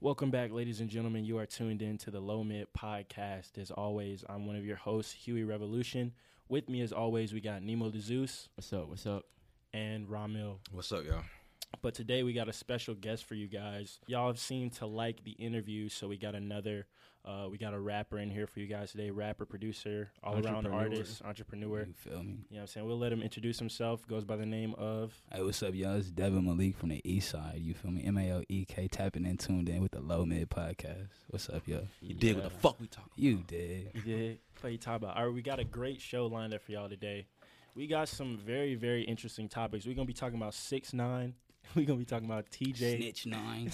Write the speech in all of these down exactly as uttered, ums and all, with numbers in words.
Welcome back, ladies and gentlemen. You are tuned in to the Low Mid Podcast. As always, I'm one of your hosts, Huey Revolution. With me, as always, we got Nemo the Zeus. What's up? What's up? And Ramil. What's up, y'all? But today we got a special guest for you guys. Y'all have seemed to like the interview, so we got another, uh, we got a rapper in here for you guys today. Rapper, producer, all-around artist, entrepreneur. You feel me? You know what I'm saying? We'll let him introduce himself. Goes by the name of... Hey, what's up, y'all? It's Devin Malik from the East Side. You feel me? M A L E K, tapping in, tuned in with the Low Mid Podcast. What's up, y'all? You Yeah. dig what the fuck we talking You did. Yeah, what you talk about. All right, we got a great show lined up for y'all today. We got some very, very interesting topics. We're going to be talking about six nine. We're going to be talking about T J. Snitch nine.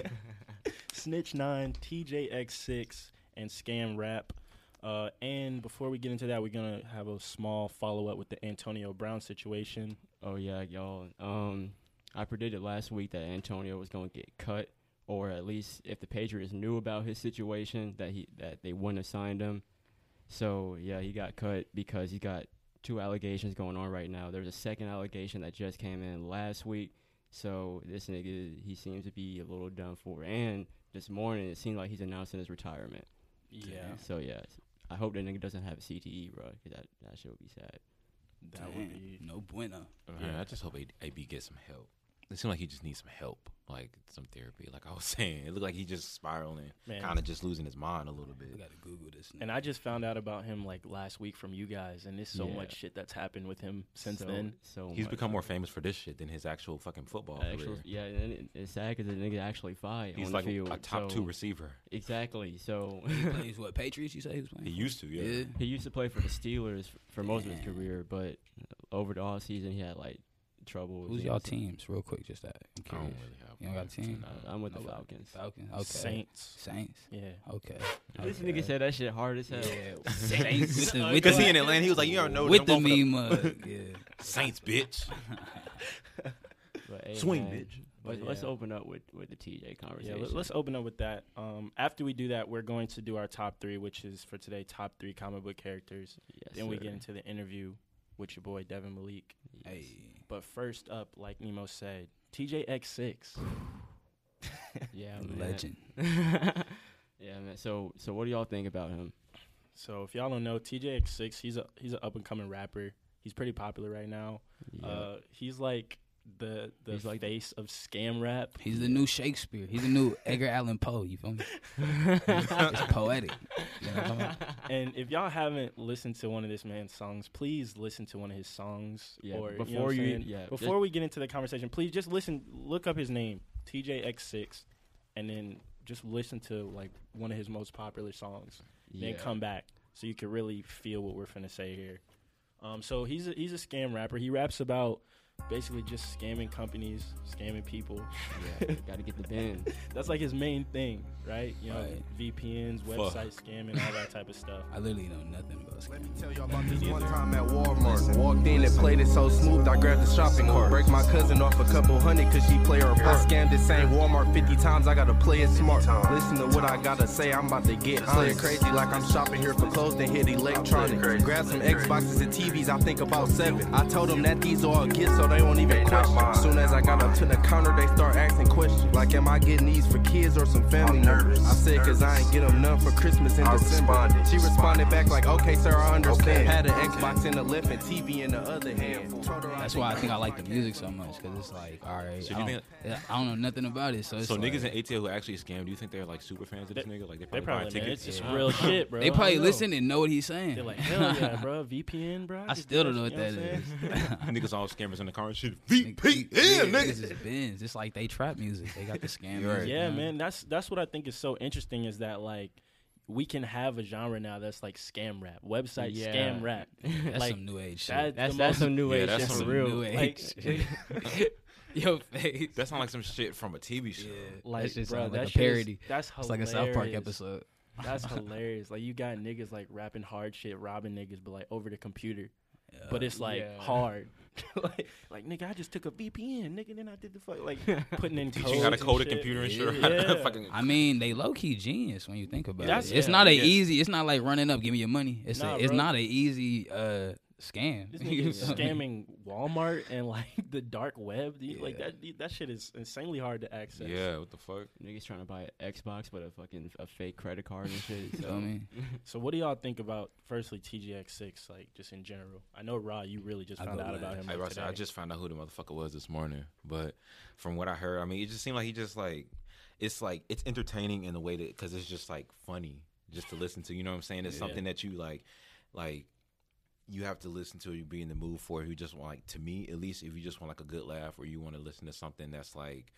Snitch nine, T J X six, and Scam Rap. Uh, and before we get into that, we're going to have a small follow-up with the Antonio Brown situation. Oh, yeah, y'all. Um, I predicted last week that Antonio was going to get cut, or at least if the Patriots knew about his situation, that he that they wouldn't have signed him. So, yeah, he got cut because he got two allegations going on right now. There's a second allegation that just came in last week. So this nigga, he seems to be a little done for. And this morning, it seemed like he's announcing his retirement. Yeah. So, yeah, I hope that nigga doesn't have a C T E, bro, because that, that shit would be sad. That Damn, would be... no bueno. Yeah, I just hope A B gets some help. It seems like he just needs some help, like some therapy. Like I was saying, it looked like he just spiraling, Man. kind of just losing his mind a little bit. We got to Google this. And I just found out about him, like, last week from you guys, and there's so Yeah. much shit that's happened with him since so, then. So He's much. become more famous for this shit than his actual fucking football Actual, career. yeah, and it, it's sad because the nigga actually fight He's on like the field. a top so, two receiver. Exactly. So He plays what, Patriots you say he was playing? He used to, yeah. Yeah. he used to play for the Steelers f- for most of his Damn. career, but over the off season he had like trouble. Who's against- y'all teams? Real quick, just that. I'm I don't curious. really have. You don't got a team? Uh, I'm with the Nobody. Falcons. Falcons. Okay. Saints. Saints. Yeah. Okay. This okay. nigga said that shit hard as hell. Yeah. Saints. With the, with Because the, he in Atlanta, he was like, you don't know. with the them going meme for mug. Yeah. Saints, bitch. But, hey, Swing, man, bitch. But But let's yeah. open up with, with the T J Yeah, conversation. let- let's open up with that. Um, after we do that, we're going to do our top three, which is for today, top three comic book characters. Yes, Then we sir. get into the interview with your boy, Devin Malik. Yes. Hey. But first up, like Nemo said, T J X six. Yeah, man. Legend. Yeah, man. So, so what do y'all think about him? So if y'all don't know, T J X six, he's a he's an up and coming rapper. He's pretty popular right now. Yeah. Uh, he's like the the He's like- face of scam rap. He's the new Shakespeare. He's the new Edgar Allan Poe. You feel me? It's poetic. You know what I'm talking about? And if y'all haven't listened to one of this man's songs, please listen to one of his songs. Yeah, or, before you, know what I'm you- saying? yeah, before just- we get into the conversation, please just listen. Look up his name, T J X six, and then just listen to like one of his most popular songs. yeah. Then come back so you can really feel what we're finna say here. Um, so he's a, he's a scam rapper. He raps about basically just scamming companies, scamming people. Yeah, gotta get the bend. That's like his main thing, right? You know, Right. V P Ns, website scamming, all that type of stuff. I literally know nothing about Let me scam. tell you about this one time at Walmart. Walked in and played it so smooth, I grabbed the shopping cart. Break my cousin off a couple hundred cause she play her part. I scammed this same Walmart fifty times, I gotta play it smart. Listen to what I gotta say, I'm about to get play it crazy like I'm shopping here for clothes, then hit electronics. Grab some Xboxes and T Vs, I think about seven. I told them that these are all gifts so they won't even question. Soon as I got up to the counter, they start asking questions. Like, am I getting these for kids or some family members? I said, cause I ain't get them none for Christmas in December. She responded back like, okay, sir, I understand. Had an Xbox in the left and T V in the other hand. That's why I think I like the music so much, because it's like, all right, So I, you don't, yeah, I don't know nothing about it. So, it's So like, niggas in A T L who actually scam, do you think they're like super fans of this nigga? Like they They probably, probably, buy man, tickets. it's just Yeah. real shit, bro. they I probably don't know. listen and know what he's saying. They're like, hell yeah, bro, V P N, bro. I just still did don't know what you that what is. I'm saying? Niggas all scammers in the car and shit. V Niggas- P yeah, N, niggas niggas. is Benz. It's like they trap music. They got the scam You're right. music. Yeah, now. man, that's that's what I think is so interesting is that like we can have a genre now that's like scam rap, website Yeah. scam rap. That's like, some new age shit. that- That's the that's most- some new Yeah, age that's shit for some real. new Like, age. Your face. That sounds like some shit from a T V show. Yeah, like, that shit bro, sounds that like a shit is- parody. that's It's hilarious. like a South Park episode. That's hilarious. Like you got niggas like rapping hard shit, robbing niggas, but like over the computer. Yeah. But it's like Yeah. hard. like, like nigga, I just took a V P N, nigga. Then I did the fuck like putting in Teaching how to codes code a and shit. computer and Yeah. shit. How to Yeah. fucking I mean, they low key genius when you think about That's- it. It's yeah, not a yeah. easy. It's not like running up, give me your money. It's Nah, a, it's bro. not an easy uh scam. This nigga is scamming Walmart and like the dark web. Yeah. Like that that shit is insanely hard to access. Yeah, what the fuck? Niggas trying to buy an Xbox with a fucking a fake credit card and shit. So I mean, so what do y'all think about firstly T G X six, like just in general? I know Ra, you really just I found go out last. about him. Hey, Like, Ross, today. I just found out who the motherfucker was this morning, but from what I heard, I mean, it just seemed like he just like it's like it's entertaining in a way that because it's just like funny just to listen to. You know what I'm saying? It's Yeah. something that you like, like. You have to listen to, you be in the mood for it. You just want, like, to me, at least if you just want like a good laugh or you want to listen to something that's like,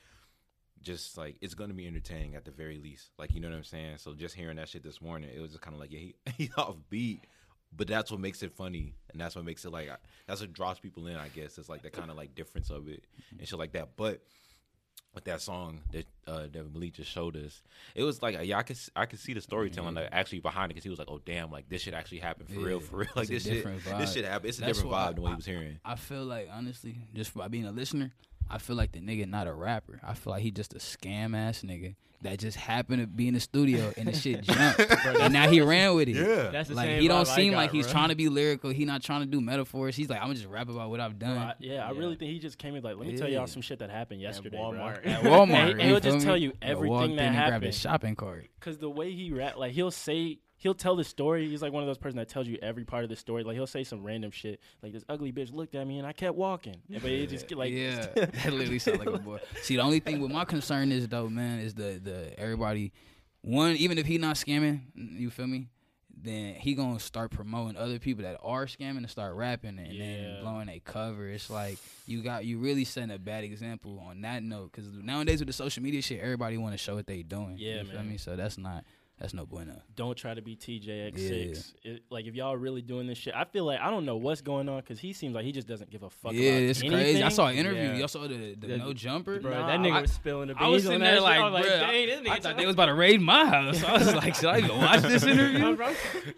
just like, it's going to be entertaining at the very least. Like, you know what I'm saying? So just hearing that shit this morning, it was just kind of like, yeah, he, he's off beat, but that's what makes it funny. And that's what makes it like, that's what draws people in, I guess. It's like the kind of like difference of it and shit like that. But with that song that uh, Devin Malik just showed us, it was like yeah, I could I could see the storytelling Mm-hmm. like, actually behind it because he was like, oh damn, like this shit actually happened for Yeah, real, for real. Like it's this a shit, different vibe. this shit happened. It's a That's different why vibe than what I- he was hearing. I feel like honestly, just by being a listener, I feel like the nigga not a rapper. I feel like he just a scam ass nigga that just happened to be in the studio and the shit jumped, and now he ran with it. Yeah. that's the Like same he don't vibe I seem got, like he's bro. trying to be lyrical. He not trying to do metaphors. He's like, I'm gonna just rap about what I've Bro, done. I, yeah, I Yeah. really think he just came in like, let me tell Yeah. y'all some shit that happened yesterday, Walmart. bro. At Walmart, and, and he'll feel just me? tell you I walked everything in that and grabbed happened. his shopping cart. Because the way he rap, like he'll say, he'll tell the story. He's like one of those person that tells you every part of the story. Like he'll say some random shit, like this ugly bitch looked at me and I kept walking. And, but it just get like, yeah, that literally sounds like a boy. See, the only thing with my concern is though, man, is the the everybody. One, even if he not scamming, you feel me? Then he gonna start promoting other people that are scamming and start rapping and Yeah. then blowing a cover. It's like you got you really setting a bad example on that note because nowadays with the social media shit, everybody want to show what they doing. Yeah, you feel man. me? So that's not that's no bueno. don't try to be T J X six. It, like if y'all really doing this shit, I feel like I don't know what's going on because he seems like he just doesn't give a fuck. Yeah, about it's anything. crazy. I saw an interview. Yeah. Y'all saw the, the Yeah. no jumper. Bro, Nah, that nigga I- was spilling the beans I was on sitting that there shit. like, I was bruh, dang, this I nigga thought they was about to raid my house. I was like, should I go watch this interview? bro.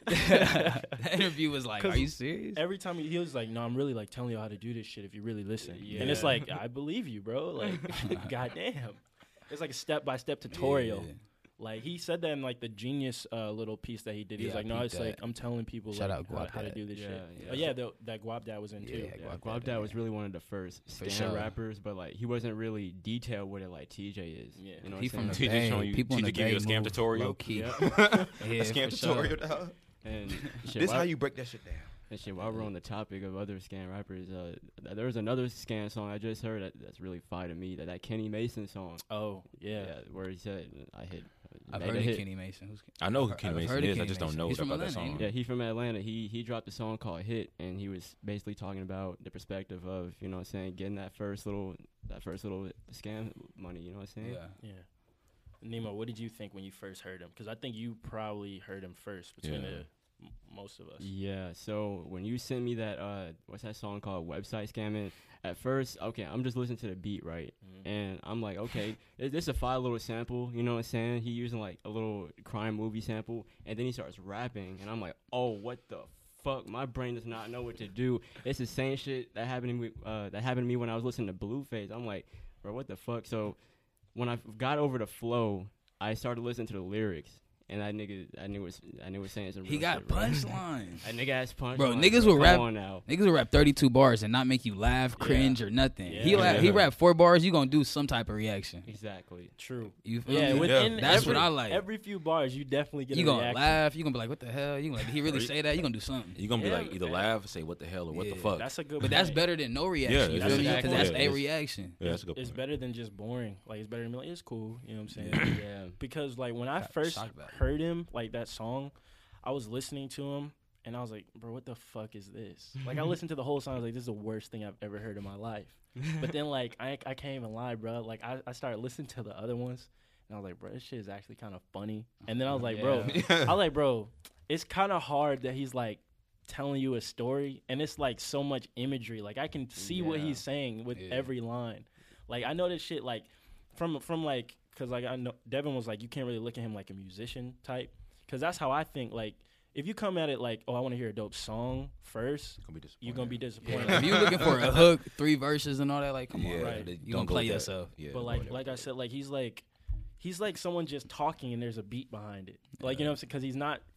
That interview was like, 'Cause are you serious? Every time he, he was like, "No, I'm really like telling you how to do this shit if you really listen." Yeah. And it's like, I believe you, bro. Like, goddamn, it's like a step by step tutorial. Yeah. Like he said that in like the Genius uh, little piece that he did. He was Yeah, I like, "No, peeped it's like that. I'm telling people Shout like, out how, Guap how to Dad. do this Yeah, shit." yeah. Oh yeah, the, that Guap Dad was in too. Yeah, Yeah, Guap Guap Dad, Dad was yeah. really one of the first For stand sure. rappers, but like he wasn't really detailed with it like T J is. Yeah. You know He what from I'm the saying? T J Bay. showing you- People in T J the give you a Bay scam move tutorial? low key. Yep. Yeah, A scam for sure. tutorial, dog. And shit, This while, how you break that shit down. and shit, while we're on the topic of other scam rappers, uh, th- there was another scam song I just heard that, that's really fire to me. That that Kenny Mason song. Oh yeah. where he said, "I hit." I've made heard a of hit. Kenny Mason. Who's, I know who I've Kenny heard Mason of is. I Kenny just don't Mason. know He's about from that Atlanta, ain't song. he? Yeah, he from Atlanta. He he dropped a song called "Hit," and he was basically talking about the perspective of, you know what I'm saying, getting that first little that first little scam money. You know what I'm saying? Yeah. Yeah. Nemo, what did you think when you first heard him? Because I think you probably heard him first between Yeah. the m- most of us. Yeah, so when you sent me that, uh, what's that song called, Website Scamming, at first, okay, I'm just listening to the beat, right? Mhm. And I'm like, okay, is this a fire little sample? You know what I'm saying? He using like a little crime movie sample, and then he starts rapping, and I'm like, oh, what the fuck? My brain does not know what to do. It's the same shit that happened to me. Uh, that happened to me when I was listening to Blueface. I'm like, bro, what the fuck? So when I got over the flow, I started listening to the lyrics. And that nigga, that nigga was, that nigga was saying some He real got shit, bro. punchlines. That nigga ass punch. Bro, line, niggas bro. will Come rap- on now. Niggas will rap thirty-two bars and not make you laugh, cringe, or nothing. He Yeah. la- he rap four bars, you gonna do some type of reaction. Exactly. True. You feel Yeah, me? within That's every, what I like. Every few bars, you definitely get You a gonna reaction. laugh, you gonna be like, what the hell? You gonna like, did he really Or you- say that? You gonna do something. You gonna be Yeah, like either man. laugh, say what the hell, or what the Yeah. fuck. That's a good. But that's point. better than no reaction. Yeah, you that's feel me? exactly Because that's it. a It's- reaction. yeah, that's a good It's point. better than just boring. Like it's better than be like it's cool. You know what I'm saying? Yeah. Because like when I Shock- first shock value. heard him, like that song, I was listening to him and I was like, bro, what the fuck is this? Like I listened to the whole song. I was like, this is the worst thing I've ever heard in my life. But then like I I can't even lie, bro. Like I, I started listening to the other ones and I was like, bro, this shit is actually kind of funny. And then I was like, bro, Yeah. I was like, bro, it's kind of hard that he's like telling you a story and it's like so much imagery. Like I can see what Yeah. he's saying with Yeah. every line. Like I know this shit like from from like because like I know Devin was like you can't really look at him like a musician type because that's how I think. Like if you come at it like oh I want to hear a dope song first, Gonna be disappointed. you're gonna be disappointed. Yeah. If you looking for a hook, three verses and all that, like, come Yeah, on, right. they You don't gonna go play with that. yourself. Yeah, But go like with like that. I said, like he's like he's like someone just talking and there's a beat behind it. Like you know what I'm saying? Because he's not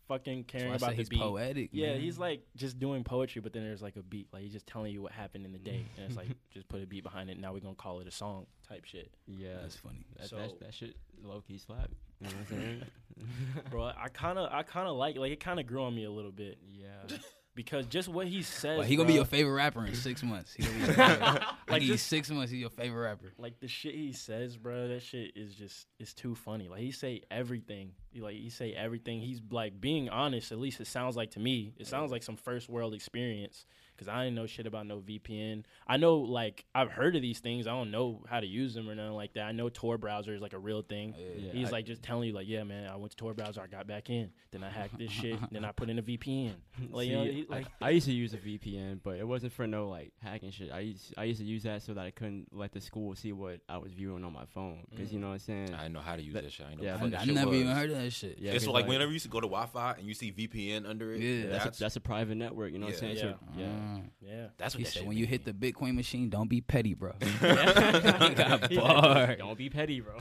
fucking caring That's why I about say the he's beat. poetic. Yeah, man. he's like just doing poetry, but then there's like a beat. Like he's just telling you what happened in the day, and it's like just put a beat behind it. Now we're gonna call it a song type shit, Yeah, That's funny. that, So- that, that shit low key slap. You know what I'm saying? bro. I kind of, I kind of like, like it kind of grew on me a little bit Yeah. because just what he says. Well, he gonna be bruh, your favorite rapper in six months. He gonna be your favorite. Like, like in just- six months, he's your favorite rapper. like the shit he says, bro. That shit is just, it's too funny. Like he say everything. He like he say everything. He's like being honest. At least it sounds like to me. It sounds like some first world experience. Cause I didn't know shit about no V P N. I know like I've heard of these things. I don't know how to use them or nothing like that. I know Tor browser is like a real thing. Yeah, He's I- like just telling you like, yeah, man, I went to Tor browser, I got back in, then I hacked this shit, then I put in a V P N. Like, you know, See, he, like I, I used to use a V P N, but it wasn't for no like hacking shit. I used I used to use that so that I couldn't let the school see what I was viewing on my phone. Because you know what I'm saying. I didn't know how to use That- that shit. I, know yeah, what but the I, fuck I that shit never even was. heard of that shit. Yeah, It's 'cause, like like, whenever you used to go to Wi-Fi and you see V P N under it. Yeah. that's, that's a, that's a private network. You know what I'm saying? Yeah. So, yeah. Mm. yeah. that's what He that said shit when you mean. hit the Bitcoin machine, don't be petty, bro. he Yeah. got Yeah. barred. Don't be petty, bro.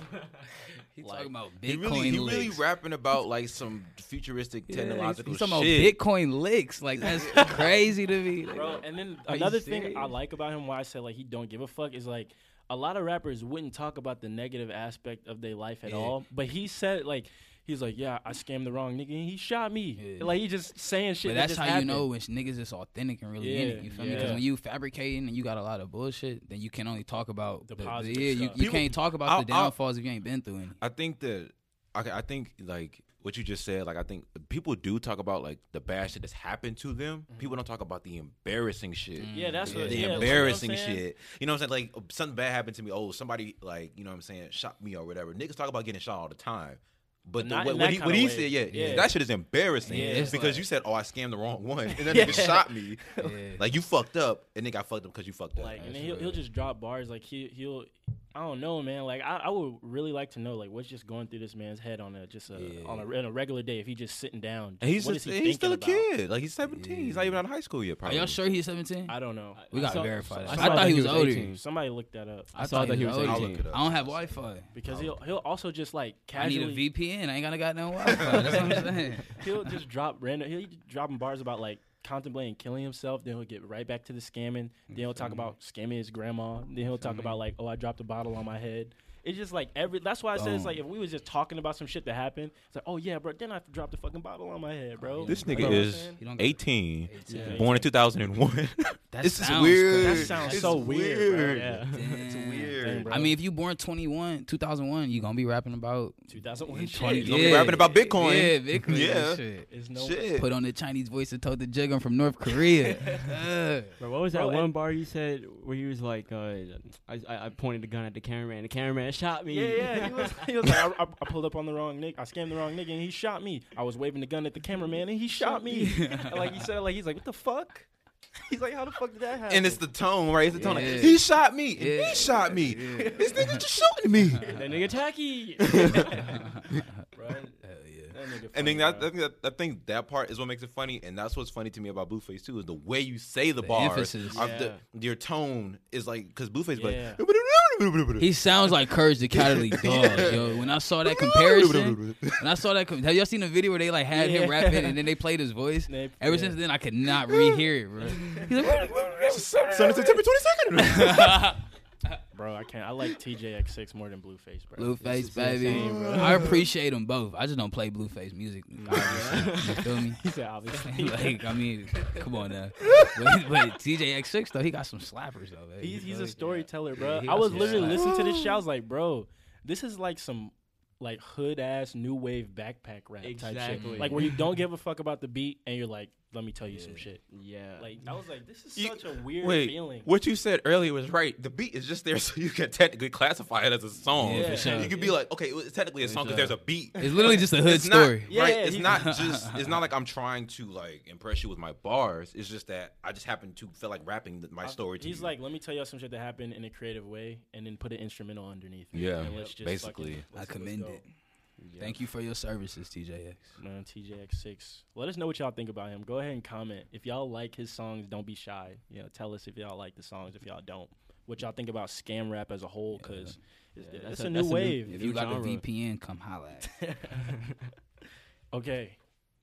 He Like, talking about Bitcoin He really, he really licks. rapping about like some futuristic Yeah, technological he's talking shit. about Bitcoin licks. Like that's crazy to me. Bro, and then Are you another thing I serious? like about him, why I said like he don't give a fuck, is like a lot of rappers wouldn't talk about the negative aspect of their life at Yeah. all. But he said like he's like, yeah, I scammed the wrong nigga and he shot me. Yeah. Like he just saying shit. But that that's just how happened. you know when niggas is authentic and really in it. Yeah, You feel me? yeah. Because when you fabricating and you got a lot of bullshit, then you can only talk about The the, positive yeah. You, stuff. you People- can't talk about I'll- the I'll- downfalls if you ain't been through any. I think that okay, I think like what you just said, like I think people do talk about like the bad shit that's happened to them. People don't talk about the embarrassing shit. Yeah, that's what. The yeah, you know what I'm embarrassing saying? shit. You know what I'm saying? Like something bad happened to me. Oh, somebody like, you know what I'm saying, shot me or whatever. Niggas talk about getting shot all the time. But But the, not what, in what that he, kinda what he way. said, yeah, Yeah. that shit is embarrassing. Yeah, It's it's because like- you said, oh, I scammed the wrong one. And that Yeah. nigga shot me. Yeah. Like, you fucked up. And they got fucked up because you fucked up. Like, and That's then he'll, real. he'll just drop bars. Like he he'll, I don't know, man. Like I, I would really like to know like what's just going through this man's head on a just a Yeah. on a, on a regular day if he just sitting down. and he's, what just, is he he's still a thinking about? kid. Like, he's seventeen. Yeah. He's not even out of high school yet, Are probably. y'all sure he's seventeen? I don't know. We I gotta saw- verify that. I I, saw thought that he he was was older. eighteen. Somebody look that up. I saw that he was older. I'll eighteen. look it up. I don't have Wi-Fi. Because he'll he'll also just like I need a casually V P N. I ain't got no goddamn Wi-Fi. That's what I'm saying. he'll just drop random he'll be dropping bars about like contemplating killing himself, then he'll get right back to the scamming, then he'll talk about scamming his grandma, then he'll talk about like, oh, I dropped a bottle on my head. It's just like every that's why I said it's like if we was just talking about some shit that happened, it's like, oh yeah, bro, then I dropped a fucking bottle on my head, bro. This You nigga know what I'm is saying? You don't got- eighteen, Yeah. born in two thousand one. That This is sounds weird. That crazy. sounds It's so weird, bro. weird. Yeah. It's Damn. weird. Dang, bro. I mean, if you born twenty-one, two thousand one, you gonna be rapping about two thousand one twenty. shit. gonna be rapping about Bitcoin. Yeah, Bitcoin. Yeah. and shit. Is no Shit. Put on the Chinese voice and told the jigger from North Korea. Uh, Bro, what was that Bro, one and- bar you said where he was like, uh, I, I I pointed the gun at the cameraman, the cameraman shot me. Yeah, yeah. He was, he was like, I, I, I pulled up on the wrong nigga. I scammed the wrong nigga, and he shot me. I was waving the gun at the cameraman, and he shot me. And like he said, like he's like, what the fuck? He's like, how the fuck did that happen? And it's the tone, right? It's the tone. Yeah. Like, he shot me. And Yeah. he shot me. Yeah. This nigga just shooting me. That nigga tacky. Bro, Hell yeah. that nigga And funny, then that, bro. I, think that, I think that part is what makes it funny, and that's what's funny to me about Blueface too is the way you say the, The bars. emphasis. are Yeah. the, your tone is like because Blueface Yeah. like He sounds like Courage the Cowardly Dog, yo. When I saw that comparison, when I saw that, com- have y'all seen the video where they like had him Yeah. rapping and then they played his voice? They- Ever yeah. since then, I could not rehear it, bro. He's like, Son of September twenty-second. Bro, I can't. I like T J X six more than Blueface, bro. Blueface, baby. insane, bro. I appreciate them both. I just don't play Blueface music. Obviously. You feel me? He said, obviously. Like, I mean, come on now. But, but T J X six though, he got some slappers though. Baby. He's, he's You a feel me? storyteller, Yeah, bro. he I got was some literally slaps. listening to this shit. I was like, bro, this is like some like hood ass new wave backpack rap type Exactly. shit. Like where you don't give a fuck about the beat and you're like, let me tell you some Yeah. shit. Yeah. Like I was like, this is You- such a weird Wait, feeling. what you said earlier was right. The beat is just there so you can technically classify it as a song. Yeah, for sure. You could be like, okay, it's technically a For song because sure. there's a beat. It's literally just a hood It's story. Not, Yeah, right? yeah, it's he- not just. It's not like I'm trying to like impress you with my bars. It's just that I just happen to feel like rapping th- my story to He's you. like, let me tell you some shit that happened in a creative way, and then put an instrumental underneath. it, Yeah, and let's just basically. fucking- I let's- commend let's go. it. Thank you for your services, T J X. Man, T J X six. Let us know what y'all think about him. Go ahead and comment. If y'all like his songs, don't be shy. You know, tell us if y'all like the songs. If y'all don't, what y'all think about scam rap as a whole? Because Yeah, it's, that's it's a- a, new that's a new- wave. If New you got genre. the V P N, come holla at. Okay,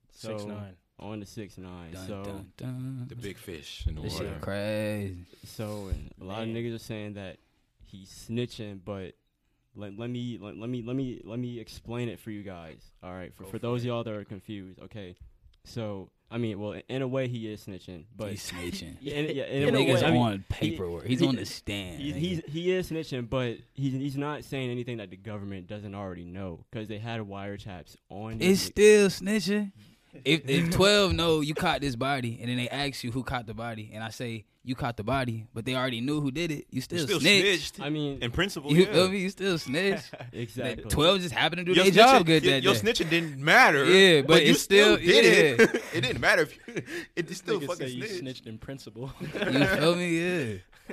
So Six nine. on the six nine. Dun, So dun, dun. The big fish in the This water. shit crazy. so and a lot Man. of niggas are saying that he's snitching, but let, let me let, let me let me let me explain it for you guys. All right, for Go for for those it. of y'all that are confused. Okay, so I mean, well, in a way, he is snitching, but He's snitching. yeah, in, yeah, in In a a way, Nigga's I mean, on paperwork. He's he- on the stand. He's, nigga. he's he is snitching, but he's he's not saying anything that the government doesn't already know because they had wiretaps on. It's this- still snitching. If if twelve know you caught this body, and then they ask you who caught the body, and I say you caught the body, but they already knew who did it, you still, You still snitch. snitched. I mean, In principle, You yeah. feel me? You still snitch. exactly. twelve just happened to do Your their job snitching- good your, that your day. snitching didn't matter. Yeah, but you it's still- did it. yeah. It didn't matter if you, it still Niggas fucking say you snitched. snitched in principle. You feel me? Yeah.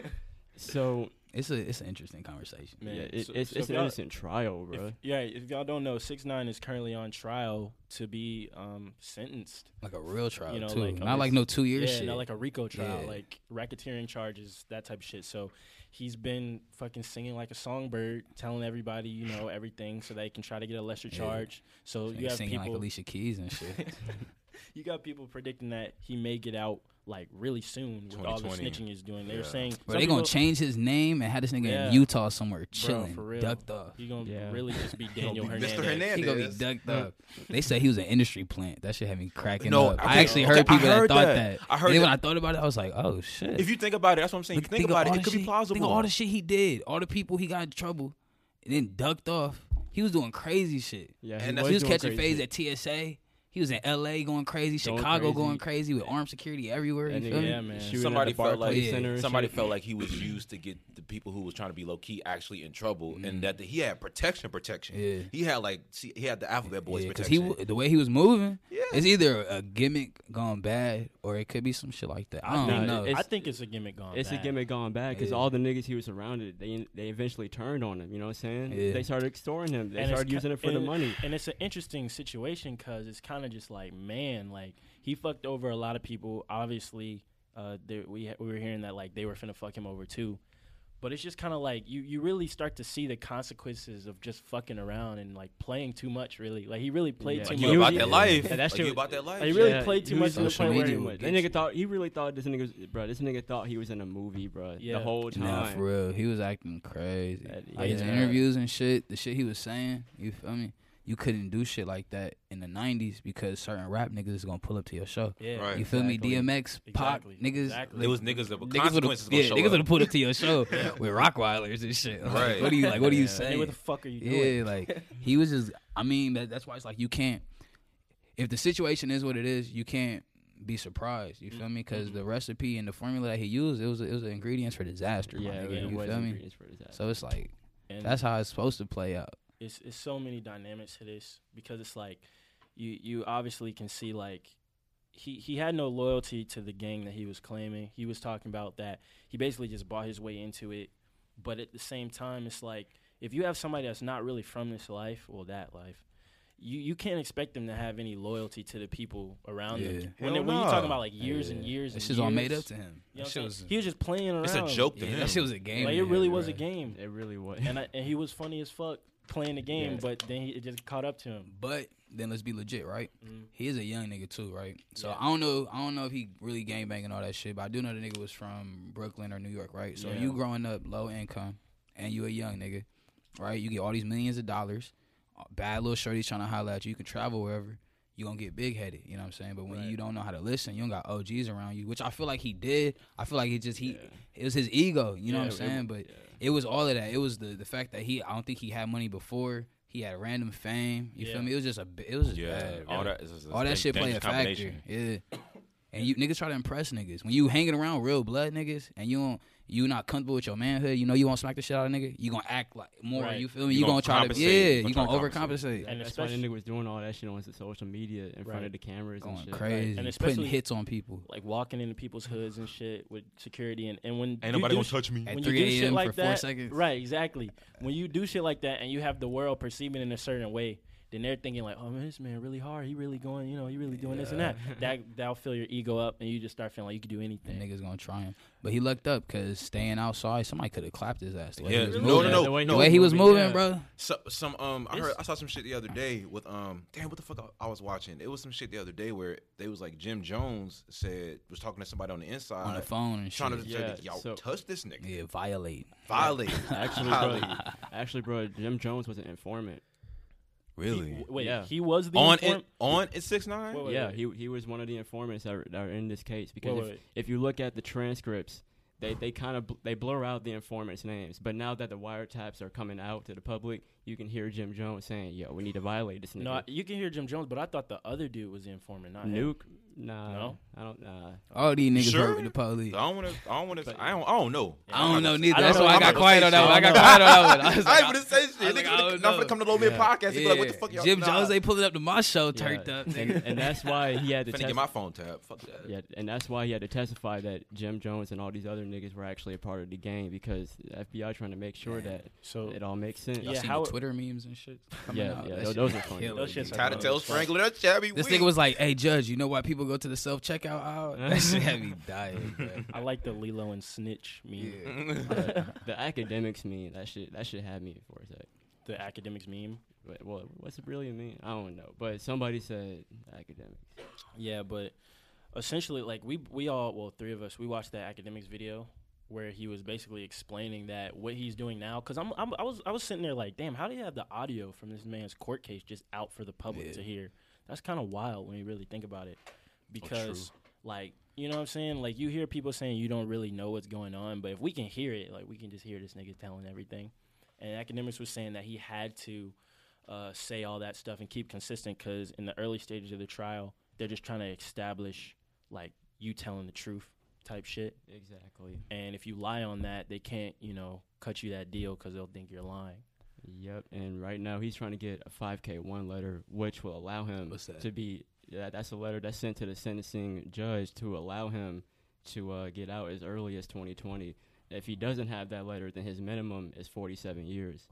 So It's a it's an interesting conversation. Man, yeah, it, so- it's so it's if an y'all- innocent trial, bro. If, yeah, if y'all don't know, six nine is currently on trial to be um, sentenced. Like a real trial You know, too. like, Not um, like no two year yeah, shit. not like a RICO trial, Yeah. like racketeering charges, that type of shit. So he's been fucking singing like a songbird, telling everybody, you know, everything, so they can try to get a lesser Yeah. charge. So Nigga you have singing people, like Alicia Keys and shit. you got people predicting that he may get out like really soon with all the twenty twenty. snitching he's doing. They're Yeah. saying But some they gonna people- change his name and have this nigga Yeah. in Utah somewhere chilling, for real. ducked off. He gonna Yeah. really just be Daniel be Hernandez. Mister Hernandez. He gonna be Yes. ducked up. They say he was an industry plant. That shit had me cracking No, up. okay, I actually okay, heard I people heard that thought that. that. I heard And then when that. I thought about it, I was like, oh shit. If you think about it, that's what I'm saying. Look- You think of about it, all it the could be shit- plausible. Think of all the shit he did, all the people he got in trouble, and then ducked off. He was doing crazy shit. Yeah, And he that's- He was doing catching crazy phase at T S A. He was in L A going crazy, Going Chicago crazy. going crazy with armed security everywhere. That You nigga, feel me? Yeah, man. shooting Somebody at the felt like Barclays Yeah. Center and somebody shit. felt like he was used to get the people who was trying to be low key actually in trouble, Mm-hmm. and that the, he had protection, protection. Yeah. He had like see, he had the alphabet boys Yeah, because protection. he w- the way he was moving, Yeah. it's either a gimmick gone bad or it could be some shit like that. I don't Nah, know. it's- I think it's a gimmick gone It's bad. a gimmick gone bad because Yeah. all the niggas he was surrounded, they they eventually turned on him. You know what I'm saying? Yeah. They started extorting him. They And it's started ki- using it for the and- money. And it's an interesting situation because it's kind of just like, man, like he fucked over a lot of people. Obviously, uh, there, we ha- we were hearing that like they were finna fuck him over too. But it's just kind of like you, you really start to see the consequences of just fucking around and like playing too much. Really, like he really played Yeah. too like He you much. was- about that yeah. life. Yeah, that like shit- you about that life. Like, he really Yeah, played too he much was to the social point where media he- would That get nigga thought he really thought this nigga, was, bro. This nigga thought he was in a movie, bro. Yeah. The whole time. Nah, for real, he was acting crazy. That- Like his yeah. interviews and shit, the shit he was saying. You feel me? You couldn't do shit like that in the nineties because certain rap niggas is gonna pull up to your show. Yeah, Right. You feel me? exactly. D M X, Pop, Exactly. niggas. Exactly. It was niggas that were Niggas would consequences have, gonna yeah, show niggas up. would have pulled up to your show with Rockweilers and shit. Like, Right. What do you like? What do you Yeah. say? Hey, what the fuck are you doing? Yeah, like he was just. I mean, that, that's why it's like you can't. If the situation is what it is, you can't be surprised. You feel me? Because the recipe and the formula that he used, it was it was the ingredients for disaster. Yeah, my it, nigga, it you was feel me? ingredients for disaster. So it's like And that's how it's supposed to play out. it's it's so many dynamics to this because it's like you you obviously can see like he he had no loyalty to the gang that he was claiming. He was talking about that he basically just bought his way into it, but at the same time it's like if you have somebody that's not really from this life or that life, you you can't expect them to have any loyalty to the people around Yeah. them. When, Hell they, when you're no. talking about like years and Yeah. years That and shit's years, all made up to him. You know That what I'm shit saying? was. He was just playing around. It's a joke to Yeah, him. that shit was a game. Like to it him, really was a bro. game, It really was. and I, and he was funny as fuck playing the game, Yeah. but then he, it just caught up to him. But then let's be legit, right? Mm. He is a young nigga too, right? So Yeah. I don't know. I don't know if he really gangbanging and all that shit, but I do know the nigga was from Brooklyn or New York, right? So Yeah. you growing up low income and you a young nigga, right? You get all these millions of dollars. Bad little shorties trying to holler at you. You can travel wherever. You gonna get big headed, you know what I'm saying? But when Right. you don't know how to listen, you don't got O Gs around you, which I feel like he did. I feel like he just he Yeah. it was his ego, you know Yeah, what I'm it- saying? But yeah. it was all of that. It was the the fact that he I don't think he had money before. He had random fame. You Yeah. feel me? It was just a bi- it was just Yeah, bad. all bro. that is is a All that dan- shit play a dangerous factor. combination. Yeah. And you niggas try to impress niggas. When you hanging around real blood niggas and you don't you not comfortable with your manhood, you know you won't smack the shit out of nigga, you gonna act like more, Right. you feel me? You You, gonna gonna try to compensate. yeah, You you gonna gonna try to overcompensate. And That's why the especially- nigga was doing all that shit on his social media in front Right. of the cameras and Going shit. crazy. And putting especially- hits on people. Like walking into people's hoods and shit with security, and, and when Ain't you nobody do gonna sh- touch me. At when you do three shit a.m. like for four that, seconds. right? Exactly. When you do shit like that, and you have the world perceiving in a certain way, then they're thinking like, oh man, this man really hard. He really going, you know, he really doing this and that. That that'll fill your ego up, and you just start feeling like you can do anything. Niggas gonna try him, but he lucked up because staying outside, somebody could have clapped his ass. The way Yeah, he was no, moving. no, no, The way, no. The way he was moving, yeah. bro. So, some um, I It's- heard I saw some shit the other day with um, damn, what the fuck I, I was watching? It was some shit the other day where they was like Jim Jones said was talking to somebody on the inside On the phone and trying shit. to Yeah, say, y'all so- touch this nigga, Yeah, violate. violate, Actually, violate. bro, actually, bro, Jim Jones was an informant. Really He- wait, Yeah. he was the on inform- it on it six nine. Wait, wait, yeah, wait. he he was one of the informants that are, that are in this case because Wait, if, wait, wait. if you look at the transcripts, they they kind of bl- they blur out the informants' names. But now that the wiretaps are coming out to the public, you can hear Jim Jones saying, "Yo, we need to violate this nigga." No, you can hear Jim Jones, but I thought the other dude was the informant, not him. Nuke, nah, No? I don't. Nah. All these niggas Sure? work with the police. I don't want to. I don't want to. I don't. I don't know. I don't know neither. I don't That's know. why I I'm got not quiet gonna on say that one. I shit. got quiet on that one. I was I like, ain't gonna say shit. I was like, Niggas I finna- don't not know. finna come to Low Mid Yeah. Podcast. They be like, what the fuck y'all? Jim nah. Jones, they pulling up to my show, Yeah, turned up. and, and that's why he had to Finna test- get my phone tapped. Fuck that. Yeah, and that's why he had to testify that Jim Jones and all these other niggas were actually a part of the gang because the F B I trying to make sure that So it all makes sense. Y'all Yeah, seen how- the Twitter memes and shit? coming Yeah, out? yeah, That those- shit those be are funny. killer, Those shits dude. are Tattletale Strangler. That shit be This weak. nigga was like, "Hey, Judge, you know why people go to the self checkout aisle?" That shit had me dying, bro. I like the Lilo and Snitch meme. Yeah. The academics mean that shit. That shit had me for a sec. The academics meme. But, well, what's it really mean? I don't know. But somebody said academics. Yeah, but essentially, like we we all, well, three of us, we watched that academics video where he was basically explaining that what he's doing now. Because I'm, I'm I was I was sitting there like, damn, how do you have the audio from this man's court case just out for the public Yeah. to hear? That's kind of wild when you really think about it, because true. like you know what I'm saying? Like you hear people saying you don't really know what's going on, but if we can hear it, like we can just hear this nigga telling everything. And academics was saying that he had to uh, say all that stuff and keep consistent because in the early stages of the trial, they're just trying to establish like you telling the truth type shit. Exactly. And if you lie on that, they can't, you know, cut you that deal because they'll think you're lying. Yep. And right now he's trying to get a five K one letter, which will allow him What's that? to be. Yeah, that's a letter that's sent to the sentencing judge to allow him to uh, get out as early as twenty twenty. If he doesn't have that letter, then his minimum is forty-seven years.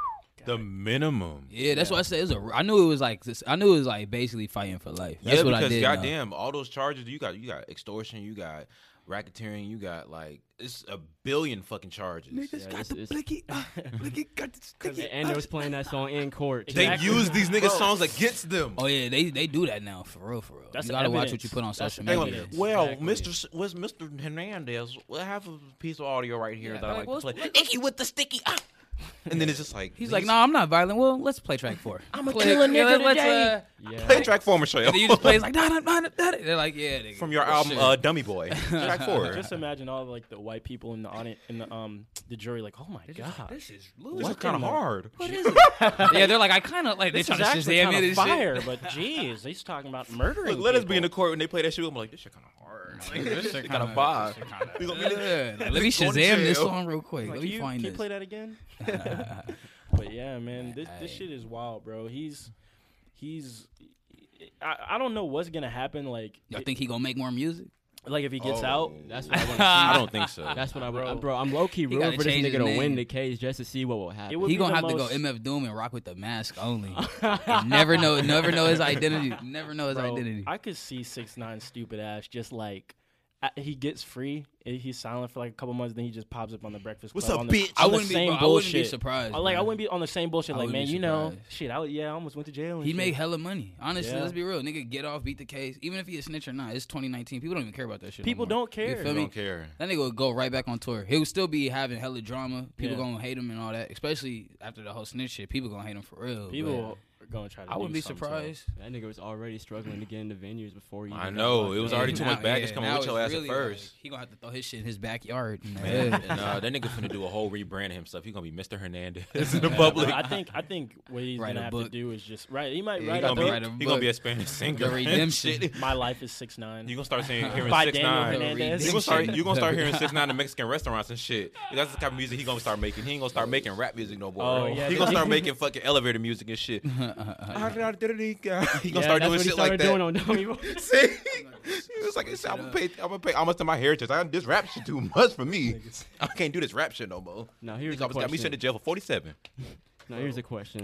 The minimum. Yeah, that's what I said. It was a, I knew it was like this. I knew it was like basically fighting for life. That's yeah, what because I did. know. goddamn, all those charges you got, you got extortion, you got racketeering, you got like it's a billion fucking charges. Yeah, this is- blicky. Uh, blicky got the sticky. And they was playing that song in court. too. They Exactly. use these niggas' Bro. songs against them. Oh yeah, they they do that now for real, for real. That's you gotta watch evidence. what you put on That's social They media. went, evidence. well, Exactly. Mister S- was Mister Hernandez. Well, I have a piece of audio right here Yeah, that I like, like to what's- play. Icky with the sticky. Ah. And then it's just like He's like, "No, nah, I'm not violent. Well, let's play track four. I'm a Play- killer yeah, nigga let's, today. uh, Yeah. play track for Michelle. And then you just play. It's like, nah, nah, nah, nah, nah. They're like, yeah, nigga. from your Oh, album shit. uh, Dummy Boy. Track four. Just imagine all like the white people in the audit in the um the jury like, oh my god, This is This is What kind of in the- hard. what is it? yeah, they're like, I kind of like. They This trying is to actually Shazam kind it of and shit. fire, but jeez, he's talking about murdering. Look, let us be people. in the court when they play that shit. I'm like, this shit kind of hard. Like, this shit kind of vibe. We gonna be Yeah, like, let me Going to Shazam this jail. song real quick. Like, let can me you, find can you this. play that again? But yeah, man, this this Aye. shit is wild, bro. He's he's I, I don't know what's gonna happen. Like Y'all it- think he gonna make more music? like if he gets Oh. out. That's what I want to see. I don't think so. That's what I would, Bro. bro. I'm low key rooting gotta for this change nigga his to name. win the case just to see what will happen. It would He be gonna the have to go most- M F Doom and rock with the mask only. And never know, never know his identity. Never know his Bro, identity. I could see six nine stupid ass just like uh, he gets free. eh, He's silent for like a couple months, then he just pops up on the Breakfast What's Club up, on the, bitch? on I the wouldn't be, same bro, I bullshit. wouldn't be surprised. I, like I bro. wouldn't be on the same bullshit. I Like wouldn't man, be you know, surprised. shit. I would, yeah, I almost went to jail. And He shit. make hella money. Honestly, Yeah. let's be real. Nigga, get off, beat the case. Even if he a snitch or not, it's twenty nineteen. People don't even care about that shit. People no more. don't care. You feel I me? don't care. That nigga would go right back on tour. He would still be having hella drama. People Yeah. gonna hate him and all that. Especially after the whole snitch shit. People gonna hate him for real. People are gonna try to. but I do wouldn't be something to him. surprised. That nigga was already struggling to get into venues before he. I even got know. locked It was up. already too much now- baggage yeah, coming now with your it's ass at really first. like, he gonna have to throw his shit in his backyard. And, Man, yeah. and uh, that nigga finna do a whole rebrand of himself. He gonna be Mister Hernandez in the public. I think I think what he's Write gonna a have book. to do is just write. He might Yeah, he write He a got gonna, to be, write book. a he gonna book. be a Spanish singer. The redemption. Shit. My life is six nine. You gonna start seeing hearing By six Daniel nine. Hernandez. You gonna start you gonna start hearing Redemption. six nine in Mexican restaurants and shit. That's the type of music he gonna start making. He ain't gonna start making rap music no more. Oh, yeah, he but- gonna start making fucking elevator music and shit. he gonna Yeah, start that's doing what he shit started like doing that. on Dummy Boy. See, he was like, I'm gonna pay, I'm gonna pay how much to my heritage. I this rap shit too much for me. I can't do this rap shit no more. Now here's Nigga the almost got me sent to question. jail for forty-seven. Now here's a question: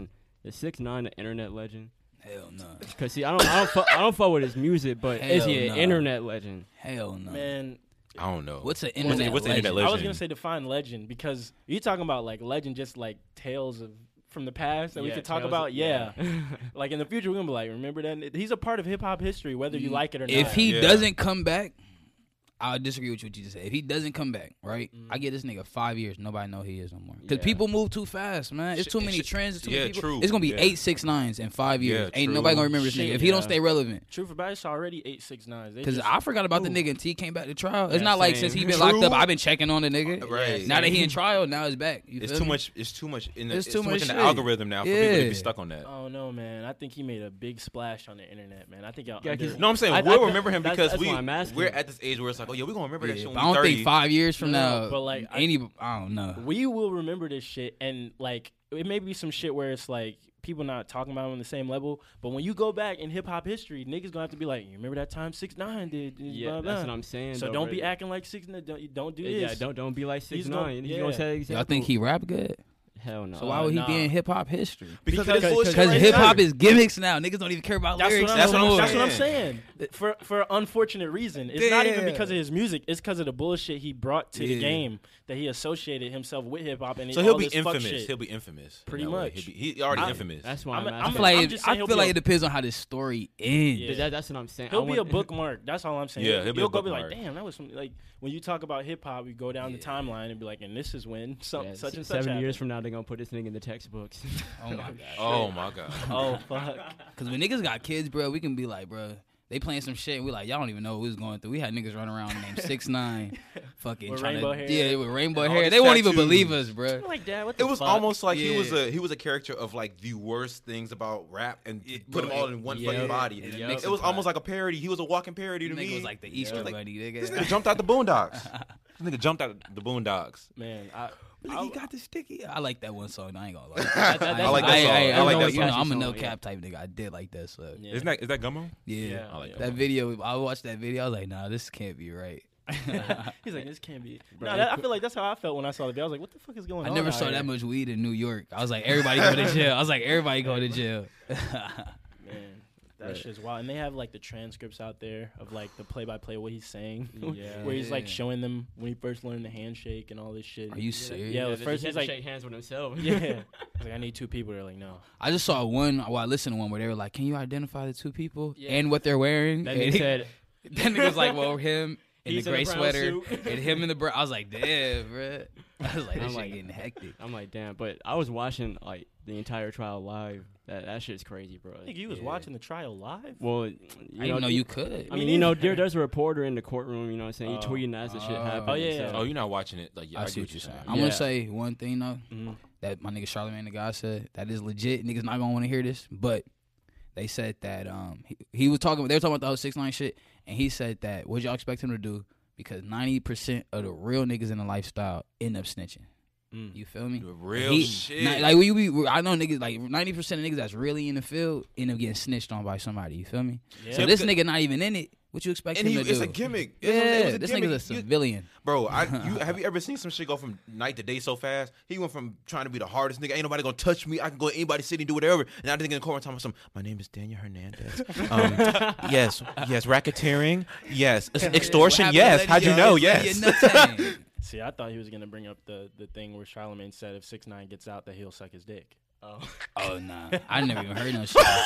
Is six nine an internet legend? Hell no. Cause see, I don't, I don't, fu- I don't fuck with his music, but is Hell he an nah. internet legend? Hell no. Man, I don't know. What's an What's internet the- what's the legend? internet I was legend? gonna say define legend because you talking about like legend, just like tales of from the past that we Yeah, could talk tales about. of- Yeah, yeah. like in the future we're gonna be like, remember that he's a part of hip hop history, whether you like it or not. If he Yeah. doesn't come back, I'll disagree with what you just said. If he doesn't come back, right, Mm. I get this nigga five years. Nobody know who he is no more. Because Yeah. people move too fast, man. It's Shit, too many shit. trends. It's too Yeah, many people. true. It's gonna be Yeah. eight six nines in five years. Yeah, Ain't true. nobody gonna remember this Shit, nigga if he don't yeah. stay relevant. True for bad, it's already eight six nines. Because I forgot about the Ooh. nigga until he came back to trial. It's Yeah, not like same. since he been True. locked up, I've been checking on the nigga. Right. Now that he in trial, now he's back. You It's feel too me? much. It's too much in the. It's It's, too too much much in the shit. algorithm now for people to Yeah. be stuck on that. Oh no, man! I think he made a big splash on the internet, man. I think y'all. Yeah, under- 'cause- No, I'm saying I- we'll I- remember him that's- because that's we why I'm asking. we're at this age where it's like, oh yeah, we're gonna remember that Yeah, shit when but we I don't thirty. think five years from No, now, but, like, I- any, I don't know. we will remember this shit, and like it may be some shit where it's like people not talking about it on the same level. But when you go back in hip hop history, niggas gonna have to be like, you remember that time six nine did? Yeah, blah, that's blah. what I'm saying. So though, don't be right? acting like six nine. Don't, don't do Yeah, this. don't don't be like six He's gonna- nine. yeah. You gonna say example? Y'all think he rap good? Hell no. So why would he nah. be in hip hop history? because, Because- of this bullshit Because right hip hop now. is gimmicks now. Niggas don't even care about That's lyrics what, I'm, That's no what I'm more. that's what I'm saying. saying. For for an unfortunate reason, it's not even Yeah. because of his music. It's because of the bullshit he brought to the Yeah. game that he associated himself with hip hop and So all he'll be this fuck infamous. shit. He'll be infamous. in Pretty that way. much. He'll be, he already I- infamous. That's why I'm- I'm, I'm I asking. feel like, I'm it- just I saying he'll feel be like a- it depends on how this story ends. Yeah. That, that's what I'm saying. He'll I be a want- bookmark. That's all I'm saying. Yeah, he'll be a You'll go be bookmark. like, damn, that was some, like when you talk about hip hop, you go down the timeline and be like, and this is when some, Yeah, such and s- such seven happened. years from now, they're gonna put this thing in the textbooks. Oh my god. oh my god. Oh fuck. Because when niggas got kids, bro, we can be like, bro, they playing some shit. And we like, y'all don't even know what we was going through. We had niggas running around named six nine, fucking With trying rainbow to, hair. yeah, with rainbow All hair. these They won't even tattoos. believe us, bro. I'm like, Dad, what the It was fuck? almost like he was Yeah. a he was a character of like the worst things about rap and Yeah, put them bro, all in one yeah, fucking body. yeah, It yeah. mix was of almost pot. like a parody. He was a walking parody to Nigga me. was like the Easter Like, bunny, this nigga. nigga jumped out the Boondocks. This nigga jumped out the Boondocks. Man, I, Like, I, he got the sticky. I like that one song. I ain't gonna lie. That- that- I like that I, song. I, I like that you know, song. I'm a no Yeah. cap type nigga. I did like that song. yeah. Isn't that is that Gummo? Yeah. Yeah, I like yeah. that. That video, I watched that video. I was like, nah, this can't be right. He's like, this can't be. Bro, No, it that, I could- feel like that's how I felt when I saw the video. I was like, what the fuck is going I on? never out saw here? that much weed in New York. I was like, everybody go to jail. I was like, everybody go to jail. Man, that Right. shit's wild. And they have like the transcripts out there of like the play by play what he's saying. Yeah. Where he's like Yeah. showing them when he first learned the handshake and all this shit. Are you serious? Yeah, Yeah, at first he he's had like, to shake hands with himself. yeah. He's like, I need two people. They're like, no. I just saw one. Well, I listened to one where they were like, "Can you identify the two people Yeah. and what they're wearing?" That and nigga he, said then nigga was like, "Well, him in the He's in gray a brown sweater suit. and him in the brown." I was like, "Damn, bro." I was like, I'm "This shit like- getting hectic." I'm like, damn. But I was watching like the entire trial live. That that shit's crazy, bro. I think you was Yeah. watching the trial live. Well, you I didn't even know you could. I mean, you know, there, there's a reporter in the courtroom. You know what I'm saying? He Oh. tweeting as the shit Oh. happened. Oh, yeah, so- yeah. Oh, you're not watching it. Like, yeah, I see what you're saying. I'm Yeah. gonna say one thing though Mhm. that my nigga Charlamagne the guy said that is legit. Niggas not gonna want to hear this, but they said that um he, he was talking. They were talking about the whole six nine shit, and he said that what y'all expect him to do because ninety percent of the real niggas in the lifestyle end up snitching. Mm. You feel me? The real He- shit. Not- like we, we, I know niggas like ninety percent of niggas that's really in the field end up getting snitched on by somebody. You feel me? Yeah. So Yeah, this because- nigga not even in it. What you expect and him he, to it's do? a gimmick. It Yeah, was- it was a this gimmick. nigga's a You- civilian. Bro, I you have you ever seen some shit go from night to day so fast? He went from trying to be the hardest nigga, ain't nobody gonna touch me. I can go to anybody's city and do whatever. And now they're in the court talking about some. My name is Daniel Hernandez. Um, yes, yes, racketeering. Yes, Ex- extortion. What Yes, happened, how'd you lady? know? Lady, Yes. your nuts hang. See, I thought he was gonna bring up the the thing where Charlamagne said if six nine gets out that he'll suck his dick. Oh. Oh nah, I never even heard no shit like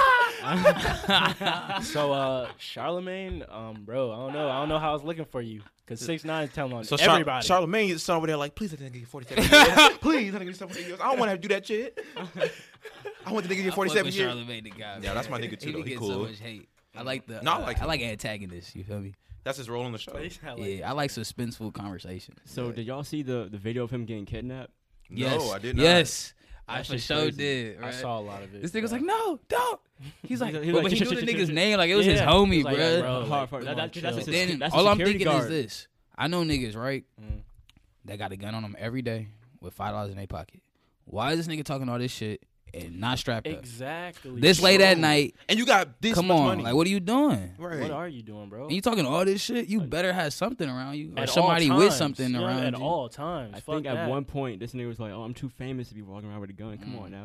that. So, uh, Charlamagne, um, bro, I don't know, I don't know how I was looking for you because six nine is telling on So Char- everybody. Charlamagne is over there like, please let the nigga get forty-seven years. Please let the nigga get forty-seven years. I don't want to do that shit. I want the nigga to get forty-seven I fuck years. with Charlamagne the guy. Yeah, that's my man. nigga too, He though. be He getting so cool. much hate. I like the. No, I uh, like I him. like antagonists. You feel me? That's his role on the show. But he's not like- Yeah, I like suspenseful conversations. So Yeah. did y'all see the the video of him getting kidnapped? Yes, No, I did not. Yes, I That for shit's sure crazy. did. I Right? saw a lot of it. This nigga was bro. like, no, don't. He's like, He's but, like, he shit, knew shit, the shit, nigga's shit. name. Like it was his Yeah. homie, He's like, bruh. bro, Hard like, for- we that- gonna that- that's chill. a Then that's all a I'm security thinking guard. is this: I know niggas, right? Mm. That got a gun on them every day with five dollars in their pocket. Why is this nigga talking all this shit and not strapped up? Exactly. This late at True. night, And you got this come much on, money. like what are you doing? Right. What are you doing, bro? And you talking all this shit? You better have something around you or At all somebody with times. something Yeah, around at you. all times. I Fuck think at that. one point this nigga was like, "Oh, I'm too famous to be walking around with a gun. Come Mm. on now."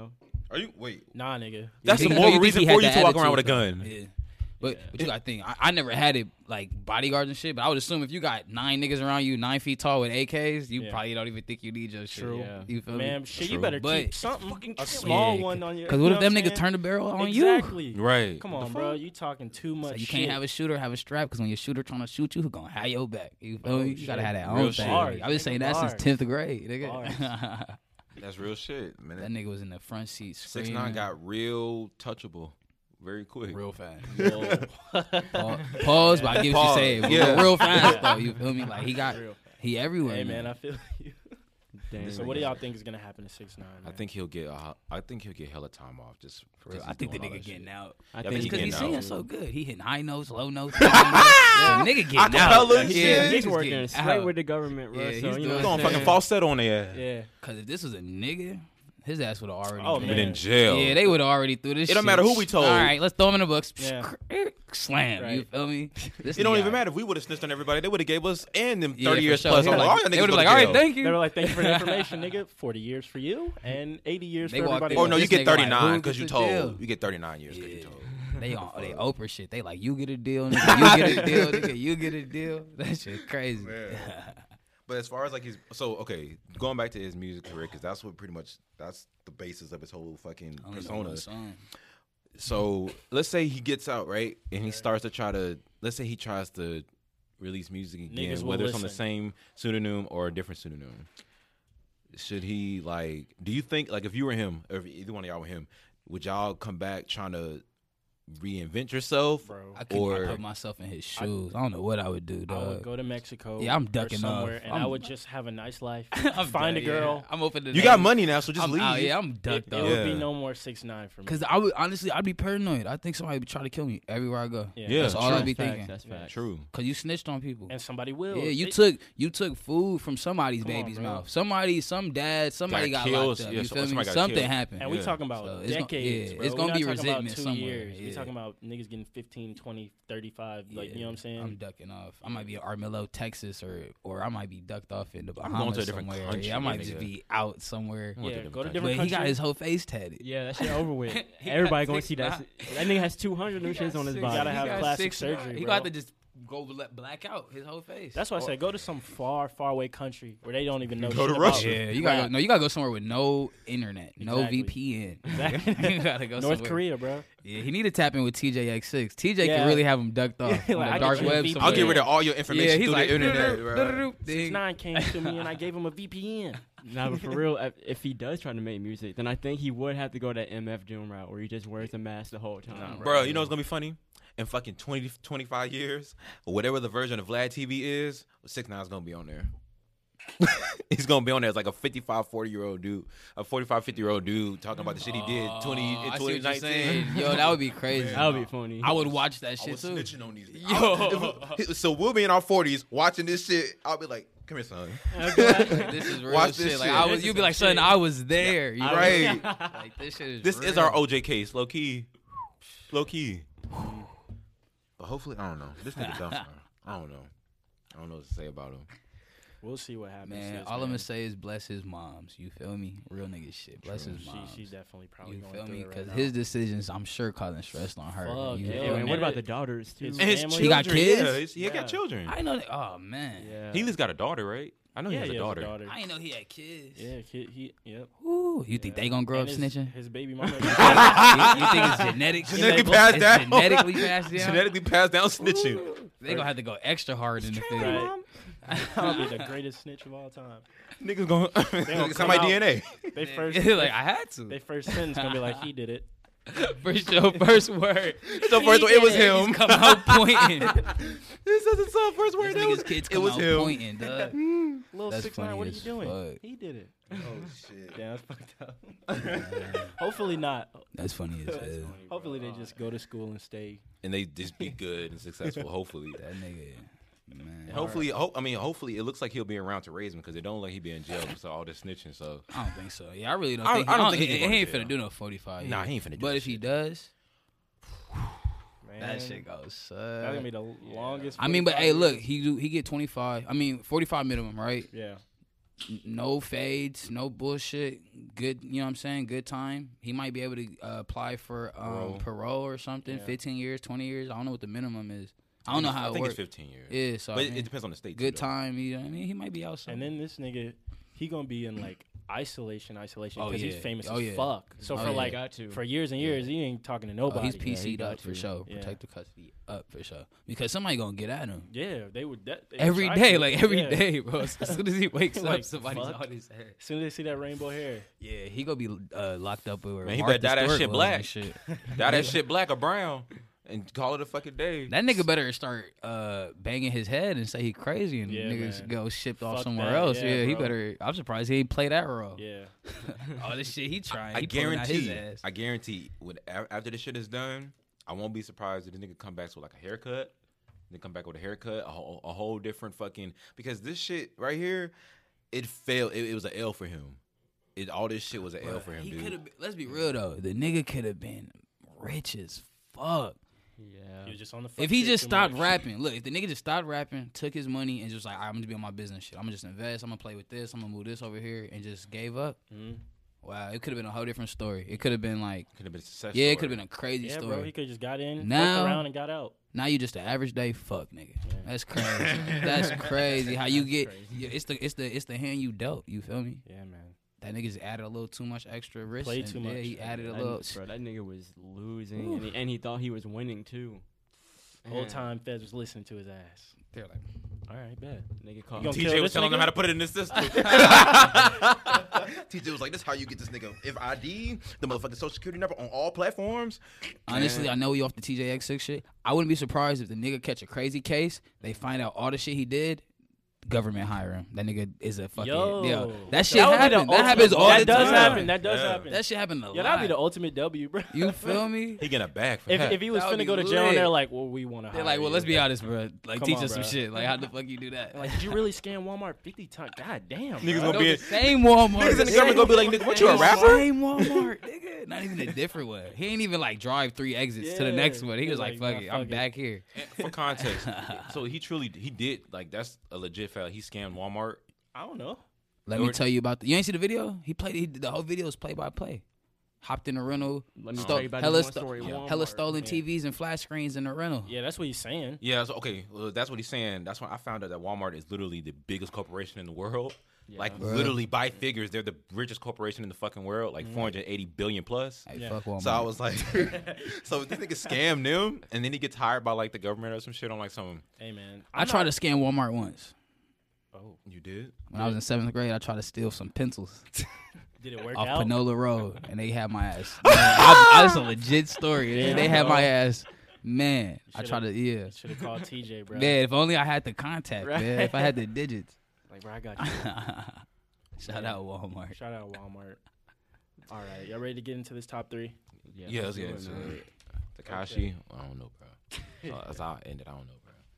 Are you wait? Nah, nigga. That's You the think- more you think reason he had for you the to walk around with a attitude, gun. though? Yeah. But, Yeah. but you gotta think. I, I never had it like bodyguards and shit. But I would assume if you got nine niggas around you, nine feet tall with A Ks, you Yeah. probably don't even think you need your shit. True. Yeah. You feel Man, me? shit, True. you better But- keep something, a killing. small Yeah, one on your. Because you what know if them I'm niggas saying? turn the barrel on you? Exactly. Right. Come What on, the bro. fuck? You talking too much So you shit. can't have a shooter have a strap because when your shooter trying to shoot you, who gonna have your back? You feel Oh, me? You gotta shit. have that Real own thing. bars, I was saying that nigga, since tenth grade, nigga. Bars. That's real shit, man. That nigga was in the front seat Six screaming. nine got real touchable, very quick. real fast. Whoa. Pa- Pause, but I get what Pause. you saying. But Yeah. real fast though. You feel me? Like he got, Real fast. he everywhere. Hey, man, I feel you. Damn. So what do y'all think is gonna happen to six nine? I think he'll get. Uh, I think he'll get hella time off. Just For real. 'cause I he's think the doing all nigga that getting shit. out. I Yeah, think but It's he because he's getting singing out. so good. He hitting high notes, low notes. The nigga getting out. Acapella and Yeah, shit. he's niggas working getting straight out. with the government, bro. Yeah, so, he's you doing know He's what going I'm fucking saying? falsetto on there. Yeah. Cause if this was a nigga, his ass would have already. Oh, been- Been man. in jail. Yeah, they would have already threw this. It don't shit. matter who we told. All right, let's throw him in the books. Yeah. Slam. You Right. feel me? This It don't nigga even out. matter if we would have snitched on everybody. They would have gave us and them Yeah, thirty for years sure. plus. They I'm would've like, all like- y'all they niggas would go have to like, all right, jail. thank you. They were like, thank you for the information, nigga. Forty years for you and eighty years They for walked everybody. in Oh else. no, you This get nigga like, thirty-nine who because gets you the told. deal? You get thirty-nine years because you Yeah. told. They on they Oprah shit. They like, you get a deal, nigga. You get a deal, nigga. You get a deal. That shit crazy. But as far as like his, so okay, going back to his music career, because that's what pretty much that's the basis of his whole fucking Only know persona. one song. So let's say he gets out, right, and he starts to try to. Let's say he tries to release music again, Niggas will whether it's on the listen. same pseudonym or a different pseudonym. Should he like? Do you think like if you were him, or if either one of y'all were him, would y'all come back trying to reinvent yourself? Bro. I couldn't Or- put myself in his shoes. I, don't know what I would do, I would dog. go to Mexico. Yeah, I'm or ducking somewhere, off. and I'm- I would just have a nice life. I'm Find done, a girl. Yeah. I'm open to You that. got money now, so just I'm leave. out, yeah, I'm It, ducked it off. would be Yeah. no more six nine for me. Cause I would honestly, I'd be paranoid. I think somebody would try to kill me everywhere I go. Yeah. Yeah, That's all true. I'd be Facts, thinking. That's facts. True. Cause you snitched on people. And somebody will. Yeah, you They- took you took food from somebody's Come on, baby's bro. mouth. Somebody, some dad, somebody Got got, killed. locked up. Yeah, You so- feel me? somebody got Something killed. happened. And we Yeah. talking about So it's gon- decades, yeah, bro. it's We're gonna not be talking about resentment two somewhere, years. We yeah. talking about niggas getting fifteen, twenty, thirty-five. Like, you know what I'm saying? I'm ducking off. I might be in Armillo, Texas, or or I might be ducked off in the going Bahamas to a different somewhere. country, Yeah, I might nigga. just be out somewhere. I'm going to Yeah, a go to different different But he got countries. his whole face tatted. Yeah, that shit over with. He Everybody got gonna see that. six shit. That nigga has two hundred of them shits on his Six- body. gotta he have got plastic six- surgery, He bro. got to just go bla- black out his whole face. That's why I said go to some far, far away country where they don't even know. Go shit to about Russia. Yeah, you gotta go, no. You gotta go somewhere with no internet, no Exactly. V P N. Exactly. you gotta go North somewhere. Korea, bro. Yeah, he need to tap in with T J X six. T J Yeah. can really have him ducked off on Like, the I dark get you a web. V P N. I'll get somewhere. rid of all your Yeah, information he's through like, the internet, bro. Six nine came to me and I gave him a V P N. Nah, but for real, if, if he does try to make music, then I think he would have to go that M F Doom route where he just wears a mask the whole time. Nah, Bro, you know what's gonna be funny? In fucking twenty, twenty-five years, or whatever the version of Vlad T V is, six nine's gonna be on there. He's gonna be on there as like a fifty-five, forty year old dude, a forty-five, fifty year old dude talking about the shit he did twenty Oh, in I see twenty what you're nineteen. saying. Yo, that would be crazy. That would be funny. I would watch that I shit was too. snitching on these. Yo. I'll- so we'll be in our forties watching this shit. I'll be like, "Come here, son." This is real Watch shit. this Like shit. I This was, is you'd be some like, son, shit. I was there. You Right. Like this shit is. This is real. our O J case, low key, low key. But hopefully, I don't know. This nigga dumb. I don't know. I don't know what to say about him. We'll see what happens. Man, sis, all I'm man. gonna say is bless his moms. You feel me? Real nigga shit. Bless his She, moms. she's definitely probably You going feel through me? it right Because now. his decisions, I'm sure, causing stress on her. Fuck, You yeah, feel Yeah, me? and what about the daughters too? His And his family. children, He got kids? Yeah, he's- he Yeah. got children. I know that. Oh man. Yeah. Healy's got a daughter, right? I know yeah, he has he a daughter. I didn't know he had kids. Yeah, kid, he, yep. Ooh, you think they gonna grow And up his, snitching? His baby mama. you, you think it's genetic? Genetically It's passed down. Genetically passed down. Genetically passed down snitching. They gonna have to go extra hard in the field. Right. I'll be the greatest snitch of all time. Niggas gonna gonna it's come my out- D N A. They first, like I had to. they first sentence gonna be like, he did it. First your first word. So first He it was did it. him. He's come out pointing. This doesn't sound first word. This It was, nigga's kids it come was out him. pointing, dog. Little That's six nine, funny what are as you doing? fuck. He did it. Oh shit. Yeah, that's fucked up. Hopefully not. That's funny as hell. Hopefully they just go to school and stay. And they just be good and successful. Hopefully. That nigga, man. Hopefully, ho- I mean, hopefully, it looks like he'll be around to raise him because it don't look like he be in jail for all this snitching. So, I don't think so. Yeah, I really don't I- think. I don't think he, he he, can go to ain't jail. finna do no forty-five. Nah, years. he ain't finna do But that if he shit. does, Man, that shit goes. That's gonna be Uh, the longest. I mean, but forty-five hey, look, years. he do he get twenty-five. I mean, forty-five minimum, right? Yeah. N- No fades, no bullshit. Good, you know what I'm saying? Good time. He might be able to uh, apply for um, parole. parole or something. Yeah. fifteen years, twenty years. I don't know what the minimum is. I don't know how I it think works. it's fifteen years. Yeah, so but I it, mean, it depends on the state. good too, though. time. You know what I mean? He might be out somewhere. And then this nigga, he gonna be in like isolation, isolation Oh, because yeah. he's famous Oh, as yeah. fuck. So Oh, for yeah. like Got to. for years and years, he ain't talking to nobody. Oh, he's Yeah, P C'd he got up for to. sure. Yeah. Protective custody up for sure. Because somebody gonna get at him. Yeah, they would. That, they Every try day, to. like every Yeah. day, bro. As soon as he wakes Like, up, somebody's fuck. on his head. As soon as they see that rainbow hair, Yeah, he gonna be uh, locked up with. Man, he better dye that shit black. Shit. Dye that shit black or brown and call it a fucking day. That nigga better start uh, banging his head and say he crazy and Yeah, niggas man. go shipped off Fuck somewhere that. else. Yeah, Yeah, he bro. better. I'm surprised he ain't play that role. yeah, All this shit he trying. I he pulling out his guarantee. ass. I guarantee. When a- after this shit is done, I won't be surprised if the nigga come back with like a haircut. Then come back with a haircut, a whole, a whole different fucking. Because this shit right here, it failed. It, it was an L for him. It all this shit was an L for him, He dude. could have. Let's be real though. The nigga could have been rich as fuck. Yeah. he was just on the. Fuck If he shit just too stopped much. rapping, look, if the nigga just stopped rapping, took his money, and just like, I'm gonna be on my business shit. I'm gonna just invest. I'm gonna play with this. I'm gonna move this over here, and just gave up. Mhm. Wow, it could have been a whole different story. It could have been like, Could have been a success. yeah, it story. could have been a crazy Yeah, story. bro, he could just got in, Now- fucked around, and got out. Now you just an average day fuck nigga. Yeah. That's crazy. That's crazy. How you That's get? crazy. Yeah, it's the it's the it's the hand you dealt. You feel me? Yeah, man. That nigga just added a little too much extra risk. Played and too yeah, much. he added a That- little. Bro, that nigga was losing, and he, and he thought he was winning too. Whole Man, time Feds was listening to his ass. They're like, All right, bet. nigga called. You gonna T kill J was this telling nigga? him how to put it in the system. T J was like, "This how you get this nigga if I D, the motherfucking social security number on all platforms." honestly, Man. I know we off the T J X six shit. I wouldn't be surprised if the nigga catch a crazy case. They find out all the shit he did. Government hire him. That nigga is a fucking Yo, yeah. That shit would be the happens. That ultimate- happens all that the does time. happen. That does Yeah. happen. That shit happened a yeah, lot. that'd be the ultimate W, bro. You feel me? He getting a bag for If, that. if he was That would finna be go to jail, and they're lit. like, "Well, we want to." They're like, well, let's be honest, bro. Like, Come teach on, us some bro. shit. Like, how the fuck you do that? Like, did you really scan Walmart fifty times? God damn. Niggas bro. gonna No, be the in- same Walmart. Niggas in the government gonna be like, "Nigga, what you a The rapper?" Same Walmart, nigga. Not even a different one. He ain't even like drive three exits to the Yeah. next one. He He's was like, like, fuck nah, it, I'm fuck it. back here. For context, so he truly he did like that's a legit fact. He scammed Walmart. I don't know. Let me tell you about the. You ain't see the video? He played. He, the whole video is play by play. Hopped in the rental. Let me sto- tell you about hella, this one sto- story. yeah, Walmart. hella stolen Yeah. T Vs and flat screens in the rental. Yeah, that's what he's saying. Yeah, so, okay, well, that's what he's saying. That's when I found out that Walmart is literally the biggest corporation in the world. Yeah. Like Bruh. literally by figures, they're the richest corporation in the fucking world, like four hundred eighty billion plus. Hey, Yeah. fuck Walmart. So I was like, so this nigga scammed them, and then he gets hired by like the government or some shit on like some. Hey, man. I tried to scam Walmart once. Oh, You did? When I was in seventh grade, I tried to steal some pencils did it work off out? Panola Road, and they had my ass. Man, I, I, that's a legit story. Yeah, they had bro. my ass. Man, I Should've- tried to, yeah. Should have called T J, bro. Man, if only I had the contact, Right. man. If I had the digits. Like, bro, I got you. Shout Yeah. out Walmart. Shout out Walmart. All right, y'all ready to get into this top three? Yeah, Yeah, let's do get it, into man. it. Takashi, I don't know, bro. Uh, that's how I ended. I don't know,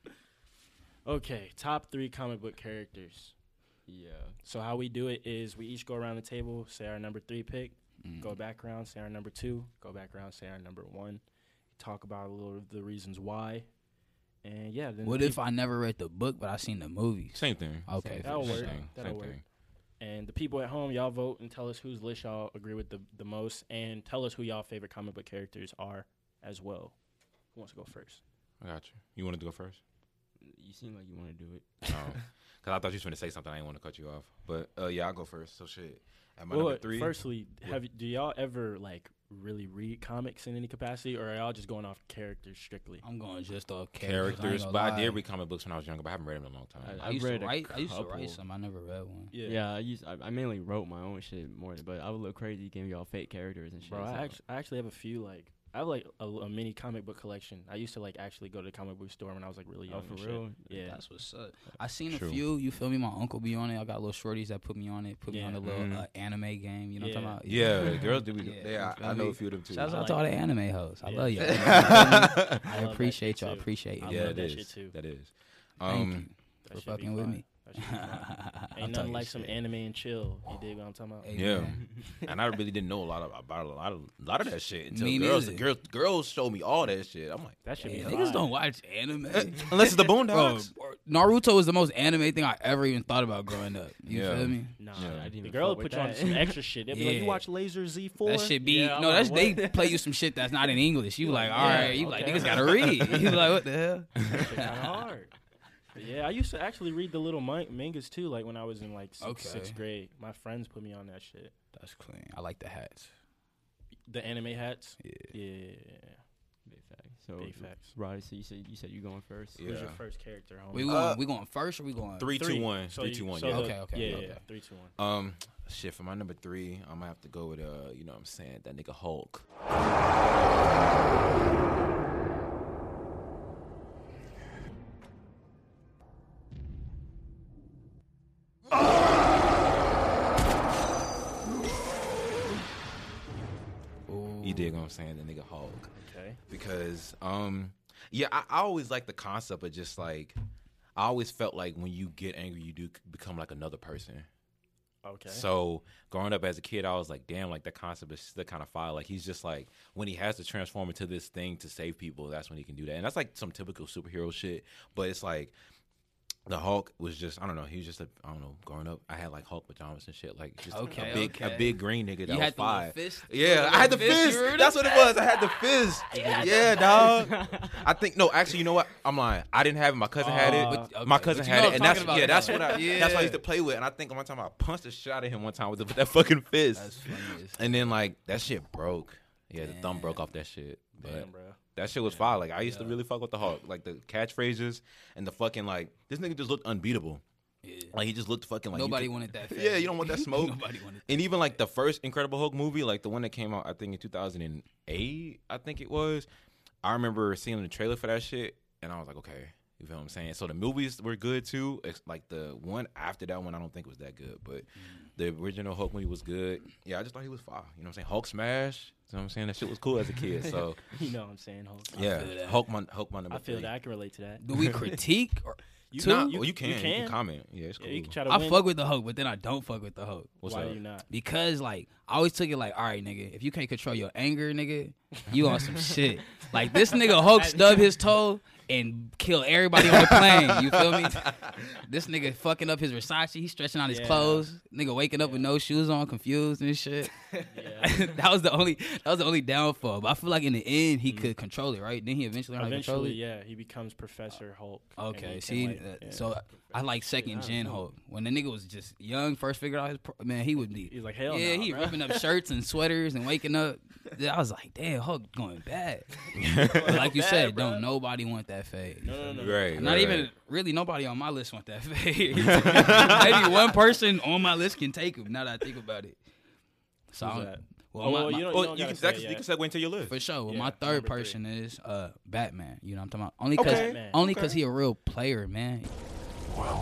bro. Okay, top three comic book characters. Yeah. So how we do it is we each go around the table, say our number three pick, Mm. go back around, say our number two, go back around, say our number one, talk about a little of the reasons why, and yeah. Then What the if I never read the book, but I seen the movies? Same thing. Okay, That'll Same work. thing. That'll Same work. thing. And the people at home, y'all vote and tell us whose list y'all agree with the, the most, and tell us who y'all favorite comic book characters are as well. Who wants to go first? I got you. You wanted to go first? You seem like you want to do it. Oh, because I thought you was going to say something. I didn't want to cut you off. But uh, yeah, I'll go first. So shit. At my Well, number three. firstly, What? have do y'all ever like really read comics in any capacity, or are y'all just going off characters strictly? I'm going just off characters. characters, I ain't but gonna I did lie. read comic books when I was younger, but I haven't read them in a long time. I- I used read to a write. I used to couple. write some. I never read one. Yeah, I used I, I mainly wrote my own shit more, but I would look crazy giving y'all fake characters and shit. Bro, so- I actually, I actually have a few like I have like a, a mini comic book collection. I used to like actually go to the comic book store when I was like really young. Oh, for and shit. real? Yeah. That's what's up. I seen True. a few. You feel me? My uncle be on it. I got little shorties that put me on it. Put me Yeah. on the little Mhm. uh, anime game. You know what I'm Yeah. talking about? Yeah, girls do. Be, Yeah, they, you I, feel I know me? a few of them too. Shouts I out like to all the that. anime hoes. I Yeah. love y'all. I I love that appreciate shit y'all. too. Appreciate I you. yeah, love it that is. shit too. That is. Thank Um, you That for shit be fucking with fire. me. That shit was fire. I'm Ain't nothing talking like some shit. anime and chill. You dig what I'm talking about? Hey, Yeah, man. and I really didn't know a lot of, about a lot of a lot of that shit until Me girls, neither. girls girls showed me all that shit. I'm like, That should Yeah, be niggas fire. don't watch anime. unless it's the Bro, Boondocks. Naruto was the most anime thing I ever even thought about growing up. You Yeah. feel me? Nah, Yeah. I didn't the even girl fuck with put you on that. some extra shit. They'll be like, Yeah. you watch Laser Z four? That shit be Yeah, I'm no. like, That's they what? play you some shit that's not in English. You like, all Yeah, right. You like okay. niggas gotta read. You like, what the hell? That shit kind of hard. But yeah, I used to actually read the little man- mangas too. Like when I was in like sixth, Okay. sixth grade, my friends put me on that shit. That's clean. I like the hats. The anime hats. Yeah. Yeah. Big facts. So, Big facts. Roddy, so you said you said you going first. Yeah. Who's your first character? Homie? We going? Uh, we going first or we going? Three, two, one, So three, you- two, one. so Yeah. the- Okay, okay, Yeah, okay. yeah. Three, two, one. Um, shit. For my number three, I'm gonna have to go with uh, you know what I'm saying, that nigga Hulk. Ooh. You dig what I'm saying, that nigga Hulk. Okay. Because um yeah, I, I always like the concept of just like, I always felt like when you get angry you do become like another person. Okay. So growing up as a kid, I was like, damn, like that concept is still kind of fire. Like he's just like, when he has to transform into this thing to save people, that's when he can do that. And that's like some typical superhero shit. But it's like, the Hulk was just, I don't know, he was just a, I don't know, growing up, I had like Hulk pajamas and shit, like just Okay, a big okay. a big green nigga that You was had the little fire. fist? Yeah, The I had the little fist, fist. you remember That's that? what it was. I had the fist. Yeah, dog. I think no, actually, you know what? I'm lying. I didn't have it. My cousin had it. Uh, But- My okay, cousin but you had know it, what and I'm that's talking about, yeah, that's though. what I Yeah. that's what I used to play with. And I think one time I punched the shit out of him one time with, the, with that fucking fist. That's funny. as- And then like that shit broke. Yeah, the thumb Damn. broke off that shit. But Damn, bro. that shit was fire. Like I used to Yeah. really fuck with the Hulk. Like the catchphrases and the fucking like this nigga just looked unbeatable. Yeah. Like he just looked fucking like you Nobody could- wanted that. Yeah, fast. you don't want that smoke. Nobody wanted. And even like the first Incredible Hulk movie, like the one that came out, I think in two thousand eight, I think it was. I remember seeing the trailer for that shit, and I was like, okay, you feel what I'm saying? So the movies were good too. It's like the one after that one, I don't think was that good, but the original Hulk movie was good. Yeah, I just thought he was fire. You know what I'm saying? Hulk smash. You know what I'm saying? That shit was cool as a kid. So You know what I'm saying, Hulk. yeah, feel that. Hulk my Hulk my number I feel three. that I can relate to that. Do we critique? Or, You, Two? Nah, you, well, you can, You you can. can comment. Yeah, it's cool. Yeah, you can try to I win. fuck with the Hulk, but then I don't fuck with the Hulk. What's Why up? do you not? Because like I always took it like, all right, nigga, if you can't control your anger, nigga, you on some shit. Like this nigga Hulk stubbed his toe and kill everybody on the plane. You feel me? This nigga fucking up his Versace. He's stretching out his Yeah. clothes. Nigga waking up with no shoes on, confused and shit. Yeah. that was the only that was the only downfall. But I feel like in the end he could control it, right? Then he eventually learned how to control Eventually, it. yeah, he becomes Professor Hulk. and he Okay, can, see, like, uh, yeah. so I like second gen Hulk. When the nigga was just young, first figured out his pro- man, he would be He's like, hell yeah, nah, he bro. ripping up shirts and sweaters and waking up. I was like, damn, Hulk going bad. But like you Bad, said, bro. don't nobody want that fade. No, no, no. Right, Not right, even right. really nobody on my list want that fade. Maybe one person on my list can take him. Now that I think about it. So Who's I'm- that? well, Oh, my- well, my- you don't, Well, you don't you gotta can, say that, it you yet. can segue into your list. For sure. Well, Yeah, my third number three. person is uh, Batman. You know what I'm talking about? Only because Okay. Batman. only because he a real player, man. Well,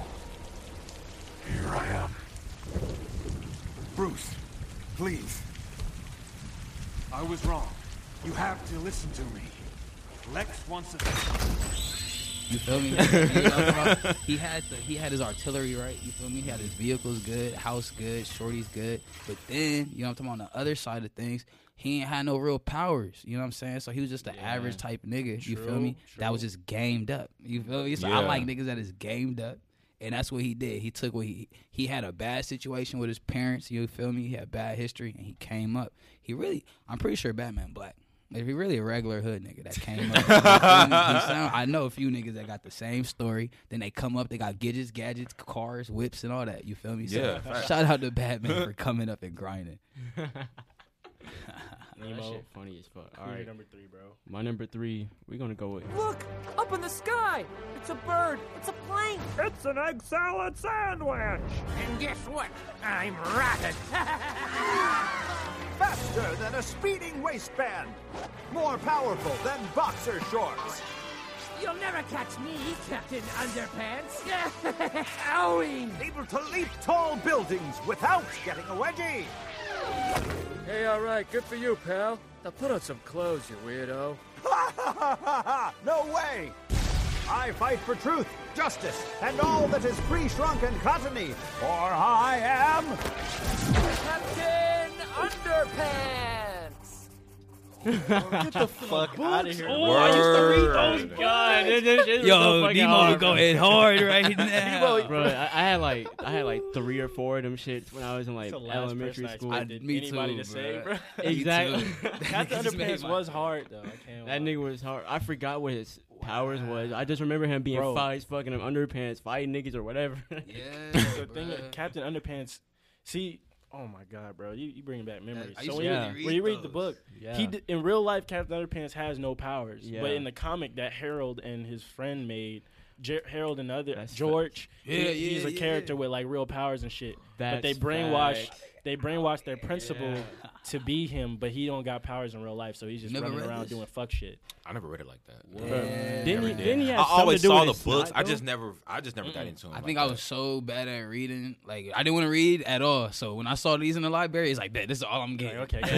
here I am. Bruce, please. I was wrong. You have to listen to me. Lex wants a... You feel me? You know what I'm talking about? he had the, he had his artillery right. You feel me? He had his vehicles good, house good, shorties good. But then, you know what I'm talking about, on the other side of things, he ain't had no real powers. You know what I'm saying? So he was just an Yeah. average type nigga. You feel True, me? That was true. just gamed up. You feel me? So I Yeah. like niggas that is gamed up. And that's what he did. He took what he he had a bad situation with his parents. You feel me? He had bad history, and he came up. He really, I'm pretty sure Batman black. If he really a regular hood nigga that came up, you feel me? He sound, I know a few niggas that got the same story. Then they come up, they got gadgets, gadgets, cars, whips, and all that. You feel me? So Yeah, facts. shout out to Batman for coming up and grinding. That Nemo. shit funny as fuck. All Who's your right, number three, bro? my number three, we're gonna go with Look! Up in the sky! It's a bird! It's a plane! It's an egg salad sandwich! And guess what? I'm ratted! Faster than a speeding waistband! More powerful than boxer shorts! You'll never catch me, Captain Underpants! Owie! Able to leap tall buildings without getting a wedgie! Hey, all right, good for you, pal. Now put on some clothes, you weirdo. Ha ha ha ha ha! No way! I fight for truth, justice, and all that is pre-shrunk and cottony, for I am... Captain Underpants! Get the fuck out of here. Oh, I used to read those. Word. God, this, this shit was so Yo, fucking Demo hard, go bro. in hard right now. Bro, I, I had like I had like three or four of them shits when I was in like That's the last elementary person I school. expected Me anybody too, to say, bruh. bro. Exactly. Captain Just made Underpants my- was hard though. I can't That lie. nigga was hard. I forgot what his powers was. I just remember him being Bro. fights, fucking them underpants, fighting niggas or whatever. Yeah, The thing, bruh. Captain Underpants. See, oh my god, bro, you you bringing back memories. I used So to when, really you, read when you read the those. book, Yeah. he d- in real life, Captain Underpants has no powers. Yeah. But in the comic that Harold and his friend made, Jer- Harold and other That's George, Yeah, he- yeah, he's a yeah. character with like real powers and shit. but they That's brainwash, facts. they brainwash their principal Yeah. to be him, but he don't got powers in real life, so he's just Never running read around this? doing fuck shit. I never read it like that. Bro, Yeah. didn't he? Never did. Didn't he have I something always to do saw with the his books. snot, I though? just never, I just never got Mm-mm. into them. I like think I that. was so bad at reading. Like, I didn't want to read at all. So when I saw these in the library, it's like, bet, this is all I'm getting. Like, okay,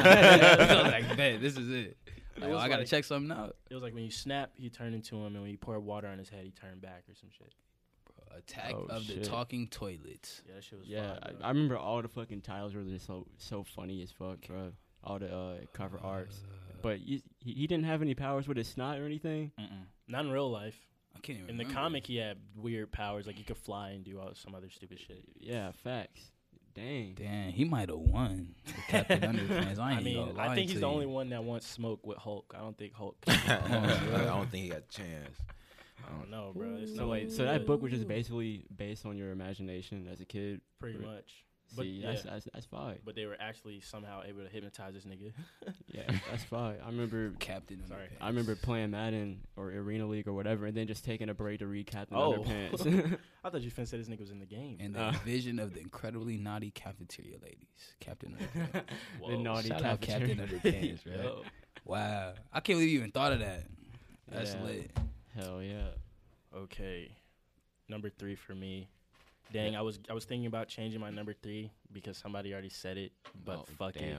I was like, bet, this is it. Like, was oh, I got to like- check something out. It was like when you snap, he turned into him, and when you pour water on his head, he turned back or some shit. Attack Oh, of the shit. Talking Toilets. Yeah, that shit was Yeah, fire, bro. I, I remember all the fucking titles were just so so funny as fuck, bro. All the uh, cover arts. But you, he, he didn't have any powers with his snot or anything. Mm-mm. Not in real life. I can't even In the remember. comic, he had weird powers, like he could fly and do all some other stupid shit. Yeah, facts. Dang. Damn, he might have won. with Captain Underpants. I, I ain't mean, gonna lie I think to he's the you. only one that wants smoke with Hulk. I don't think Hulk. I don't think he got a chance. I don't know, bro. It's So no like, so that book was just basically based on your imagination as a kid. pretty Re- much. But See, yeah, that's, that's that's fine. but they were actually somehow able to hypnotize this nigga. Yeah, that's fine. I remember. Captain Sorry. Underpants. I remember playing Madden or Arena League or whatever, and then just taking a break to read Captain Oh. Underpants. I thought you finna say this nigga was in the game. And the Uh. vision of the incredibly naughty cafeteria ladies. Captain Underpants. the naughty Shout out cafeteria. Captain Underpants, right? Yo. Wow. I can't believe you even thought of that. That's Yeah. lit. Hell yeah. Okay, number three for me. Dang, I was I was thinking about changing my number three because somebody already said it, but Oh, fuck damn. it.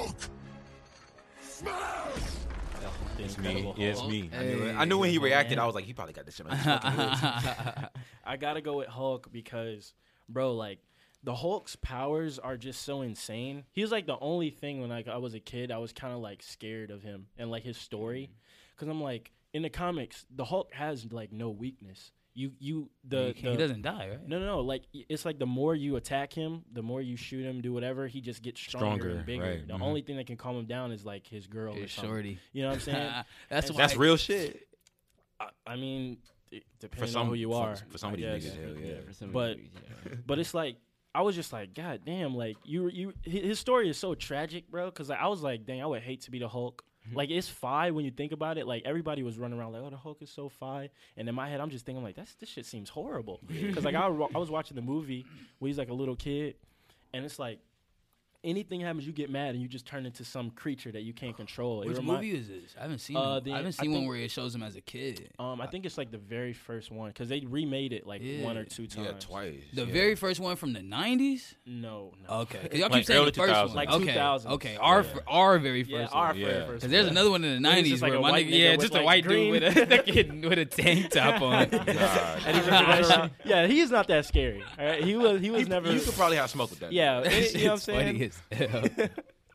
The It's me. Incredible Yeah, it's Hulk. me. I Hey, knew, it. I knew when he man. reacted, I was like, he probably got this shit on his fucking lips. I gotta go with Hulk because, bro, like the Hulk's powers are just so insane. He was like the only thing when like I was a kid, I was kind of like scared of him and like his story, because I'm like in the comics, the Hulk has like no weakness. You you the, he, the he doesn't die, right? no no no like y- it's like the more you attack him, the more you shoot him, do whatever, he just gets stronger, Stronger, and bigger. right, The mhm. only thing that can calm him down is like his girl or It's something. shorty. You know what I'm saying? That's And why. That's real shit. I, I mean, it, For depending some, on who you for- are. For some I of these guess. niggas, hell yeah. for some But- movies, yeah. But it's like I was just like, God damn, like you you hi- his story is so tragic, bro. Because like, I was like, dang, I would hate to be the Hulk. Like it's fi when you think about it. Like everybody was running around like, oh, the Hulk is so fi. And in my head, I'm just thinking like, that's this shit seems horrible. Because like I, wa- I was watching the movie when he's like a little kid, and it's like anything happens, you get mad and you just turn into some creature that you can't control. It Which remind- movie is this? I haven't seen. Uh, it. the- I haven't I seen one think- where it shows him as a kid. Um, I think it's like the very first one because they remade it like Yeah. one or two times. Yeah, twice. The yeah. very first one from the nineties. No, no. Okay, because y'all Like keep saying early the first two one. thousands. Like okay, two thousands. okay, our Yeah. f- our very first. Yeah, one. our Yeah. very first. Because there's one. another one in the Where he's nineties just like where a my white nigga, nigga yeah, with, just a like, white green- dude with a, that kid with a tank top on. God. And he's running around. Yeah, he is not that scary. All right? He was. He was You- never. You could probably have smoke with that. Yeah, That it- you know what I'm shit's funny saying? as hell.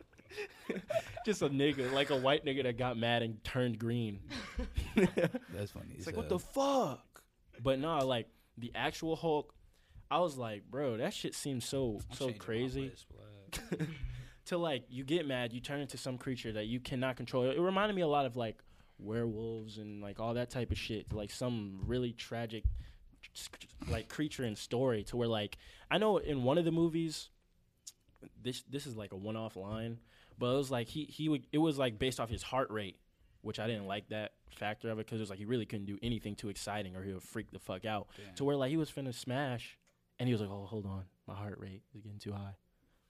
Just a nigga, like a white nigga that got mad and turned green. That's funny. It's like what the fuck? But no, like the actual Hulk, I was like, bro, that shit seems so so crazy. To like you get mad, you turn into some creature that you cannot control. It reminded me a lot of like werewolves and like all that type of shit. Like some really tragic like creature and story to where like I know in one of the movies this this is like a one off line, but it was like he he would it was like based off his heart rate, which I didn't like that factor of it because it was like he really couldn't do anything too exciting or he would freak the fuck out. Damn. To where like he was finna smash and he was like, oh, hold on, my heart rate is getting too high.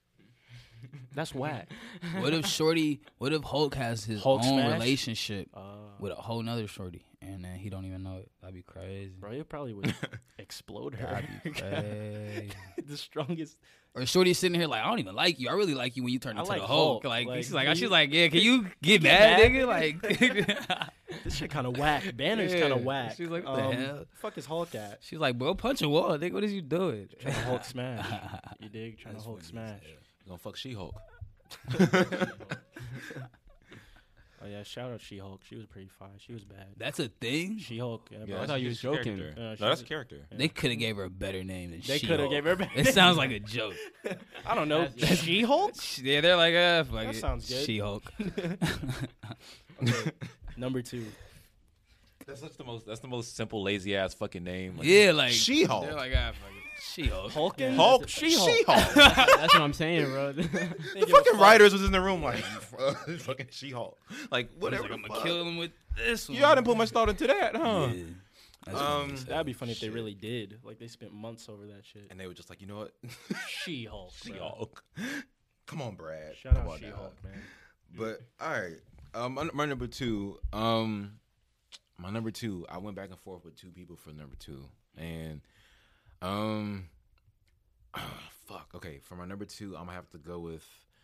That's whack. What if Shorty? What if Hulk has his Hulk own smash? relationship Uh, with a whole nother Shorty, and and then he don't even know it. That'd be crazy. Bro, it probably would explode her. That'd be crazy. The strongest. Or Shorty sitting here like, I don't even like you. I really like you when you turn I into like the Hulk. Hulk. Like, Like, she's like, can she's you- like, yeah, can you get Get mad, mad, nigga? Like, This shit kind of whack. Banner's Yeah. kind of whack. She's like, what the um, hell? Fuck is Hulk at? she's like, bro, punch a wall, nigga. What is you doing? Trying to Hulk smash. You dig? Trying That's to Hulk funny as smash. hell. You gonna fuck She-Hulk? Oh yeah, shout out She-Hulk. She was pretty fire. She was bad. That's a thing. She-Hulk. Yeah, bro. I thought you was joking. Character. Uh, no, she that's was- a character. They could have gave her a better name than They She-Hulk. coulda gave her a better It sounds like a joke. I don't know. She-Hulk. Yeah, they're like, uh, fuck That it. sounds good. She-Hulk. Okay. Number two. That's such the most. That's the most simple, lazy ass fucking name. Like, Yeah, like She-Hulk. They're like, ah, fuck it. She-Hulk. Hulkin? Hulk. She-Hulk. She-Hulk. That's what I'm saying, bro. The fucking writers was in the room like, fucking She-Hulk. Like whatever. Like, I'm the gonna fuck. kill him with this one. Y'all didn't put much thought into that, huh? Yeah. That's Um, funny as hell. That'd be funny if they Shit. really did. Like they spent months over that shit. And they were just like, you know what? She-Hulk. bro. She-Hulk. Come on, Brad. Shout Come out on now. She-Hulk, man. But all right, um, my, my number two, um, my number two. I went back and forth with two people for number two, and um, fuck. Okay, for my number two, I'm gonna have to go with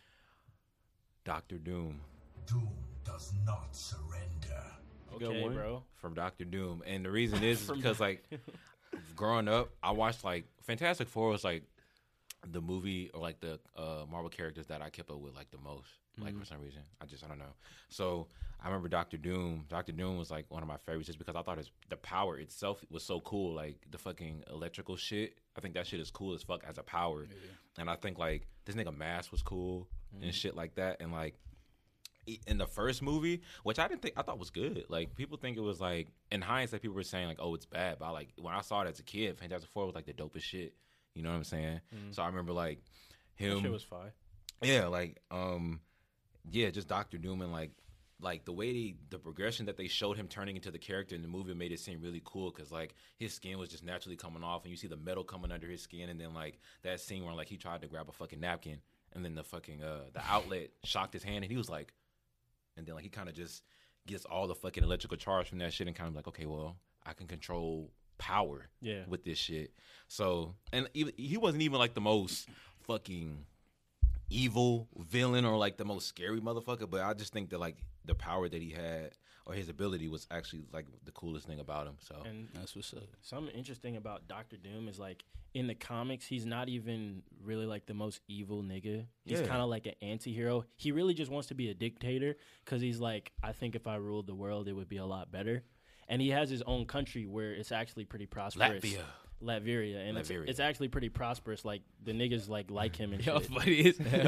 Doctor Doom. Doom does not surrender. Good Okay, one. bro. From Doctor Doom, and the reason is, is From because like growing up, I watched like Fantastic Four was like the movie or like the uh, Marvel characters that I kept up with like the most. Like Mhm. for some reason, I just I don't know. So I remember Doctor Doom. Doctor Doom was like one of my favorites just because I thought his, the power itself was so cool. Like the fucking electrical shit. I think that shit is cool as fuck as a power. And I think like this nigga Mask was cool and shit like that. And like in the first movie, which I didn't think I thought was good. Like people think it was like in hindsight, people were saying like, oh, it's bad. But I, like when I saw it as a kid, Fantastic Four was like the dopest shit. You know what I'm saying? Mhm. So I remember like That him. shit was fire. Yeah, like um, yeah, just Doctor Doom and like like the way they, the progression that they showed him turning into the character in the movie made it seem really cool because like his skin was just naturally coming off and you see the metal coming under his skin and then like that scene where like he tried to grab a fucking napkin and then the fucking uh the outlet shocked his hand and he was like, and then like he kind of just gets all the fucking electrical charge from that shit and kind of like, okay, well I can control power Yeah. with this shit. So and even, he wasn't even like the most fucking evil villain or like the most scary motherfucker, but I just think that like the power that he had or his ability was actually like the coolest thing about him. So And That's what's up. something interesting about Doctor Doom is like in the comics, he's not even really like the most evil nigga. He's Yeah. kind of like an anti-hero. He really just wants to be a dictator because he's like, I think if I ruled the world, it would be a lot better. And he has his own country where it's actually pretty prosperous. Latvia. Latveria, and Latveria. It's, it's actually pretty prosperous. Like the niggas like like him and Y'all shit. funny as hell.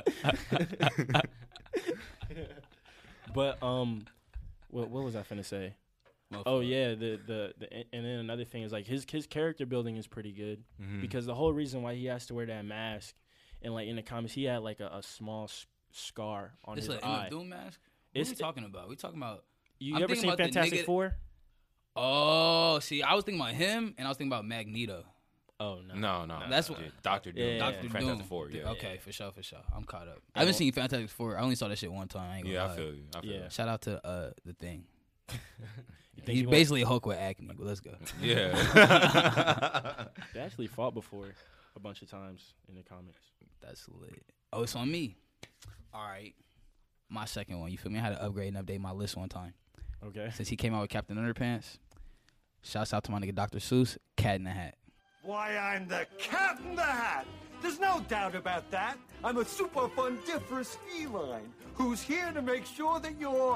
But um, what what was I finna say? Oh yeah, the, the the and then another thing is like his his character building is pretty good Mhm. because the whole reason why he has to wear that mask and like in the comics he had like a, a small s- scar on It's his like eye. in the Doom mask. What It's are we talking about? We talking about? You I'm ever thinking seen about the Fantastic nigga- Four? Oh, see, I was thinking about him, and I was thinking about Magneto. Oh no, no, no, That's no, what- dude. Doctor Doom, Yeah, Doctor yeah. Fantastic Doom. Four, yeah, Okay, for sure, for sure. I'm caught up. Yeah. I haven't seen Fantastic Four. I only saw that shit one time. I ain't gonna yeah. lie. I feel you. I feel Yeah. Shout out to uh the thing. You think He's he won't- basically Hulk with acne, but let's go. you. Yeah. They actually fought before a bunch of times in the comics. That's lit. Oh, it's on me. All right. My second one. You feel me? I had to upgrade and update my list one time. Okay. Since he came out with Captain Underpants. Shouts out to my nigga Doctor Seuss, Cat in the Hat. Why, I'm the Cat in the Hat. There's no doubt about that. I'm a super fundiferous feline who's here to make sure that you're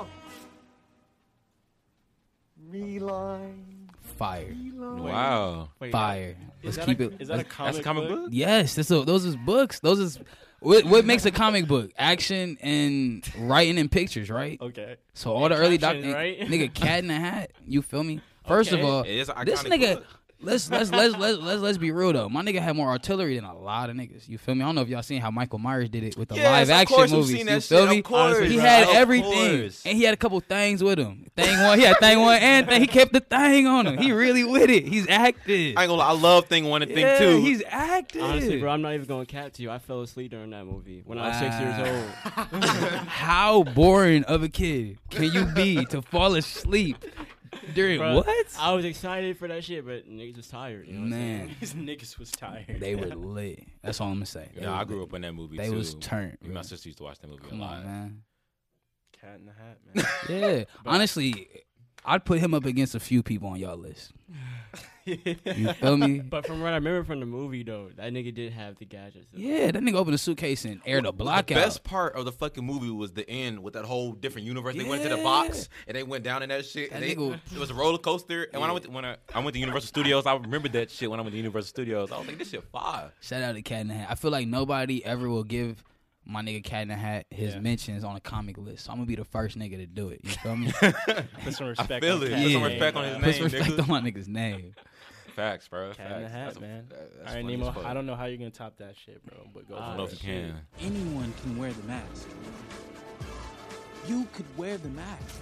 me-line. Fire. Wow. Fire. Is Let's that keep a, it. Is that a That's- comic, that's a comic book? Yes, that's a, those is books. Those is what, what makes a comic book? Action and writing and pictures, right? Okay. So all the early doc, Captions, right? nigga, Cat in the Hat. You feel me? First Okay. of all, It is an this iconic nigga. book. Let's let's let's let's let's let's be real though. My nigga had more artillery than a lot of niggas. You feel me? I don't know if y'all seen how Michael Myers did it with the Yes, live of action course we've movies. seen You that feel shit, me? of course, he bro, had of everything, course. and he had a couple things with him. Thing one, he had thing one and thing. He kept the thing on him. He really with it. He's active. I ain't gonna lie, I love thing one and thing Yeah, two. he's active. Honestly, bro, I'm not even going to cap to you. I fell asleep during that movie when I was six years old. How boring of a kid can you be to fall asleep During Bruh, what? I was excited for that shit, but niggas was tired. You know what I'm Man. saying? These niggas was tired. They were lit. That's all I'm gonna say. They Yeah, was I grew lit. up in that movie They too. was turned. My bro. sister used to watch that movie Come a lot. on, man. Cat in the Hat, man. Yeah. Honestly, I'd put him up against a few people on y'all list. You feel me? But from what I remember from the movie, though, that nigga did have the gadgets. Though. Yeah, that nigga opened a suitcase and aired a block the out. best part of the fucking movie was the end with that whole different universe. They went to the Yeah. box and they went down in that shit. That and they, nigga- it was a roller coaster. And when I went to, when I, I went to Universal Studios, I remember that shit when I went to Universal Studios. I was like, this shit fire. Shout out to Cat in the Hat. I feel like nobody ever will give my nigga Cat in the Hat his Yeah. mentions on a comic list. So I'm gonna be the first nigga to do it. You feel me? Put some respect feel on it. Cat Put some in the respect Hat, on his man. Put name, some respect nigga. on my nigga's name. Facts, bro. Cat in the Facts. Hat, That's a- man. that- that's All right, funny as Nemo. fuck. I don't know how you're gonna top that shit, bro. But go. I don't for know it. if you can. Anyone can wear the mask. You could wear the mask.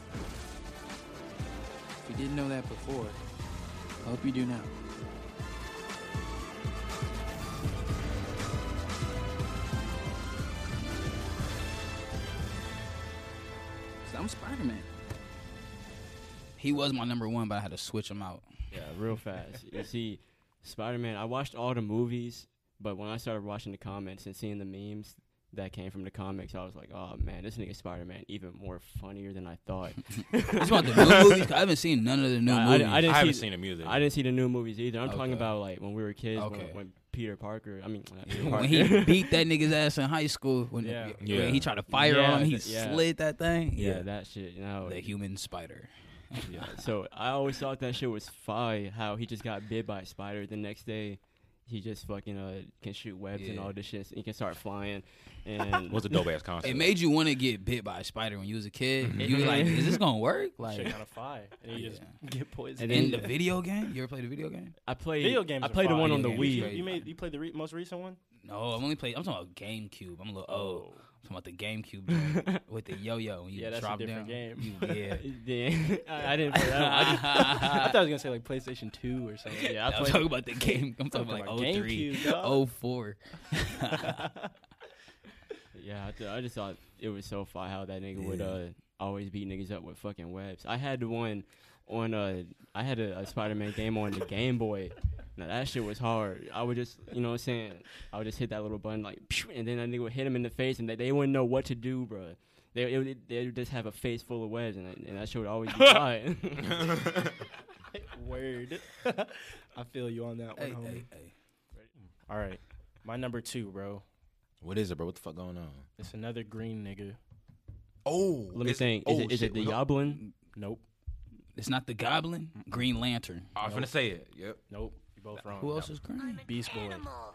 If you didn't know that before, I hope you do now. So I'm Spider-Man. He was my number one, but I had to switch him out. Yeah, real fast. You see, Spider-Man, I watched all the movies, but when I started watching the comments and seeing the memes that came from the comics, I was like, oh, man, this nigga Spider-Man even more funnier than I thought. You talking about the new movies? 'Cause I haven't seen none of the new I, I, movies. didn't- I, didn't I haven't see, seen the music. I didn't see the new movies either. I'm Okay. talking about, like, when we were kids, Okay. when, when Peter Parker, I mean, not Peter Parker. when he beat that nigga's ass in high school, when, Yeah. when Yeah. he tried to fire Yeah, on him, he th- yeah. slid that thing. yeah, that shit, you know. the human spider. Yeah. So I always thought that shit was fire. How he just got bit by a spider. The next day, he just fucking uh can shoot webs and Yeah. all this shit. He can start flying. And What's a dope ass concept? It made you want to get bit by a spider when you was a kid. Mm-hmm. You was like, "Is this gonna work?" Shit Like kind of fire, and you just get poisoned. And in then- the video game. You ever played the video game? I played. Video games I are played the fire. one on the Video games You, are Wii. great. you made you played the re- most recent one. No, I'm only played. I'm talking about GameCube. I'm a little old. I'm talking about the GameCube joint with the yo-yo. When you Yeah, that's a drop different down. game. You, yeah. Yeah, I, I didn't play that. One. I just, I thought I was gonna say like PlayStation Two or something. yeah, I I'm played. talking about the game. I'm talking Talking about about like oh three, GameCube, dog. oh four. Yeah, I, th- I just thought it was so fire how that nigga would uh always beat niggas up with fucking webs. I had the one on uh I had a, a Spider-Man game on the Game Boy. Now that shit was hard. I would just, you know what I'm saying, I would just hit that little button like, pew, and then that nigga would hit him in the face, and they, they wouldn't know what to do, bro. They it, would- they would just have a face full of webs, and, and that shit would always be fire. Word. I feel you on that one, Hey, homie. hey, hey. All right, my number two, bro. What is it, bro? What the fuck going on? It's another green nigga. Oh, Let me is think. It, Is oh, it is shit. it the We go- Goblin? Nope, It's not the Goblin. Green Lantern. I was gonna say it. Yep. nope. You both wrong. Who else is green? Beast Boy.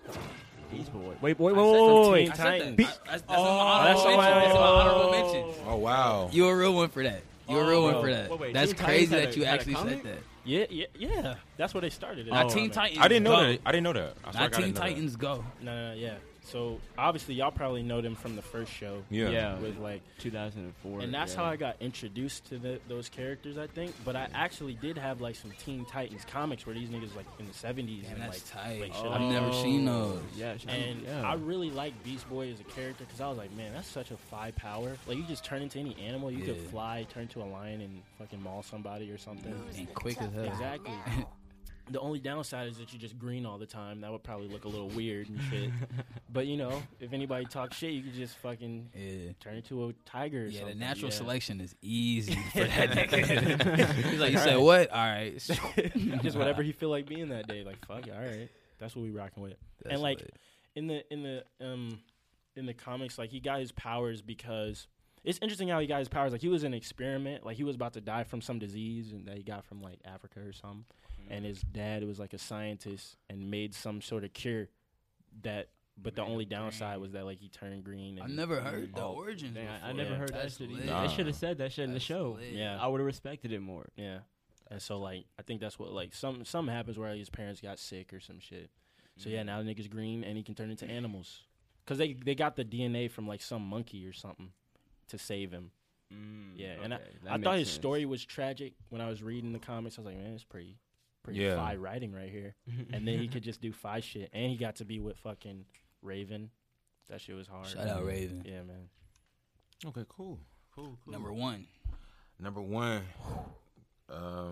Beast Boy. Wait, wait, wait, From wait, wait, Teen wait. Titans. That's, that's, Oh, my that's honorable on my- mention. That's my honorable mention. Oh wow. You a real one for that. You a real Oh, one bro. for that. Wait, wait, That's Teen Titans crazy had that a- you had a actually said comic? that. Yeah, yeah, yeah. That's where they started it. Now, Oh, Teen man. Titans. I didn't know go. that. I didn't know that. I swear Now to God, I Teen didn't know that. Titans go. No, no, no, yeah. So obviously y'all probably know them from the first show. Yeah. Yeah. With like, two thousand four. and that's yeah. how I got introduced to the, those characters, I think. But I actually did have like some Teen Titans comics where these niggas like in the seventies Man, and that's like, tight. like, shit I've like that. never seen those. Yeah, sh- And yeah. I really like Beast Boy as a character because I was like, man, that's such a fly power. Like, you just turn into any animal. You could Yeah. fly, turn to a lion, and fucking maul somebody or something. And quick as hell. Exactly. The only downside is that you're just green all the time. That would probably look a little weird and shit. But, you know, if anybody talks shit, you could just fucking Yeah. turn into a tiger or Yeah, something. the natural Yeah. selection is easy for that nigga. He's like, you said what? All right. Just whatever he feel like being that day. Like, fuck it, all right. That's what we rocking with. That's and, like, lit. in the in the um in the comics, like, he got his powers because it's interesting how he got his powers. Like, he was an experiment. Like, he was about to die from some disease and that he got from like Africa or something. Mm-hmm. And his dad was like a scientist and made some sort of cure that. But the only downside was that like he turned green. And I never heard the Oh, origins. Dang, I, I before. never Yeah. heard that That's shit lit. either. Nah. They should have said that shit in the That's show. lit. Yeah. I would have respected it more. Yeah. And so like I think that's what like some some happens where his parents got sick or some shit. So yeah, now the nigga's green and he can turn into animals. Cause they they got the D N A from like some monkey or something to save him. Mm, Yeah, and I, okay, that I thought makes his sense. story was tragic when I was reading the comics. I was like, man, it's pretty pretty Yeah. fly writing right here. And then he could just do fi shit, and he got to be with fucking Raven. That shit was hard. Shout out Raven. Yeah, man. Okay, cool, cool, cool. Number one. Number one. Um,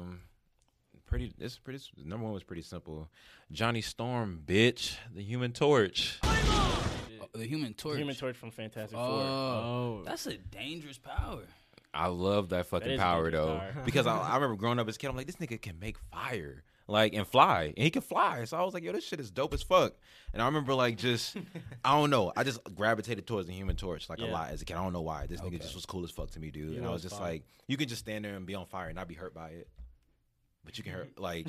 pretty. It's pretty. Number one was pretty simple. Johnny Storm, bitch, the Human Torch. Oh, the Human Torch. Human Torch from Fantastic Oh, Four. Oh. that's a dangerous power. I love that That fucking is power dangerous though, power. because I, I remember growing up as a kid. I'm like, this nigga can make fire, like and fly, and he can fly. So I was like, yo, this shit is dope as fuck. And I remember like just, I don't know, I just gravitated towards the Human Torch like a Yeah. lot as a kid. I don't know why. This Okay. nigga just was cool as fuck to me, dude. Yeah, and that I was was just fire. like, you can just stand there and be on fire and not be hurt by it. But you can hurt, like,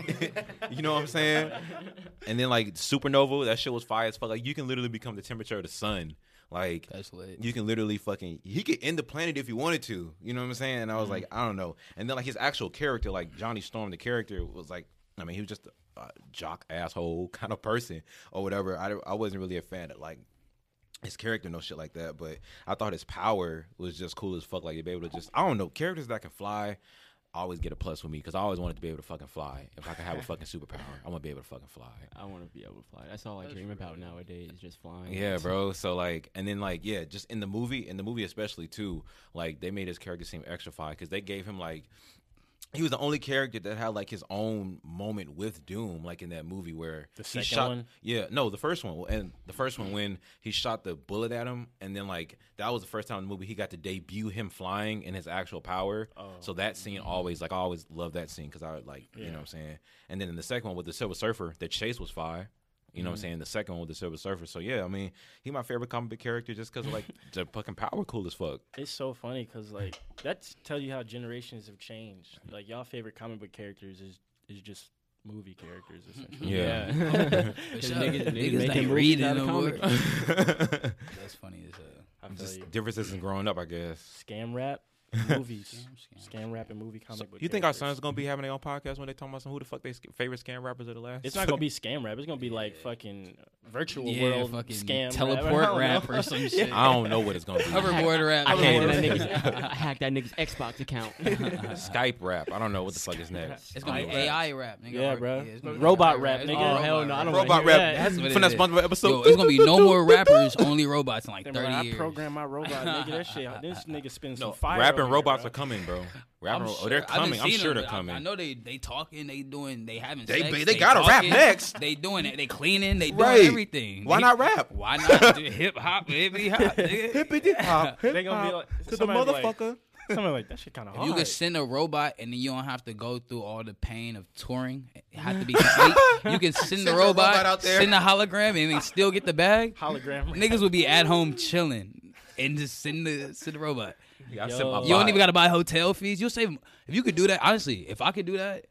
you know what I'm saying? And then, like, supernova, that shit was fire as fuck. Like, you can literally become the temperature of the sun. Like, That's lit. you can literally fucking, he could end the planet if he wanted to. You know what I'm saying? And I was like, I don't know. And then, like, his actual character, like, Johnny Storm, the character, was like, I mean, he was just a, a jock asshole kind of person or whatever. I, I wasn't really a fan of, like, his character, no shit like that. But I thought his power was just cool as fuck. Like, to be able to just, I don't know, characters that can fly always get a plus with me because I always wanted to be able to fucking fly. If I could have a fucking superpower, I want to be able to fucking fly. I want to be able to fly. That's all I dream about nowadays, is just flying. Yeah, bro. So like, and then like, yeah, just in the movie, in the movie especially too, like they made his character seem extra fly because they gave him like, he was the only character that had like his own moment with Doom, like in that movie where The he second shot. one? Yeah, no, the first one, and the first one when he shot the bullet at him, and then like that was the first time in the movie he got to debut him flying in his actual power. Oh. So that scene always, like, I always love that scene because I like, you Yeah. know what I'm saying. And then in the second one with the Silver Surfer, the chase was fire. You know what I'm saying? The second one with the Silver Surfer. So yeah, I mean, he my favorite comic book character just because of like the fucking power cool as fuck. It's so funny because like that tells you how generations have changed. Like y'all favorite comic book characters is is just movie characters essentially. Yeah. For sure. niggas- niggas Niggas making ain't movies reading out of no more. comics. That's funny as hell. I feel Just you. differences in growing up, I guess. Scam rap movies, Scam, scam rap and movie comic So, book. you think our characters. sons gonna be having their own podcast when they talking about some who the fuck they sc- favorite scam rappers of the last? It's not gonna be scam rap. It's gonna be like fucking virtual Yeah, world fucking scam teleport rap, I don't rap know. or some shit. I don't know what it's gonna be. Hoverboard rap. I can't hacked, that even- nigga's, I hacked that nigga's Xbox account. Skype rap. I don't know what the fuck is next. It's gonna be A I rap, nigga. Yeah, Or- bro. it's gonna be Robot A I rap, It's nigga. gonna be Oh, hell no, I don't Robot wanna hear rap. that. That's what From it that is. SpongeBob episode. Yo, it's gonna be no more rappers, only robots in like Then, thirty bro, I years. program my robot, nigga. That shit. This nigga spinning some No, fire. rapping over robots here, are coming, bro. I'm Rapping, sure. oh, they're I haven't coming. I'm seen sure them, they're but I- coming. I know they they talking, they doing, they having They- sex. they- they gotta rap talking, next. They doing it. They cleaning. They doing Right. everything. Why They- not rap? Why not do hip hop? Hippity hop. nigga. Hippity hop, They gonna be like to the somebody like- motherfucker. Something like that shit kind of If hard. you could send a robot and then you don't have to go through all the pain of touring, it have to be sleep. You can send, Send the your robot, robot out there. send the hologram, and then still get the bag. hologram. Niggas will be at home chilling and just send the send the robot. Yeah, I Yo. sent my You don't bot. even got to buy hotel fees. You'll save. If you could do that, honestly, if I could do that,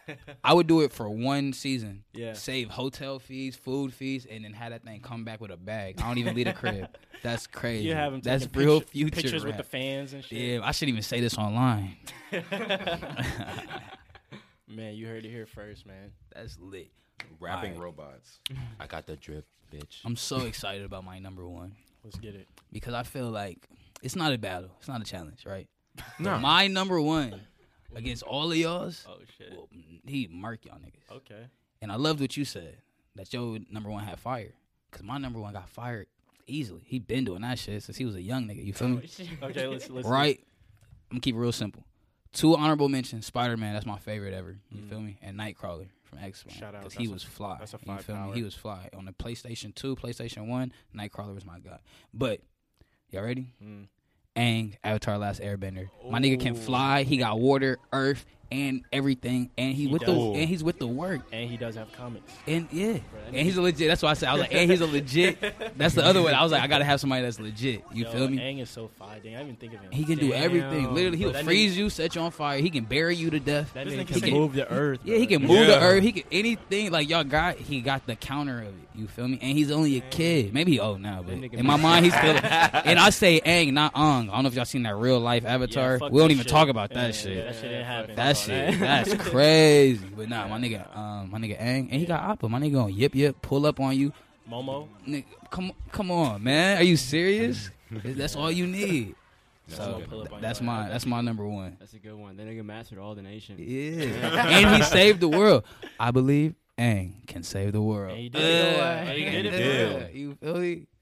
I would do it for one season. Yeah. Save hotel fees, food fees, and then have that thing come back with a bag. I don't even leave the crib. That's crazy. You have him That's taking real picture- future pictures with rap. the fans and shit. Yeah, I shouldn't even say this online. Man, you heard it here first, man. That's lit. Rapping Alright. robots. I got the drip, bitch. I'm so excited about my number one Let's get it. because I feel like it's not a battle. It's not a challenge, right? No. My number one against all of y'all's, Oh shit. well, he murk y'all niggas. Okay. And I loved what you said, that your number one had fire. Because my number one got fired easily. He been doing that shit since he was a young nigga. You feel me? Okay. Let's let's Right? I'm going to keep it real simple. Two honorable mentions. Spider-Man, that's my favorite ever. You feel me? And Nightcrawler from X-Men. Shout out. Because he That's a- was fly. that's a You fly feel power. me? He was fly. On the PlayStation two, PlayStation one, Nightcrawler was my guy. But, y'all ready? Mm. Aang, Avatar Last Airbender. My nigga can fly. He got water, earth, and everything. And he, He with does. the and he's with the work. And he does have comics. And yeah, that and nigga- he's a legit. That's why I said I was like, and he's a legit. That's the other way. I was like, I gotta have somebody that's legit. You Yo, feel me? Aang is so fire. Dang, I didn't even think of him. He can do Damn. everything. Literally, he'll Bro, that freeze nigga- you, set you on fire. He can bury you to death. That This nigga nigga can can- move the earth. Yeah, he bro. can move Yeah. the earth. He can anything. Like y'all got, he got the counter of it. You feel me? And he's only a kid. Maybe he old now, but That nigga in my be- mind, he's still. And I say Aang, not Ong. I don't know if y'all seen that real life Avatar. Yeah, fuck we don't that even shit. talk about Yeah, that yeah, shit. yeah, that shit didn't happen. That shit, that's crazy. But nah, my nigga, um, my nigga Aang, and he got Appa. My nigga gonna yip yip, pull up on you. Momo. Nigga, come, come on, man. Are you serious? That's all you need. So Pull up on that's your my ass. that's my number one. That's a good one. That nigga mastered all the nations. Yeah, and he saved the world. I believe Aang can save the world. And he did it, though. Uh, He he did it can for do real. it. You feel me?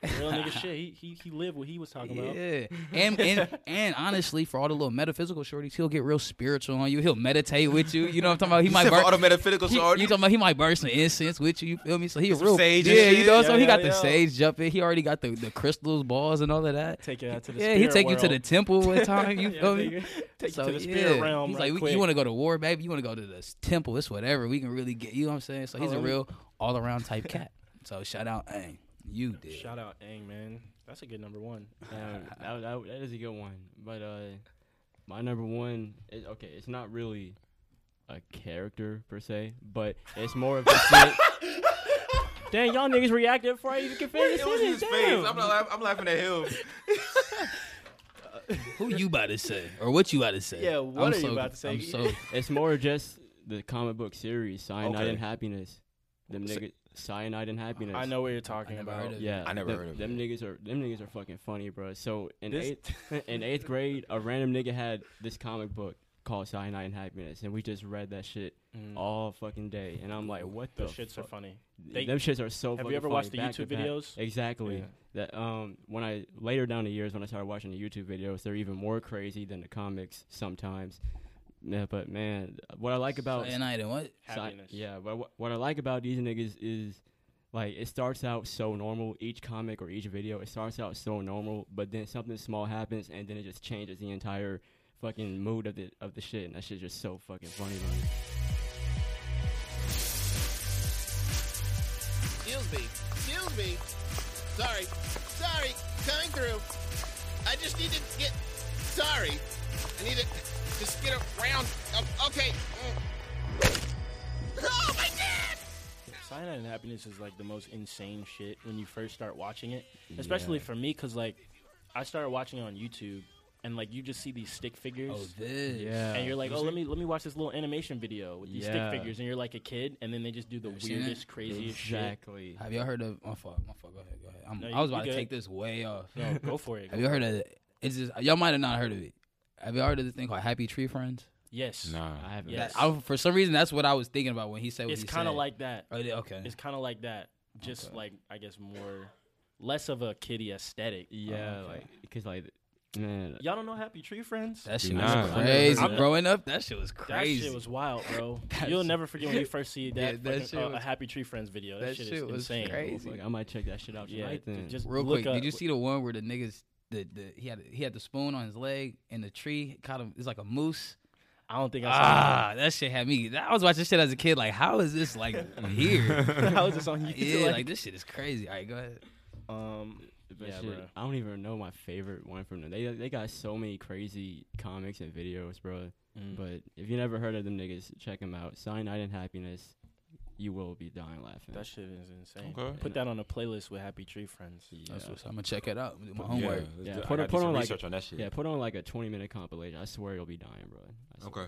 Real nigga shit. He, he he lived what he was talking about. Yeah, and and and honestly, for all the little metaphysical shorties, he'll get real spiritual on you. He'll meditate with you. You know what I'm talking about? He You might said for burn all the metaphysical he, shorties? You talking about? He might burn some incense with you. You feel me? So he a Some real sage and yeah. You shit? know, Yeah, so he yeah, got the yeah. sage jumping. He already got the, the crystals, balls, and all of that. Take you out to the yeah. He spirit take you to the world. temple one time. You Yeah, feel take me? you- take you So, to the spirit yeah. realm He's right like, we- quick. you want to go to war, baby? You want to go to the s- temple? It's whatever. We can really get. You know what I'm saying? So he's Oh, a let me- real all around type cat. So shout out, Aang. You did. Shout out Aang, man. That's a good number one. Um, that, that, that is a good one. But uh, my number one is okay. It's not really a character per se, but it's more of a shit. Dang, y'all niggas reacted before I even could finish It was his Damn. face. I'm, not laugh- I'm laughing at him. Who you about to say, or what you about to say? Yeah, what I'm are you so- about to say? I'm so It's more just the comic book series, Cyanide Okay. and Happiness. Them So- niggas, Cyanide and Happiness. I know what you're talking I never about. heard of it. Yeah, I never them, heard of them it. niggas are them niggas are fucking funny, bro. So in This- eighth in eighth grade, a random nigga had this comic book called Cyanide and Happiness, and we just read that shit Mm. all fucking day. And I'm like, what the? Those shits are fuck? funny. They- Them shits are so. Have you fucking ever funny, watched the back YouTube to back. videos? Exactly. Yeah. That um when I later down the years when I started watching the YouTube videos, they're even more crazy than the comics sometimes. Yeah, but man, what I like about Cyanide and what? Cy- Happiness. yeah, but what, what I like about these niggas is like it starts out so normal. Each comic or each video, it starts out so normal, but then something small happens, and then it just changes the entire fucking mood of the of the shit, and that shit's just so fucking funny to me. Excuse me. Excuse me. Sorry. Sorry. Coming through. I just need to get. Sorry. I need to just get around. Oh, okay. Mm. Oh, my dad! Cyanide and Happiness is like the most insane shit when you first start watching it, especially for me, because like I started watching it on YouTube, and like you just see these stick figures. Oh, this. Yeah, And you're like, oh, let me let me watch this little animation video with these Yeah. stick figures, and you're like a kid, and then they just do the Ever seen weirdest, that? craziest shit. exactly. Have y'all heard of? My fault. My fault. Go ahead. Go ahead. I'm, No, I you- was you about to good. take this way off. No, go for it. Have go you for heard it. of it? It's just y'all might have not heard of it. Have y'all heard of this thing called Happy Tree Friends? Yes. Nah. I haven't. Yes. That, I, for some reason, that's what I was thinking about when he said what It's he kind of said. like that. Oh, yeah, okay. It's kind of like that. Just Okay. like I guess more, less of a kiddie aesthetic. Yeah, Oh, okay. like because like man, Y'all don't know Happy Tree Friends? That shit Do was not. crazy. I'm- Growing up, that shit was That crazy. shit was wild, bro. That You'll shit- never forget when you first see that, Yeah, that fucking, shit uh, was- a Happy Tree Friends video. That, that shit, shit is was insane. crazy. like, I might check that shit out Yeah, tonight. d- Then. just Real look quick, up- did you see the one where the niggas the, the he had he had the spoon on his leg and the tree kind of it's like a moose? I don't think I saw Ah, that shit had me. I was watching shit as a kid. Like, how is this like here? that. How is this on YouTube? Yeah, Like, like this shit is crazy. All right, go ahead. um, But yeah, shit, bro. I don't even know my favorite one from them. They they got so many crazy comics and videos, bro. Mm. But if you never heard of them niggas, check them out. Cyanide and Happiness. You will be dying laughing. That shit is insane. Okay. Put that on a playlist with Happy Tree Friends. yeah. That's what's, I'm gonna check it out. Do my Yeah, homework. let's Yeah, do- put I it- gotta put do some on, like- research on that shit. Yeah, put on like a twenty minute compilation. I swear you'll be dying, bro. I swear.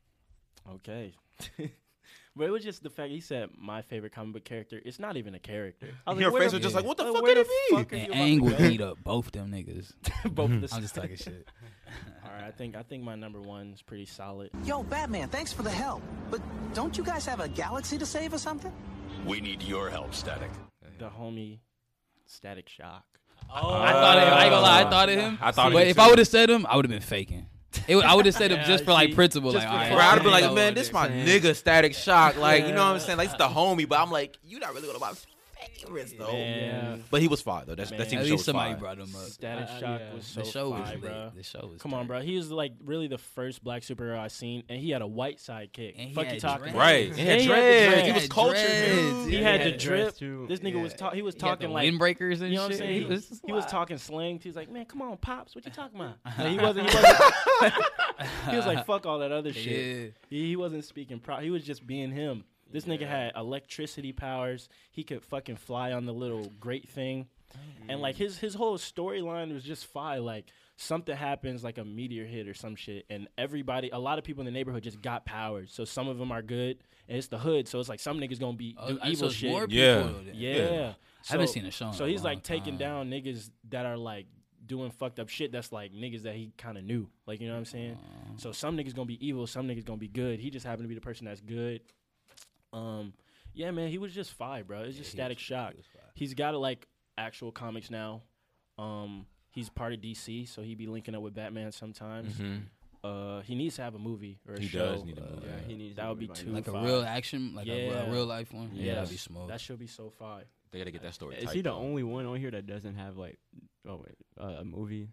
Okay. Okay. But it was just the fact he said my favorite comic book character. It's not even a character. I was Your like, where face the- was just like, what the uh, fuck where could the it be? fuck are you And about Aang to would go? beat up both them niggas. Both of the I'm just talking shit. All right, I think I think my number one's pretty solid. Yo, Batman, thanks for the help. But don't you guys have a galaxy to save or something? We need your help, Static. The homie, Static Shock. Oh, I thought of him. I ain't gonna lie. I thought of him. I thought of but him if too. I would have said him, I would have been faking. It, would- I would have said him Yeah, just for like see, principle. just Like, for all right, Bro, I'd have been I like, know man, what this it my is. nigga Static Shock. Like, you know what I'm saying? Like, it's the homie, but I'm like, you not really one of my favorites, though. Man. But he was fire, though. That's, Man. that T V At show least was somebody fire. brought him up. Static Uh, Shock yeah. was so the show was fire, lit. bro. The show was Come on, tight. bro. He was like really the first black superhero I seen, and he had a white sidekick. And he Fuck had you talking dreads. about? Right. He had he dreads. the He dreads. was cultured, dreads. dude. He Yeah, had he the had drip. dreads, too. This nigga was Yeah. ta- he was He had talking the like windbreakers and you know what I'm shit. saying? He, He was- he was talking slang. He was like, "Man, come on, pops, what you talking about?" Like, he wasn't. He, wasn't he was like, "Fuck all that other shit." Yeah. He, he wasn't speaking pro. He was just being him. This nigga had electricity powers. He could fucking fly on the little great thing, and like his his whole storyline was just fire. Like something happens, like a meteor hit or some shit, and everybody, a lot of people in the neighborhood just got powers. So some of them are good, and it's the hood. So it's like some niggas gonna be Oh, do so evil it's shit. more people Yeah. though, then. Yeah. Yeah. So, haven't seen a show in So a he's long like taking time. down niggas that are like doing fucked up shit. That's like niggas that he kind of knew. Like, you know what I'm saying? So some niggas gonna be evil, some niggas gonna be good. He just happened to be the person that's good. Um, yeah, man, he was just fire, bro. It's just he Static was- Shock. he was fire. He's got a, like actual comics now. Um, he's part of D C, so he be linking up with Batman sometimes. Mhm. Uh, he needs to have a movie or a He show. does need a movie. Yeah, he needs that a would be movie too like a fire. real action, like a, Yeah. a real life one. Yeah, Yes. that'd be smooth. That should be so fire. They gotta get that story. Is tight, he the though. only one on here that doesn't have like, oh wait, uh, a movie?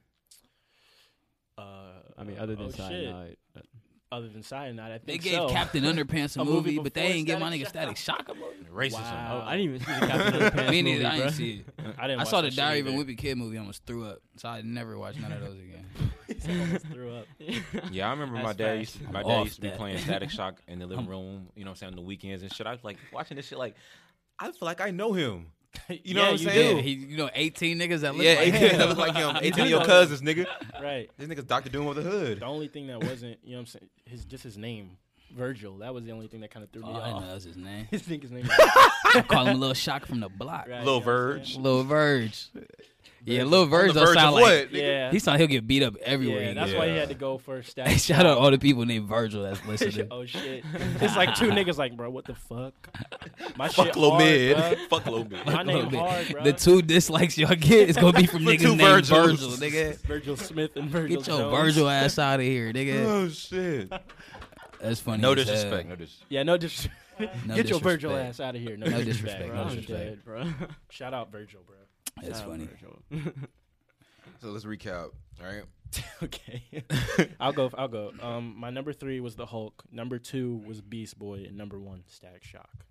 Uh, I mean, other than oh, shit. Cyanide. uh, Other than Cyanide, I They think gave so. Captain Underpants a, A movie, movie but they before ain't give my Static nigga Static Shock a movie. Racism. Wow. Oh, I didn't even see the Captain Underpants Me movie, neither. I bro. didn't see it. I didn't. I watch saw that the shit Diary of a either. Wimpy Kid movie. I almost threw up, so I never watched none of those again. He almost threw up. Yeah, I remember my That's dad. facts. Used, my I'm dad off used to be that. playing Static Shock in the living room. You know, what I'm saying, on the weekends and shit. I was like watching this shit. Like, I feel like I know him. You know Yeah, what I'm you saying? Yeah, he, you know, eighteen niggas that look Yeah, like eighteen him. that look like him. eighteen of your cousins, nigga. Right. This nigga's Doctor Doom of the hood. The only thing that wasn't, you know what I'm saying, his just his name, Virgil. That was the only thing that kind of threw me Oh, I didn't off. know that was his name. I think his name. I call him a little Shock from the block. Right, Lil you know what I'm Verge. saying? Lil Verge. Yeah, Lil Verge On the don't verge sound of like what, nigga? Yeah. he sound he'll get beat up everywhere. Yeah, he that's goes. why he Yeah. had to go for Hey, Static shout out all the people named Virgil that's listening. Oh shit! It's like two niggas like, bro, what the fuck? My Fuck shit Lil hard, Mid. bruh. Fuck Lil Mid. My name Little bit. hard, bro. The two dislikes y'all get is gonna be from For niggas two named Virgils. Virgil, nigga. Virgil Smith and Virgil Get your Jones. Virgil ass out of here, nigga. Oh shit. That's funny. No as hell. disrespect. No disrespect. Yeah, no dis- No Get your Virgil disrespect. ass out of here. No, No disrespect, disrespect, bro. no I'm disrespect. dead. bro. Shout out Virgil, bro. That's Shout out funny. Virgil. So let's recap. All right. Okay, I'll go. I'll go. Um, my number three was the Hulk. Number two was Beast Boy, and number one Static Shock.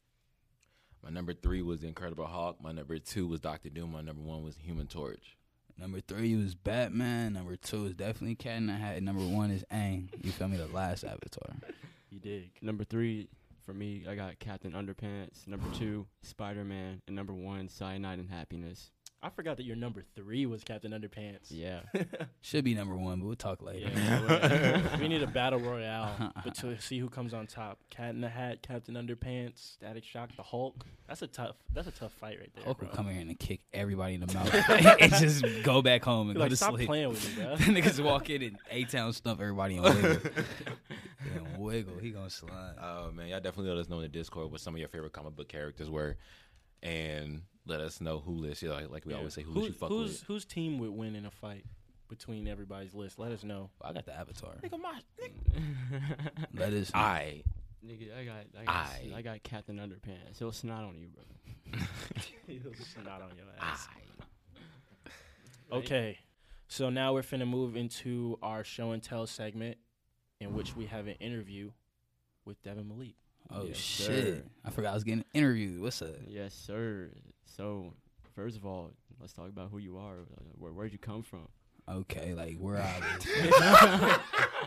My number three was the Incredible Hulk. My number two was Doctor Doom. My number one was Human Torch. Number three was Batman. Number two is definitely Cat in the Hat. And number one is Aang. You feel me? The last Avatar. You dig? Number three for me, I got Captain Underpants. Number two, Spider Man, and number one, Cyanide and Happiness. I forgot that your number three was Captain Underpants. Yeah. Should be number one, but we'll talk later. Yeah, we need a battle royale, but to see who comes on top. Cat in the Hat, Captain Underpants, Static Shock, the Hulk. That's a tough. That's a tough fight right there. Hulk bro. will come here and kick everybody in the mouth and just go back home and Be go like, to stop sleep. playing with me, bro. Niggas walk in and A-Town stuff everybody on Wiggle. Damn, Wiggle, he gonna slide. Oh man, y'all definitely let us know in the Discord what some of your favorite comic book characters were, and let us know who list. You know, like, like we Yeah. always say, who, Who- list you fuck who's with. whose team would win in a fight between everybody's list? Let us know. I got the Avatar. Nigga, my That is I. Nigga, I got, I got, I. I got Captain Underpants. He'll snot on you, bro. He'll snot on your ass. Okay, so now we're finna move into our show and tell segment, in which we have an interview with Devin Malik. Oh Yes, shit! sir. I forgot I was getting interviewed. What's up? Yes, sir. So, first of all, let's talk about who you are. Where, where'd you come from? Okay, like where I was,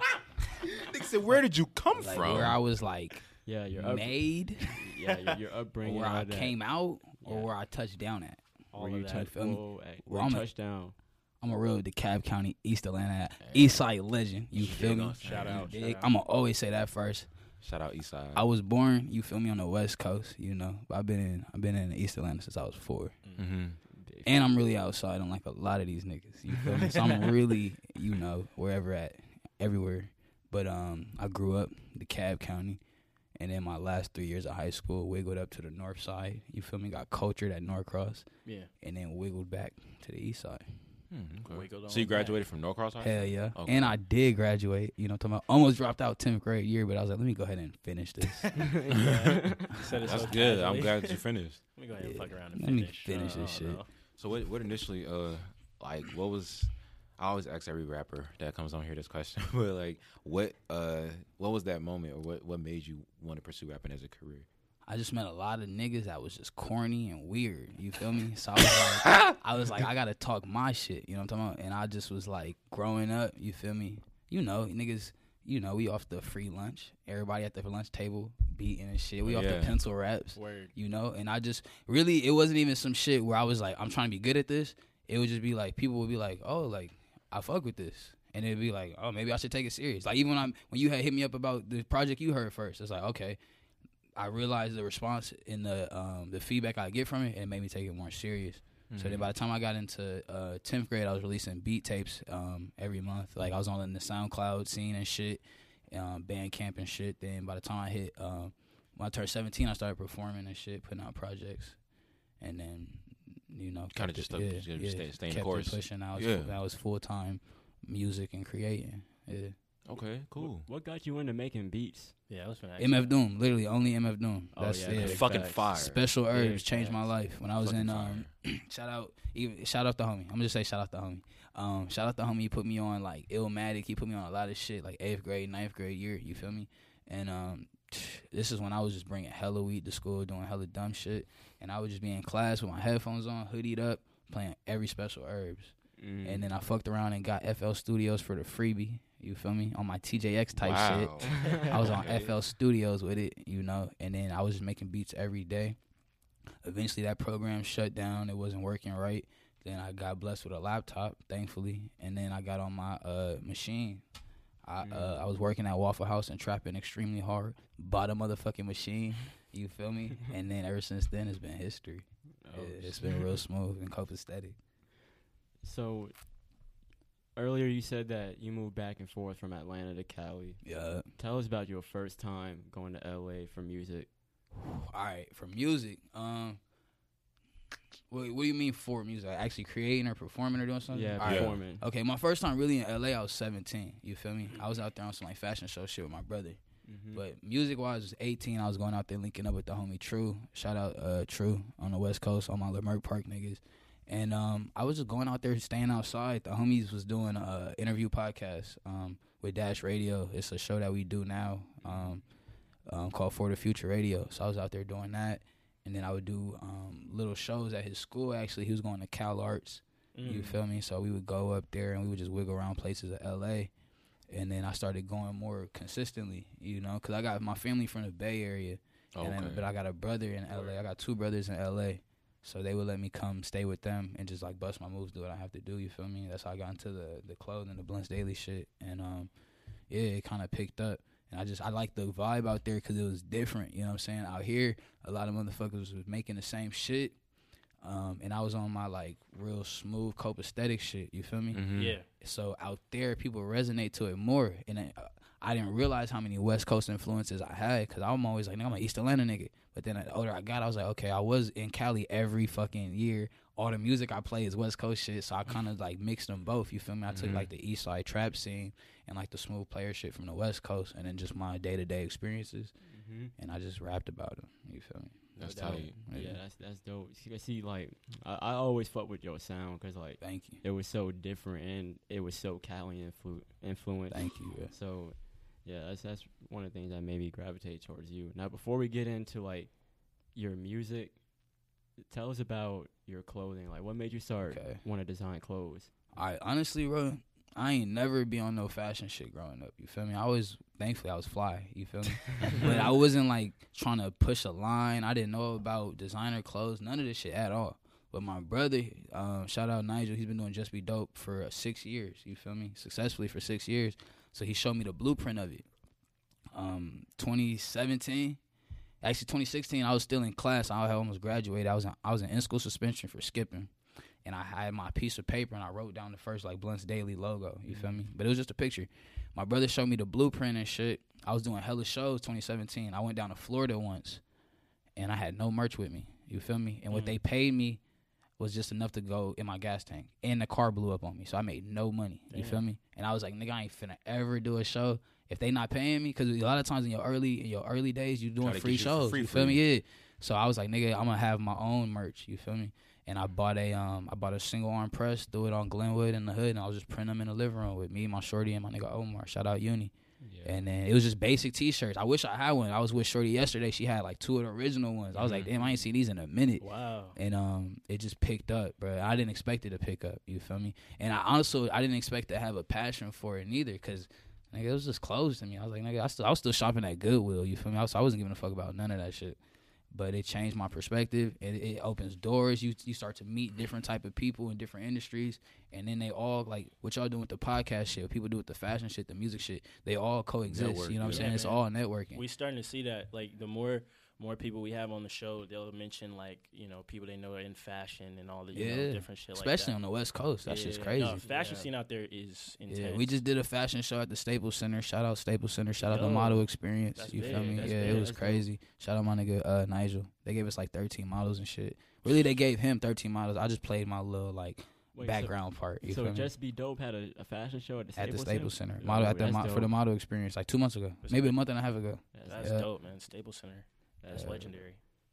Nigga said, where did you come like from? where I was like Yeah, your up- made, yeah, your, your upbringing. where all I that. came out, or Yeah. where I touched down at. All Where of you that. touch, feel me? whoa, hey, Well, where I'm you a- touchdown. I'm a real DeKalb County, East Atlanta, East Side legend. You feel me? Shout out, You shout dig? out. I'm gonna always say that first. Shout out Eastside. I was born, you feel me, on the West Coast, you know. But I've been in, I've been in East Atlanta since I was four, Mm-hmm. and I'm really outside on like a lot of these niggas. You feel me? So I'm really, you know, wherever at, everywhere. But um, I grew up DeKalb County, and then my last three years of high school, wiggled up to the North Side. You feel me? Got cultured at Norcross, Yeah. and then wiggled back to the East Side. Hmm, okay. Wiggled on So you back. graduated from Norcross High? Hell yeah. Okay. And I did graduate, you know, talking about almost dropped out tenth grade year, but I was like, let me go ahead and finish this. Yeah. Said it That's so good. I'm casually. glad that you finished. Let me go ahead and Yeah. fuck around and Let me finish. finish Uh, this I don't shit. know. So what? What initially? Uh, like, what was? I always ask every rapper that comes on here this question, but like, what? Uh, what was that moment, or what? What made you want to pursue rapping as a career? I just met a lot of niggas that was just corny and weird. You feel me? So I was like, I was like, I gotta talk my shit. You know what I'm talking about? And I just was like, growing up, you feel me? You know, niggas, you know, we off the free lunch. Everybody at the lunch table beating and shit. We Oh, off yeah. the pencil raps. Word. You know? And I just, really, it wasn't even some shit where I was like, I'm trying to be good at this. It would just be like, people would be like, oh, like, I fuck with this. And it'd be like, oh, maybe I should take it serious. Like, even when I'm, when you had hit me up about the project you heard first, it's like, okay. I realized the response in the um, the feedback I get from it, and it made me take it more serious. Mm-hmm. So then by the time I got into uh, tenth grade, I was releasing beat tapes um, every month. Like, I was on the SoundCloud scene and shit, um, Bandcamp and shit. Then by the time I hit, um, when I turned seventeen, I started performing and shit, putting out projects. And then, you know, Kind of kept just it- stuck, yeah, just yeah, stay, stay in the kept course. it pushing. I was, Yeah. I was full time music and creating. Yeah. Okay, cool. What got you into making beats? Yeah, I was finna ask M F you. Doom, literally only M F Doom. Oh, That's yeah, it. big Fucking facts. fire. Special Big Herbs changed my facts. life when I was Fucking in. Um, shout out, even shout out the homie. I'm gonna just say shout out the homie. Um, shout out the homie. He put me on like Illmatic. He put me on a lot of shit like eighth grade, ninth grade year. You feel me? And um, this is when I was just bringing hella weed to school, doing hella dumb shit, and I would just be in class with my headphones on, hoodied up, playing every Special Herbs. Mm. And then I fucked around and got F L Studios for the freebie. You feel me? On my T J X type Wow. shit. I was on Okay. F L Studios with it, you know. And then I was just making beats every day. Eventually, that program shut down. It wasn't working right. Then I got blessed with a laptop, thankfully. And then I got on my uh, machine. I uh, I was working at Waffle House and trapping extremely hard. Bought a motherfucking machine. You feel me? And then ever since then, it's been history. Oh, It- it's been real smooth and copacetic. So earlier you said that you moved back and forth from Atlanta to Cali. Yeah. Tell us about your first time going to L A for music. All right, for music, um, what, what do you mean for music? Like actually creating or performing or doing something? Yeah, All right. performing. Okay, my first time really in L A, I was seventeen. You feel me? I was out there on some like fashion show shit with my brother. Mhm. But music wise, I was eighteen. I was going out there linking up with the homie True. Shout out uh, True on the West Coast, all my Leimert Park niggas. And um, I was just going out there, staying outside. The homies was doing a interview podcast um, with Dash Radio. It's a show that we do now um, um, called For the Future Radio. So I was out there doing that. And then I would do um, little shows at his school. Actually, he was going to Cal Arts. You Mm. feel me? So we would go up there and we would just wiggle around places of L A. And then I started going more consistently, you know, because I got my family from the Bay Area. And then, Okay. but I got a brother in L A. I got two brothers in L A. So they would let me come stay with them and just like bust my moves, do what I have to do. You feel me? That's how I got into the the clothing, the Blunts Daily shit, and um, yeah, it kind of picked up. And I just I like the vibe out there because it was different. You know what I'm saying? Out here, a lot of motherfuckers was making the same shit, um, and I was on my like real smooth copacetic shit. You feel me? Mhm. Yeah. So out there, people resonate to it more, and I, I didn't realize how many West Coast influences I had because I'm always like, nigga, I'm an East Atlanta nigga. But then the older I got, I was like, okay, I was in Cali every fucking year. All the music I play is West Coast shit, so I kind of like mixed them both. You feel me? I took Mhm. like the East Side trap scene and like the smooth player shit from the West Coast, and then just my day to day experiences, Mm-hmm. and I just rapped about them. You feel me? That's No doubt. tight. Yeah, that's that's dope. See, see like I, I always fuck with your sound because like Thank you. it was so different and it was so Cali influ- influenced. Thank you. Yeah. So yeah, that's that's one of the things that made me gravitate towards you. Now, before we get into like your music, tell us about your clothing. Like, what made you start Okay. want to design clothes? I honestly, bro, I ain't never be on no fashion shit growing up. You feel me? I always, thankfully, I was fly. You feel me? But I wasn't like trying to push a line. I didn't know about designer clothes, none of this shit at all. But my brother, um, shout out Nigel, he's been doing Just Be Dope for uh, six years. You feel me? Successfully for six years. So he showed me the blueprint of it. Um, twenty seventeen. Actually, twenty sixteen, I was still in class. I had almost graduated. I was in, I was in in-school suspension for skipping. And I had my piece of paper, and I wrote down the first, like, Blunts Daily logo. You feel me? But it was just a picture. My brother showed me the blueprint and shit. I was doing hella shows twenty seventeen. I went down to Florida once, and I had no merch with me. You feel me? And what they paid me was just enough to go in my gas tank. And the car blew up on me, so I made no money. You Damn. feel me? And I was like, nigga, I ain't finna ever do a show if they not paying me, because a lot of times in your early in your early days, you doing Try to free get you for shows. free, you feel free. me? Yeah. So I was like, nigga, I'm gonna have my own merch. You feel me? And I bought a um I bought a single arm press, threw it on Glenwood in the hood, and I was just printing them in the living room with me, my shorty, and my nigga Omar. Shout out Uni. Yeah. And then it was just basic T-shirts. I wish I had one. I was with Shorty yesterday. She had like two of the original ones. I was like, damn, I ain't seen these in a minute. Wow. And um, it just picked up, bro. I didn't expect it to pick up. You feel me? And I also I didn't expect to have a passion for it neither, because nigga, it was just closed to me. I was like, nigga, I still I was still shopping at Goodwill. You feel me? I, was, I wasn't giving a fuck about none of that shit. But it changed my perspective. It, it opens doors. You you start to meet different type of people in different industries, and then they all, like what y'all doing with the podcast shit, what people do with the fashion shit, the music shit. They all coexist. Network, you know what I'm yeah. saying? It's man. all networking. We starting to see that. Like the more more people we have on the show, they'll mention like you know people they know in fashion and all the you yeah, know, different shit. especially like on the West Coast. That's yeah, just yeah. crazy. No, fashion Yeah. scene out there is intense. Yeah, we just did a fashion show at the Staples Center. Shout out Staples Center. Shout out the Yo, Model Experience. that's You feel big, me? that's Yeah, big, it was that's crazy. Shout out my nigga uh, Nigel. They gave us like thirteen models and shit. Really, they gave him thirteen models. I just played my little like Wait, background so, part. You so feel me? Just Be Dope had a, a fashion show at the At Staples the Staples Center, Center? model Oh, at the that's mo- for dope. the model experience like two months ago, That's maybe dope. a month and a half ago. That's Yeah. dope, man. Staples Center. That's Yeah. legendary.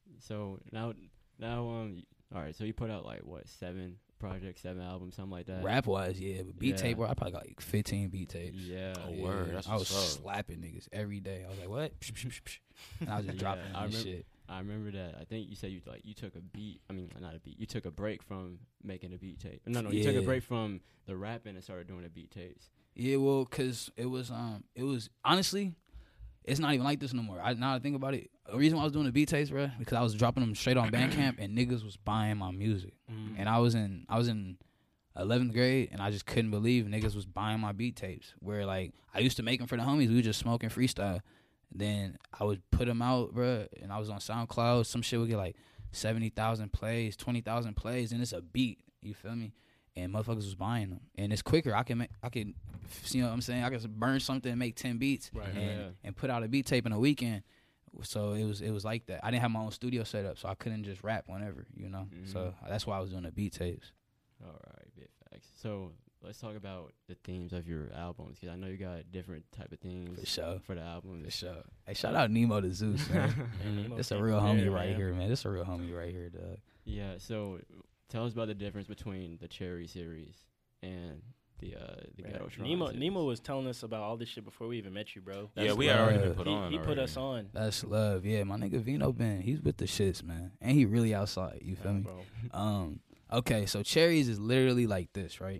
So now, now, um, all right. So you put out like what seven projects, seven albums, something like that. Rap wise, yeah, but beat Yeah. tape, bro, I probably got like fifteen beat tapes. Yeah. Oh, Yeah. word. That's I was what's up. slapping niggas every day. I was like, what? Psh, psh, psh, psh. And I was just Yeah, dropping I this remember, shit. I remember that. I think you said you like you took a beat. I mean, not a beat. You took a break from making a beat tape. No, no, you took a Yeah. break from the rapping and started doing the beat tapes. Yeah, well, cause it was um, it was honestly, it's not even like this no more. I now I think about it. The reason why I was doing the beat tapes, bro, because I was dropping them straight on Bandcamp and niggas was buying my music, Mm. and I was in I was in eleventh grade and I just couldn't believe niggas was buying my beat tapes. Where like I used to make them for the homies, we were just smoking freestyle. Then I would put them out, bro, and I was on SoundCloud. Some shit would get like seventy thousand plays, twenty thousand plays, and it's a beat. You feel me? And motherfuckers was buying them, and it's quicker. I can make, I can, you know what I'm saying? I can burn something and make ten beats, Right. and, Yeah. and put out a beat tape in a weekend. So it was it was like that. I didn't have my own studio set up, so I couldn't just rap whenever, you know. Mhm. So that's why I was doing the beat tapes. All right, big facts. So let's talk about the themes of your albums, because I know you got different type of themes For sure. for the albums. For sure. Hey, shout out Nemo to Zeus, man. Man, Nemo This a came real from homie there, right man. here, man. This a real homie right here, dog. Yeah. So tell us about the difference between the Cherry series and the uh, the Right. Ghetto Shrine Nemo series. Nemo was telling us about all this shit before we even met you, bro. Yeah, That's we had already been love. put he, on. he put already. us on. That's love. Yeah, my nigga Vino Ben, he's with the shits, man. And he really outside, you feel Yeah, me? bro. Um, okay, so Cherries is literally like this, right?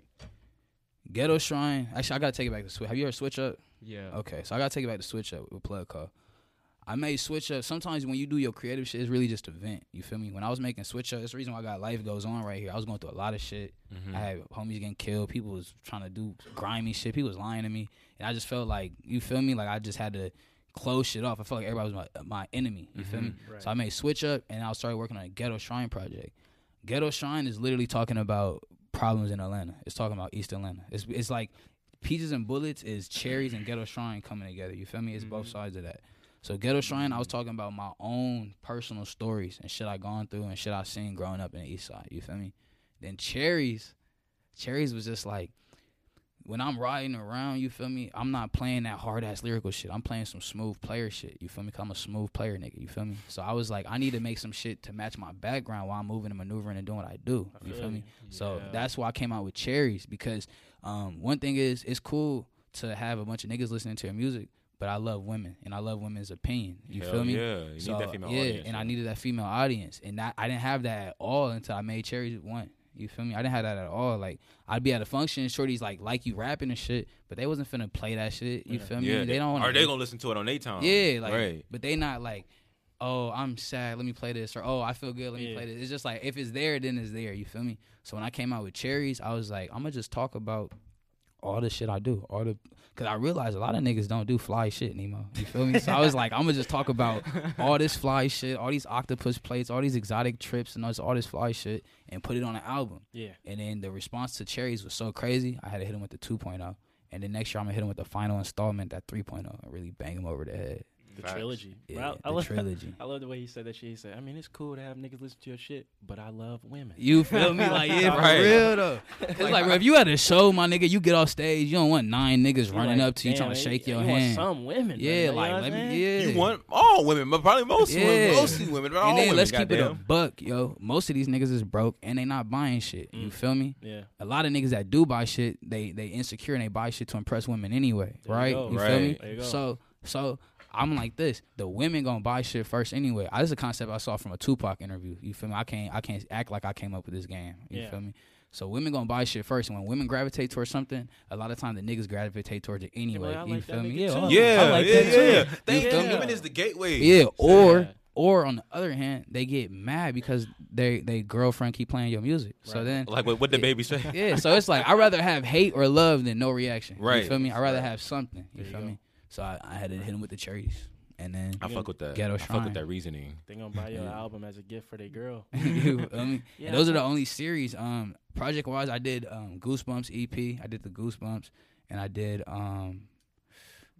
Ghetto Shrine. Actually, I gotta take it back to Switch. Have you heard Switch Up? Yeah. Okay, so I gotta take it back to Switch Up with Plug Call. I made Switch Up. Sometimes when you do your creative shit, it's really just a vent. You feel me? When I was making Switch Up, that's the reason why I got Life Goes On right here. I was going through a lot of shit. Mhm. I had homies getting killed. People was trying to do grimy shit. People was lying to me. And I just felt like, you feel me? Like I just had to close shit off. I felt like everybody was my, my enemy. You feel me? Right. So I made Switch Up, and I started working on a Ghetto Shrine project. Ghetto Shrine is literally talking about problems in Atlanta. It's talking about East Atlanta. It's it's like Peaches and Bullets is Cherries and Ghetto Shrine coming together. You feel me? It's both sides of that. So Ghetto Shrine, I was talking about my own personal stories and shit I gone through and shit I seen growing up in the East Side. You feel me? Then Cherries, Cherries was just like, when I'm riding around, you feel me? I'm not playing that hard ass lyrical shit. I'm playing some smooth player shit. You feel me? 'Cause I'm a smooth player, nigga. You feel me? So I was like, I need to make some shit to match my background while I'm moving and maneuvering and doing what I do. I You feel feel me? you. So Yeah. that's why I came out with Cherries, because um, one thing is, it's cool to have a bunch of niggas listening to your music, but I love women and I love women's opinion. You Hell feel me? yeah. You need So, that female yeah, audience, and I yeah. needed that female audience, and that, I didn't have that at all until I made Cherries one. You feel me? I didn't have that at all. Like, I'd be at a function, shorties like like you rapping and shit, but they wasn't finna play that shit. You Yeah. feel me? Yeah, They don't want. Are they gonna listen to it on their time? Yeah, like, right. but they not like, oh, I'm sad, let me play this, or oh, I feel good, let me Yeah. play this. It's just like, if it's there, then it's there. You feel me? So when I came out with Cherries, I was like, I'm gonna just talk about all the shit I do, all the, cause I realized a lot of niggas don't do fly shit, Nemo. You feel me? So I was like, I'm gonna just talk about all this fly shit, all these octopus plates, all these exotic trips, and all this, all this fly shit, and put it on an album. Yeah. And then the response to Cherries was so crazy, I had to hit him with the two point oh. And then next year, I'm gonna hit him with the final installment, that three point oh, and really bang him over the head. The Facts. trilogy. Yeah, Bro, I, the I love, trilogy. I love the way he said that shit. He said, I mean, it's cool to have niggas listen to your shit, but I love women. You feel me? Like, yeah, for Right. real, though. It's like, bro, if you at a show, my nigga, you get off stage, you don't want nine niggas You running like, up to you damn, trying to man, shake you- your you hand. Want some women. Yeah, man, you know like, what let I'm me, saying? yeah. You want all women, but probably most Yeah. women, mostly women, but all And then women. let's keep it a goddamn. buck, yo. Most of these niggas is broke and they not buying shit. You Mm. feel me? Yeah. A lot of niggas that do buy shit, they they insecure and they buy shit to impress women anyway, There you right? go. feel Right. me? There you go. So so I'm like this. The women gonna buy shit first anyway. I, this is a concept I saw from a Tupac interview. You feel me? I can't I can't act like I came up with this game. You Yeah. feel me? So women gonna buy shit first, and when women gravitate towards something, a lot of times the niggas gravitate towards it anyway. I you like feel that me? nigga Yeah, too. oh, Yeah, I like yeah, that yeah, too. yeah. You They, feel they- me? women is the gateway. Yeah, or Yeah. or on the other hand, they get mad because they they girlfriend keep playing your music. So Right. then, Like what, what the baby say? yeah, so it's like I'd rather have hate or love than no reaction. Right. You feel me? I'd rather have something. You There you feel go. me? So I, I had to hit him with the cherries. And then I fuck with that. Ghetto I fuck Shrine. with that reasoning. They gonna buy your Yeah. album as a gift for their girl. you feel me? Yeah, And those I are the only series. Um, project wise, I did um Goosebumps E P. I did the Goosebumps, and I did um,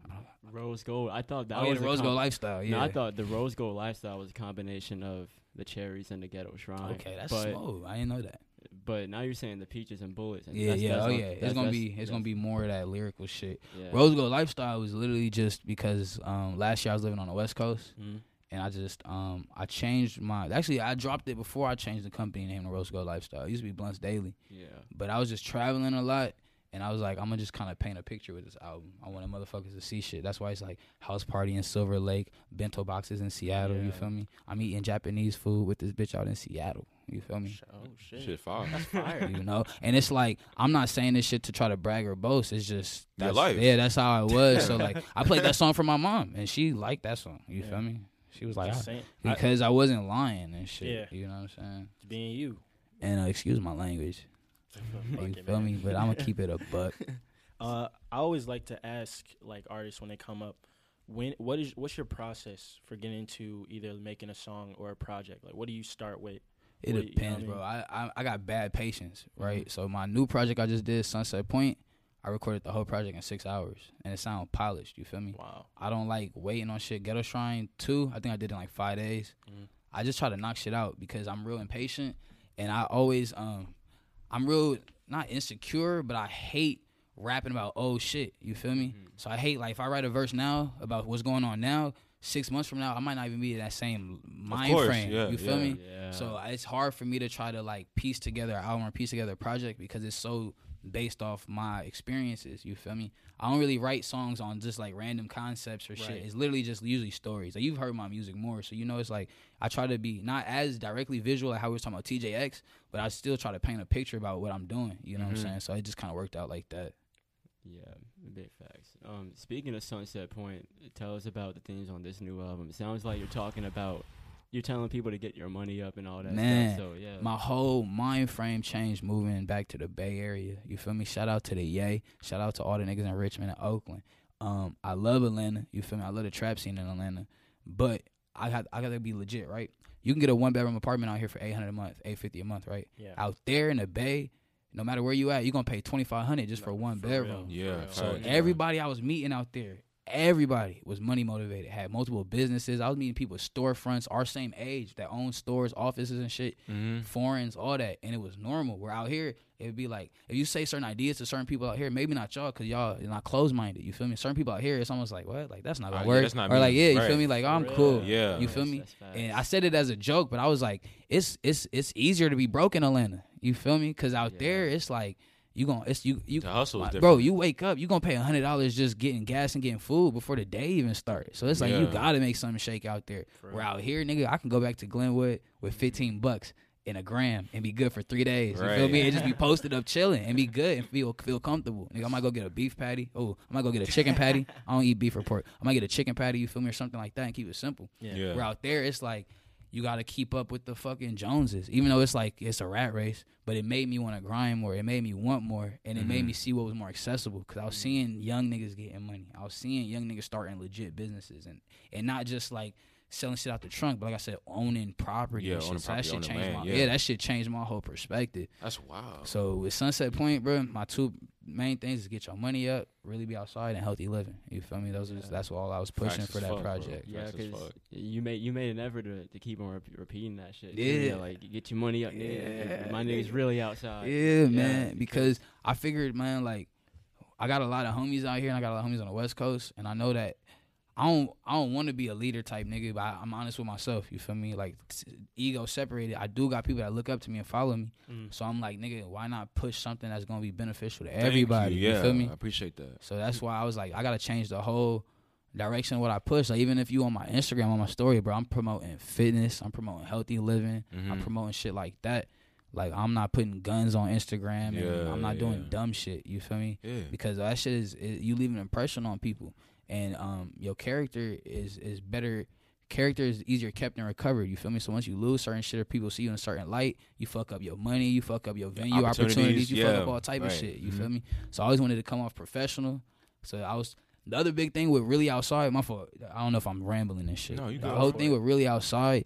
Rose Gold. I thought that Oh, yeah, was the a Rose com- Gold lifestyle, No, I yeah. thought the Rose Gold lifestyle was a combination of the cherries and the ghetto shrine. Okay, that's but, smooth. I didn't know that. But now you're saying the peaches and bullets. And Yeah, that's, yeah, that's oh on- yeah. that's- It's gonna that's- be it's that's- gonna be more of that lyrical shit. Yeah. Rose Gold Lifestyle was literally just because um, last year I was living on the West Coast, Mhm. and I just um, I changed my actually I dropped it before I changed the company name to Rose Gold Lifestyle. It used to be Blunts Daily. Yeah. But I was just traveling a lot. And I was like, I'm gonna just kind of paint a picture with this album. I want motherfuckers to see shit. That's why it's like house party in Silver Lake, bento boxes in Seattle. You Yeah. feel me? I'm eating Japanese food with this bitch out in Seattle. You feel me? Oh shit. Shit fire. That's fire. You know, and it's like I'm not saying this shit to try to brag or boast. It's just Your that's, life. Yeah, that's how it was. So like, I played that song for my mom, and she liked that song. You Yeah. feel me? She was like, Just I- saying. because I, wasn't lying and shit. Yeah. You know what I'm saying? Being you. And uh, excuse my language. Fuck You it, feel man. me? But I'm gonna keep it a buck. Uh, I always like to ask like artists when they come up, when what is what's your process for getting into either making a song or a project? Like, what do you start with? It What do you- you know depends, what I bro. mean? I, I I got bad patience, right? So my new project I just did, Sunset Point, I recorded the whole project in six hours, and it sounded polished. You feel me? Wow. I don't like waiting on shit. Ghetto Shrine two, I think I did it in like five days. Mhm. I just try to knock shit out because I'm real impatient, and I always um, I'm real not insecure, but I hate rapping about old shit. You feel me? Mm-hmm. So I hate like if I write a verse now about what's going on now. Six months from now, I might not even be in that same mind course, frame. yeah, you feel yeah. me? Yeah. So it's hard for me to try to like piece together an album or piece together a project because it's so based off my experiences. You feel me? I don't really write songs on just like random concepts or shit. Right. It's literally just usually stories. Like you've heard my music more, so you know it's like I try to be not as directly visual like how we were talking about T J X, but I still try to paint a picture about what I'm doing. You know what I'm Mhm. saying? So it just kind of worked out like that. Yeah, big facts. Um, speaking of Sunset Point, tell us about the things on this new album. It sounds like you're talking about, you're telling people to get your money up and all that Man, stuff. So yeah, my whole mind frame changed moving back to the Bay Area. You feel me? Shout out to the Yay. Shout out to all the niggas in Richmond and Oakland. Um, I love Atlanta. You feel me? I love the trap scene in Atlanta. But I got I gotta be legit, right? You can get a one bedroom apartment out here for eight hundred a month, eight fifty a month, right? Yeah. Out there in the Bay, no matter where you at, you're gonna pay twenty five hundred just for one for bedroom. real. Yeah. For So facts. everybody I was meeting out there, everybody was money motivated, had multiple businesses. I was meeting people with storefronts, our same age, that own stores, offices and shit, Mhm. foreigns, all that. And it was normal. Where out here, it would be like, if you say certain ideas to certain people out here, maybe not y'all, because y'all are not closed-minded, you feel me? Certain people out here, it's almost like, what? Like, that's not Uh, gonna yeah, work. that's not or me. like, yeah, you Right. feel me? Like, I'm For cool. real. Yeah. You feel Yes, me? that's facts. And I said it as a joke, but I was like, it's it's it's easier to be broke in Atlanta. You feel me? Because out Yeah. there, it's like, you gonna it's you you The hustle is like, different. bro, you wake up, you gonna pay a hundred dollars just getting gas and getting food before the day even starts. So it's like you Yeah. gotta make something shake out there. For We're real. out here, nigga. I can go back to Glenwood with fifteen bucks in a gram and be good for three days. You feel Right. me? And just be posted up chilling and be good and feel feel comfortable. Nigga, I might go get a beef patty. Oh, I might go get a chicken patty. I don't eat beef or pork. I might get a chicken patty. You feel me, or something like that, and keep it simple. Yeah. Yeah. We're out there, it's like you got to keep up with the fucking Joneses, even though it's like it's a rat race. But it made me want to grind more. It made me want more, and it made Mhm. me see what was more accessible. Because I was seeing young niggas getting money. I was seeing young niggas starting legit businesses, and and not just like selling shit out the trunk, but like I said, owning property. Yeah, and shit. owning So that property, shit owning changed land, my yeah. that shit changed my whole perspective. That's wild. So with Sunset Point, bro, my two main things is get your money up, really be outside, and healthy living. You feel me? Those are that's all I was pushing Facts for as that fuck, bro. project. yeah, Facts as because fuck. you made you made an effort to, to keep on rep- repeating that shit. too. Yeah. like get your money up, nigga. Yeah, My nigga's really outside. Yeah, man. Because I figured, man, like I got a lot of homies out here, and I got a lot of homies on the West Coast, and I know that I don't, I don't want to be a leader type nigga, but I, I'm honest with myself. You feel me? Like t- ego separated. I do got people that look up to me and follow me, Mm. so I'm like, nigga, why not push something that's gonna be beneficial to Thank everybody? You. Yeah, feel me? I appreciate that. So that's why I was like, I gotta change the whole direction of what I push. Like even if you on my Instagram, on my story, bro, I'm promoting fitness, I'm promoting healthy living, I'm Mhm. promoting shit like that. Like I'm not putting guns on Instagram, and Yeah, I'm not doing yeah. dumb shit. You feel me? Yeah. Because that shit is, is you leave an impression on people, and um, your character is is better. Character is easier kept than recovered. You feel me? So once you lose certain shit, or people see you in a certain light, you fuck up your money, you fuck up your venue opportunities, Opportunities, you fuck yeah, up all type right. of shit. You Mhm. feel me? So I always wanted to come off professional. So I was the other big thing with really outside. My fault. I don't know if I'm rambling and shit. No, you the good. whole Go thing for it. with really outside.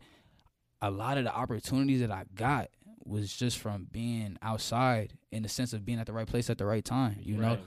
A lot of the opportunities that I got was just from being outside in the sense of being at the right place at the right time. You know, Right.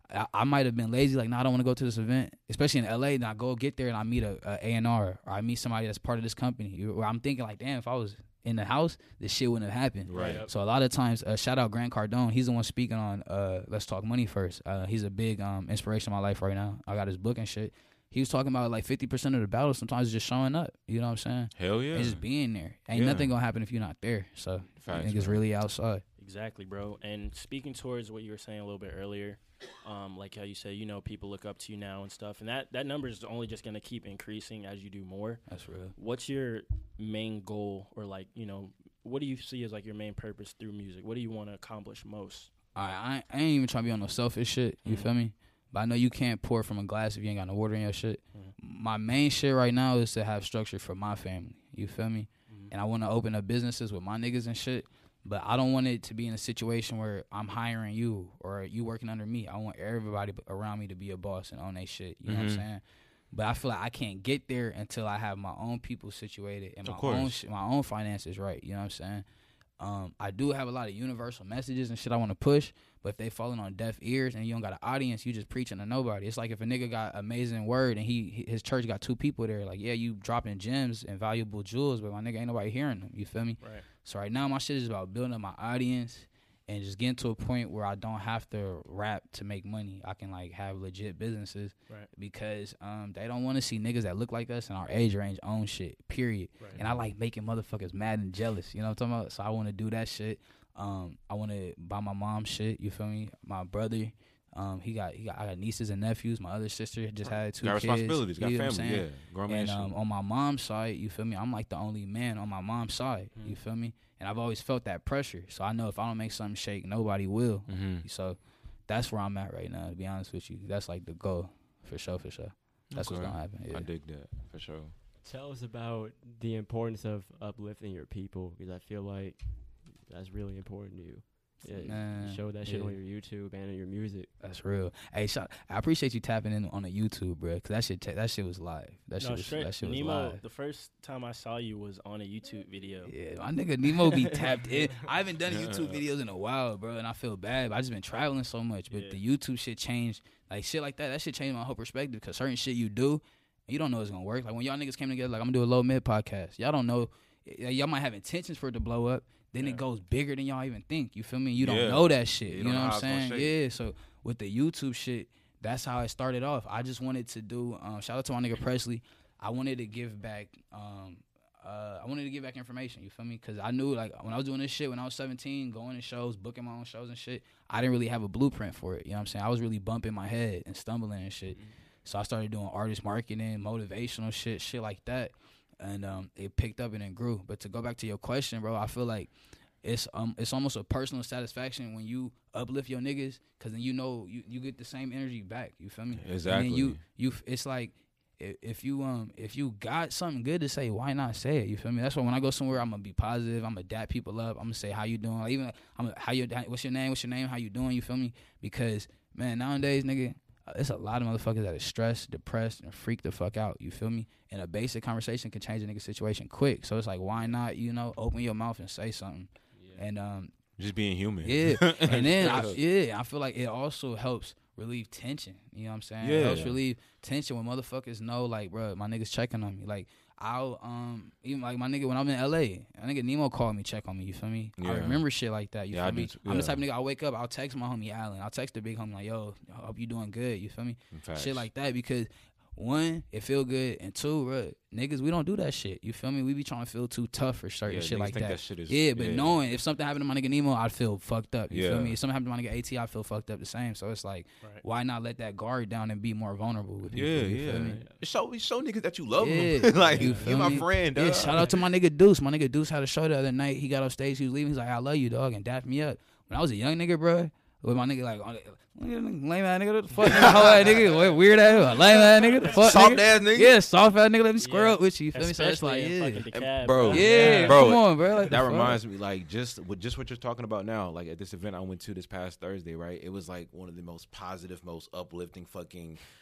I, I might have been lazy, like, no, nah, I don't want to go to this event, especially in L A. Then I go get there and I meet a, a A&R or I meet somebody that's part of this company. Where I'm thinking like, damn, if I was in the house, this shit wouldn't have happened. Right. So a lot of times, uh, shout out Grant Cardone. He's the one speaking on uh, Let's Talk Money First. Uh, he's a big um, inspiration in my life right now. I got his book and shit. He was talking about like fifty percent of the battle sometimes is just showing up. You know what I'm saying? Hell yeah. And just being there. Ain't Yeah. nothing going to happen if you're not there. So Facts, I think it's bro. really outside. Exactly, bro. And speaking towards what you were saying a little bit earlier, um, like how you said, you know, people look up to you now and stuff, and that, that number is only just going to keep increasing as you do more. That's real. What's your main goal, or like, you know, what do you see as like your main purpose through music? What do you want to accomplish most? All right, I, ain't- I ain't even trying to be on no selfish shit. You Mhm. feel me? But I know you can't pour from a glass if you ain't got no water in your shit. Mhm. My main shit right now is to have structure for my family. You feel me? Mhm. And I want to open up businesses with my niggas and shit. But I don't want it to be in a situation where I'm hiring you or you working under me. I want everybody around me to be a boss and own their shit. You know what I'm Mhm. saying? But I feel like I can't get there until I have my own people situated and my Of course. own sh- my own finances right. You know what I'm saying? Um, I do have a lot of universal messages and shit I want to push, but if they falling on deaf ears and you don't got an audience, you just preaching to nobody. It's like if a nigga got amazing word and he his church got two people there, like, yeah, you dropping gems and valuable jewels, but my nigga ain't nobody hearing them. You feel me? Right. So right now my shit is about building up my audience and just getting to a point where I don't have to rap to make money. I can like have legit businesses Right. because um they don't want to see niggas that look like us in our age range own shit, period. Right. And I like making motherfuckers mad and jealous, you know what I'm talking about? So I want to do that shit. Um, I want to buy my mom shit, you feel me? My brother, um, he got, he got, I got nieces and nephews. My other sister just had two Got kids. responsibilities, got you know what I'm family, saying? yeah. Grown man And shit. um, on my mom's side, you feel me? I'm like the only man on my mom's side, you feel me? And I've always felt that pressure. So I know if I don't make something shake, nobody will. Mhm. So that's where I'm at right now, to be honest with you. That's like the goal, for sure, for sure. That's Okay. what's going to happen. Yeah. I dig that for sure. Tell us about the importance of uplifting your people, because I feel like that's really important to you. Yeah, you Man, show that shit yeah. on your YouTube and in your music. That's real. Hey, shout, I appreciate you tapping in on the YouTube, bro, because that shit, ta- that shit was live. That shit No, was, straight. that shit was Nemo, live. the first time I saw you was on a YouTube video. Yeah, my nigga Nemo be tapped in. I haven't done YouTube videos in a while, bro, and I feel bad. But I just been traveling so much. But Yeah. the YouTube shit changed, like shit like that. That shit changed my whole perspective. Cause certain shit you do, you don't know it's gonna work. Like when y'all niggas came together, like I'm gonna do a low mid podcast. Y'all don't know. y- Y'all might have intentions for it to blow up. Then Yeah. it goes bigger than y'all even think. You feel me? You don't Yeah. know that shit. You You, don't know know what how I'm it's gonna saying? Yeah. So with the YouTube shit, that's how it started off. I just wanted to do. Um, shout out to my nigga Presley. I wanted to give back. Um, uh, I wanted to give back information. You feel me? Because I knew like when I was doing this shit when I was seventeen, going to shows, booking my own shows and shit. I didn't really have a blueprint for it. You know what I'm saying? I was really bumping my head and stumbling and shit. So I started doing artist marketing, motivational shit, shit like that, and um, it picked up and it grew. But to go back to your question, bro, I feel like it's um it's almost a personal satisfaction when you uplift your niggas, because then you know you, you get the same energy back. You feel me? Exactly. And then you you it's like i- if you um if you got something good to say, why not say it? You feel me? That's why when I go somewhere, I'm gonna be positive. I'm gonna dap people up. I'm gonna say how you doing. Like, even I'm gonna, how you what's your name? What's your name? How you doing? You feel me? Because man, nowadays, nigga, uh, it's a lot of motherfuckers that are stressed, depressed, and freak the fuck out. You feel me? And a basic conversation can change a nigga situation quick. So it's like, why not? You know, open your mouth and say something. And um, Just being human. yeah. And then I, Yeah. yeah, I feel like it also helps relieve tension. You know what I'm saying? Yeah. It helps relieve tension when motherfuckers know, like, bro, my niggas checking on me. Like, I'll um even like my nigga when I'm in L A, my nigga Nemo called me, check on me. You feel me? I Yeah. remember shit like that. You Yeah, I feel do me? too. I'm the Yeah. type of nigga. I'll wake up, I'll text my homie Allen, I'll text the big homie like, yo, I hope you doing good. You feel me? Facts. Shit like that, because one, it feel good, and two, bro, niggas, we don't do that shit. You feel me? We be trying to feel too tough for certain Yeah, shit niggas like think that. that shit is- yeah, but yeah. knowing if something happened to my nigga Nemo, I'd feel fucked up. You Yeah. feel me? If something happened to my nigga AT, I'd feel fucked up the same. So it's like, Right. why not let that guard down and be more vulnerable with people? Yeah, you yeah. Feel me? Show, show niggas that you love Yeah, them. like, you you feel my me? friend, Yeah, dog. shout out to my nigga Deuce. My nigga Deuce had a show the other night. He got off stage. He was leaving. He's like, I love you, dog, and dapped me up. When I was a young nigga, bro, with my nigga like, on the- lame ass nigga, what the fuck, nigga, hoe ass nigga, what, weird ass, lame ass nigga, the fuck, Soft nigga? ass nigga? Yeah, soft ass nigga. Let me square Yeah. up with you. You feel me? So it's Especially like, in yeah, fucking DeKalb, bro. yeah, bro, come on, bro. Like, that the fuck? reminds me, like, just with just what you're talking about now, like at this event I went to this past Thursday, right? It was like one of the most positive, most uplifting fucking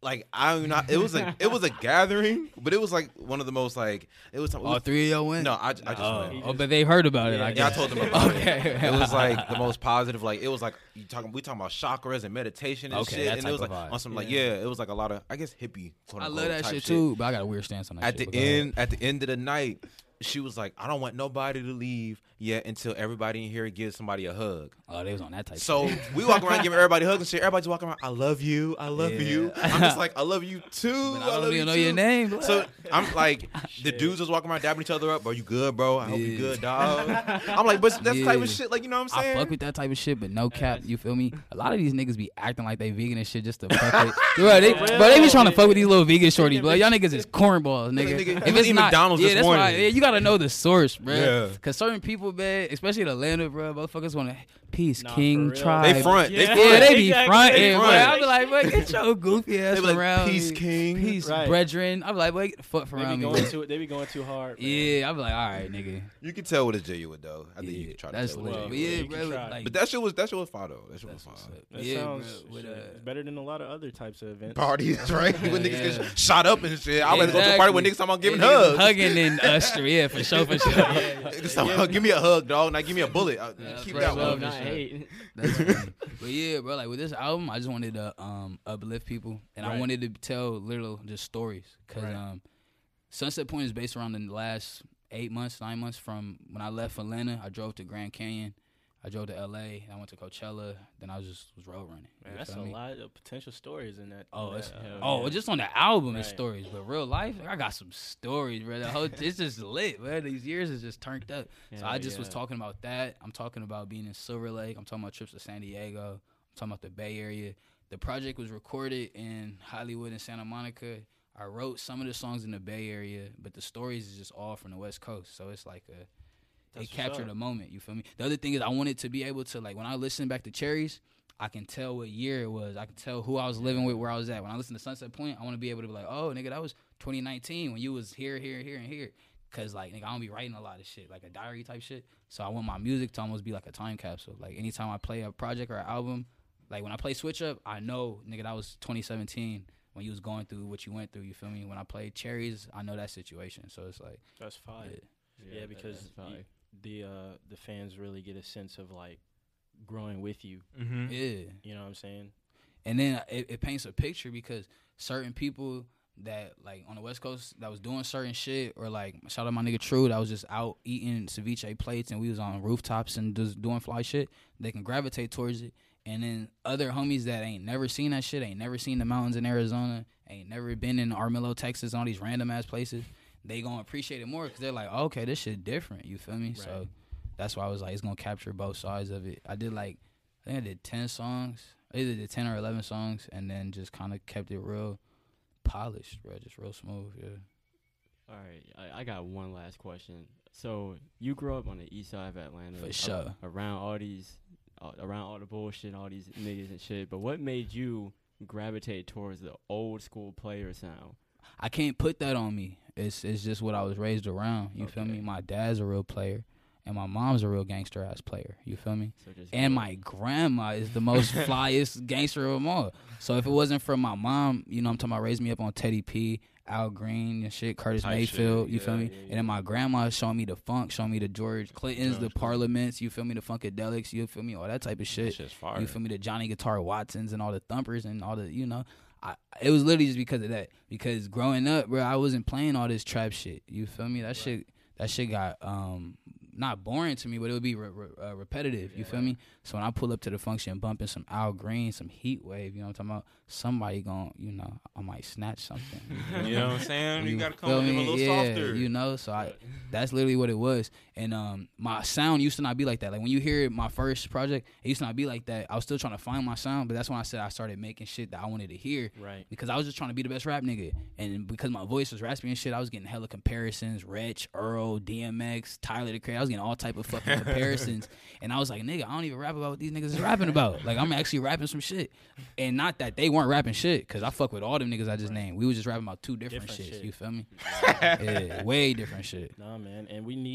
like I don't know. It was like it was a gathering, but it was like one of the most like it was. It was All three of y'all went. No, I, I just oh. went. Oh, but they heard about it. Yeah, I yeah, guess. I told them about okay. it. It was like the most positive. Like it was like you talking. We talking about chakras and meditation and Okay, shit. that And it was type like of vibe. on some like Yeah. yeah, it was like a lot of I guess hippie. I love that shit, shit too, but I got a weird stance on that. At shit, the end, at the end of the night, she was like, "I don't want nobody to leave yet until everybody in here gives somebody a hug." Oh, they was on that type. So shit. we walk around giving everybody hugs and shit. Everybody's walking around. I love you. I love Yeah. you. I'm just like, I love you too. But I I, don't love even you know too. your name, blood. So I'm like, the dudes was walking around dabbing each other up. Bro, you good, bro? I hope you Yeah. good, dog. I'm like, but that's the type Yeah. of shit. Like, you know what I'm saying? I fuck with that type of shit, but no cap. You feel me? A lot of these niggas be acting like they vegan and shit just to fuck with. Bro, they, bro, they be trying to fuck with these little vegan shorties, but y'all niggas is cornballs, nigga. Nigga, If you it's eat not, McDonald's yeah, this that's morning. why. Yeah, you gotta know the source, bro. Yeah. Cause certain people, man, especially in Atlanta, bro, motherfuckers want to peace, Nah, king, for real. tribe. They front. They Yeah, front. they be Exactly. fronting, They bro. front. I be like, bro, get your goofy ass They be like, around. peace, me. king. Peace, Right. brethren. I be like, boy, get the fuck They around be me. going bro. too. They be going too hard. Man. Yeah, I be like, all right, nigga. You can tell what it's genuine, though. I think Yeah, you can try to that's tell what lit. it's But genuine. yeah, You can bro, try. like, But that shit was that shit was fire though. That shit was That's what's fire. up. That Yeah, sounds bro, with, shit, uh, it's better than a lot of other types of events. Parties, right? When Yeah, niggas yeah. get shot up and shit. I rather go to a party when niggas talking about giving Yeah, niggas hugs. hugging and uh, str- yeah, for sure, for sure. Yeah, yeah. Niggas talking about, give me a hug, dog. Now give me a bullet. Uh, Yeah, keep that's that right, one. bro. Not hate. That's funny. But yeah, bro, like with this album, I just wanted to um, uplift people, and I Right. wanted to tell little just stories, cause Right. um, Sunset Point is based around the last eight months, nine months from when I left Atlanta. I drove to Grand Canyon, I drove to L A, I went to Coachella, then I was just was road running. Man, You that's a feel me? lot of potential stories in that. Oh, in it's, that, uh, oh, yeah. just on the album is Right. stories, but real life, I got some stories, bro. The whole, it's just lit, man. These years is just turned up. so Yeah, I just was yeah. talking about that. I'm talking about being in Silver Lake. I'm talking about trips to San Diego. I'm talking about the Bay Area. The project was recorded in Hollywood and Santa Monica. I wrote some of the songs in the Bay Area, but the stories is just all from the West Coast. So it's like a, That's they what's captured up. a moment. You feel me? The other thing is I wanted to be able to, like, when I listen back to Cherries, I can tell what year it was. I can tell who I was living with, where I was at. When I listen to Sunset Point, I want to be able to be like, oh, nigga, that was twenty nineteen when you was here, here, here, and here. Because, like, nigga, I don't be writing a lot of shit, like a diary type shit. So I want my music to almost be like a time capsule. Like, anytime I play a project or an album, like, when I play Switch Up, I know, nigga, that was twenty seventeen when you was going through what you went through, you feel me? When I played Cherries, I know that situation. So it's like, That's fire. yeah. Yeah, that- because that's fire. you- the uh, the fans really get a sense of like growing with you. Mm-hmm. yeah. You know what I'm saying? And then it, it paints a picture because certain people that, like, on the West Coast that was doing certain shit, or like, shout out my nigga True that was just out eating ceviche plates and we was on rooftops and just doing fly shit, they can gravitate towards it. And then other homies that ain't never seen that shit, ain't never seen the mountains in Arizona, ain't never been in Armillo, Texas, all these random ass places, they gonna appreciate it more because they're like, oh, okay, this shit different. You feel me? Right. So that's why I was like, it's gonna capture both sides of it. I did like, I think I did ten songs. I either did ten or eleven songs, and then just kind of kept it real polished, bro, just real smooth. Yeah. All right, I, I got one last question. So you grew up on the east side of Atlanta, For a- sure. around all these, uh, around all the bullshit, all these niggas and shit. But what made you gravitate towards the old school player sound? I can't put that on me. It's it's just what I was raised around. You feel Okay. me? My dad's a real player, and my mom's a real gangster ass player. You feel me? So just And my grandma is the most flyest gangster of them all. So if it wasn't for my mom, you know, I'm talking about raised me up on Teddy P, Al Green and shit, Curtis Type Mayfield, shit, you feel yeah, me? yeah, And then my grandma showing me the funk, showing me the George Clintons, the George Parliaments, you feel me? The Funkadelics, you feel me? All that type of shit. That shit's fire. You feel me? The Johnny Guitar Watsons and all the thumpers and all the, you know. I, it was literally just because of that. Because growing up, bro, I wasn't playing all this trap shit. You feel me? That right. shit that shit got um not boring to me, but it would be re- re- uh, repetitive. You yeah, feel right. me? So when I pull up to the function bumping some Al Green, some Heat Wave, you know what I'm talking about? Somebody gon', you know, I might snatch something. You, you know what I'm saying? You, you gotta come with him a little yeah, softer. You know, so I that's literally what it was. And um my sound used to not be like that. Like when you hear my first project, it used to not be like that. I was still trying to find my sound, but that's when I said I started making shit that I wanted to hear. Right. Because I was just trying to be the best rap nigga. And because my voice was raspy and shit, I was getting hella comparisons. Wretch, Earl, D M X, Tyler the Creator. I was getting all type of fucking comparisons. And I was like, nigga, I don't even rap about what these niggas is rapping about. Like, I'm actually rapping some shit. And not that they weren't rapping shit, because I fuck with all them niggas I just named. We was just rapping about two different, Different shits. shit. You feel me? Yeah, way different shit. Nah, man. And we need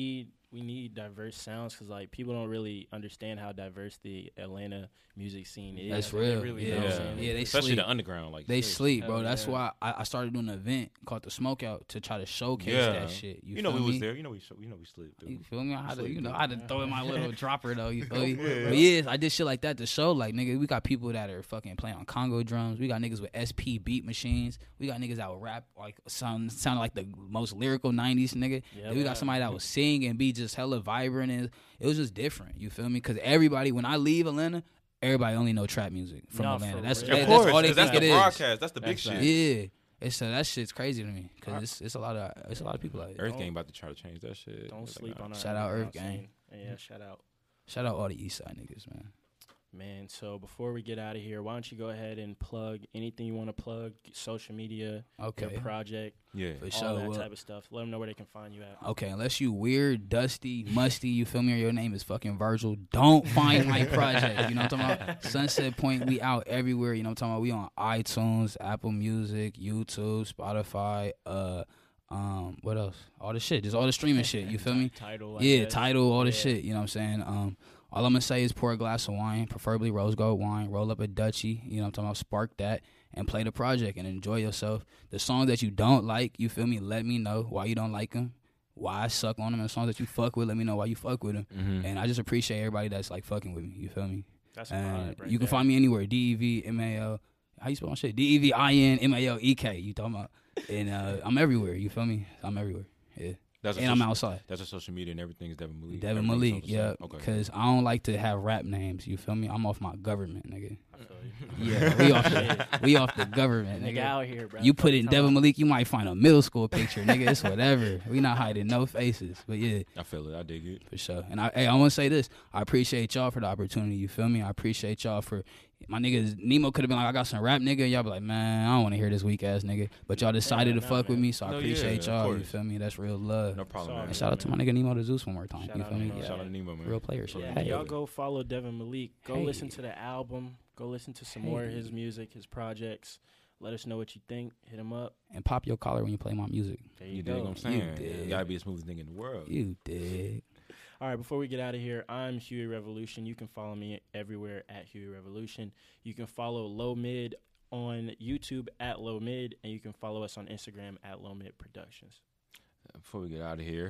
we need diverse sounds because like people don't really understand how diverse the Atlanta music scene is. That's Like, real. they really yeah. don't. Yeah. yeah, they Especially sleep. the underground. Like They seriously. sleep, bro. Hell That's yeah. why I, I started doing an event called the Smokeout to try to showcase Yeah. that shit. You, You know feel we was me? there. You know we sh- you know we sleep. Dude. You feel me? I had to, Sleep, you know, dude. I had to throw in my little dropper though. You feel me? Yeah. But yeah, I did shit like that to show, like, nigga, we got people that are fucking playing on Congo drums. We got niggas with S P beat machines. We got niggas that will rap like sound sound like the most lyrical nineties nigga. Yep. Then we got somebody that will sing and be just hella vibrant, and it was just different. You feel me? Because everybody, when I leave Atlanta, everybody only know trap music from No, Atlanta. for That's, real. that- Of that's course, all they 'cause that's think the it is. broadcast. That's the big That's shit. right. Yeah, it's uh, that shit's crazy to me because it's it's a lot of it's a lot of people like that. Earth Gang about to try to change that shit. Don't It's like, sleep nah. on our Shout out underground Earth Gang. scene. Yeah, shout out. Shout out all the East Side niggas, man. Man, so before we get out of here, why don't you go ahead and plug anything you want to plug, social media, Okay. your project, Yeah. For all sure. that Well, type of stuff. Let them know where they can find you at. okay, unless you weird, dusty, musty, you feel me, or your name is fucking Virgil, don't find my project. You know what I'm talking about? Sunset Point, we out everywhere. You know what I'm talking about? We on iTunes, Apple Music, YouTube, Spotify, uh, um, what else? All the shit, just all the streaming shit. You feel me? Title, I Yeah, guess. title, all the Yeah. shit. You know what I'm saying? Um, all I'm gonna say is pour a glass of wine, preferably rose gold wine. Roll up a Dutchie. You know what I'm talking about? Spark that and play the project and enjoy yourself. The songs that you don't like, you feel me? Let me know why you don't like them, why I suck on them. And the songs that you fuck with, let me know why you fuck with them. Mhm. And I just appreciate everybody that's like fucking with me. You feel me? That's a And vibe right you can there. find me anywhere. D E V M A L. How you spell my shit? D E V I N M A L E K. You talking about? And uh, I'm everywhere. You feel me? I'm everywhere. Yeah. That's a and I'm social- outside. That's a social media and everything is Devin Malik. Devin Everything's Malik, social- yeah. Okay. Because I don't like to have rap names. You feel me? I'm off my government, nigga. I feel you. Yeah, we off the, we off the government, Nigga nigga. out here, bro. You put in Come Devin on. Malik, you might find a middle school picture, nigga. It's whatever. We not hiding no faces, but yeah, I feel it. I dig it. for sure. And I, hey, I want to say this. I appreciate y'all for the opportunity. You feel me? I appreciate y'all for my niggas. Nemo could have been like, I got some rap, nigga. Y'all be like, man, I don't want to hear this weak ass nigga. But y'all decided Yeah, to no, fuck with man. me, so I No, appreciate yeah, of y'all. You course. feel me? That's real love. No problem. Sorry, man. And shout out to my nigga Nemo the Zeus one more time. Shout you out feel me? Nemo. Yeah. Shout out to Nemo, man. Real player shit. Yeah, Hey. y'all go follow Devin Malik. Go Hey. listen to the album. Go listen to some more of his Hey. music, his projects. Let us know what you think. Hit him up. And pop your collar when you play my music. There you, You go. dig what I'm saying? You dig. You gotta be the smoothest nigga in the world. You dig. All right, before we get out of here, I'm Huey Revolution. You can follow me everywhere at Huey Revolution. You can follow Low Mid on YouTube at Low Mid, and you can follow us on Instagram at Low Mid Productions. Before we get out of here,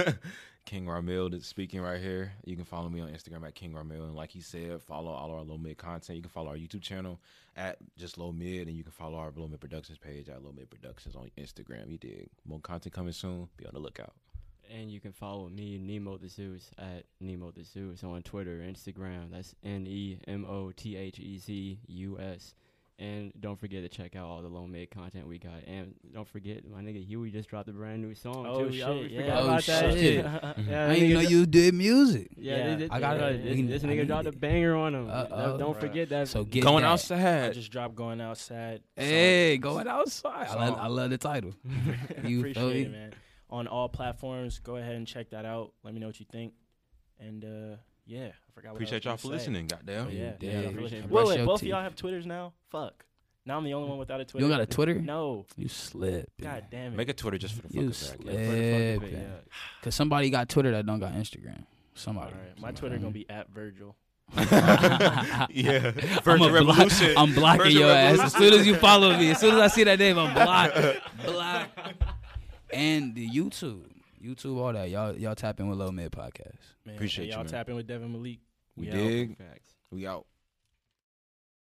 King Ramil is speaking right here. You can follow me on Instagram at King Ramil. And like he said, follow all our Low Mid content. You can follow our YouTube channel at just Low Mid. And you can follow our Low Mid Productions page at Low Mid Productions on Instagram. You dig. More content coming soon. Be on the lookout. And you can follow me, Nemo the Zeus, at Nemo the Zeus on Twitter, Instagram. That's N E M O T H E Z U S. And don't forget to check out all the low mid content we got. And don't forget, my nigga Huey just dropped a brand new song, Oh, too. Y'all shit, forgot yeah. about Oh, that shit. shit. Mm-hmm. Yeah, I that didn't nigga know dro- you did music. Yeah, Yeah. this, I gotta- this, we- this I nigga need dropped a it. banger on him. Uh-oh. Don't Bruh. forget that. So get Going that. I outside. just dropped Going Outside. Hey, going outside. I love, Song. I love the title. You feel Appreciate me? it, man. On all platforms, go ahead and check that out. Let me know what you think. And, uh, yeah, I forgot what Appreciate I y'all was for gonna say. listening. Goddamn. But yeah, Yeah, yeah, yeah. appreciate it. Brush Wait, wait, your both of teeth. y'all have Twitters now? Fuck. Now I'm the only one without a Twitter. You don't got a Twitter? No. You slip. God damn it. Make a Twitter just for the You fuck of that. slip. kid. Yeah. Because somebody got Twitter that don't got Instagram. Somebody. All right. My Somebody. Twitter going to be at Virgil. Yeah. I'm, Virgin a block, Revolution. I'm blocking Virgin your ass Revolution. as soon as you follow me. As soon as I see that name, I'm block. Block. And the YouTube. YouTube, all that. Y'all y'all tap in with Low Mid Podcast. Man, Appreciate and you, y'all man. tap in with Devin Malik. We out. dig. Facts. We out.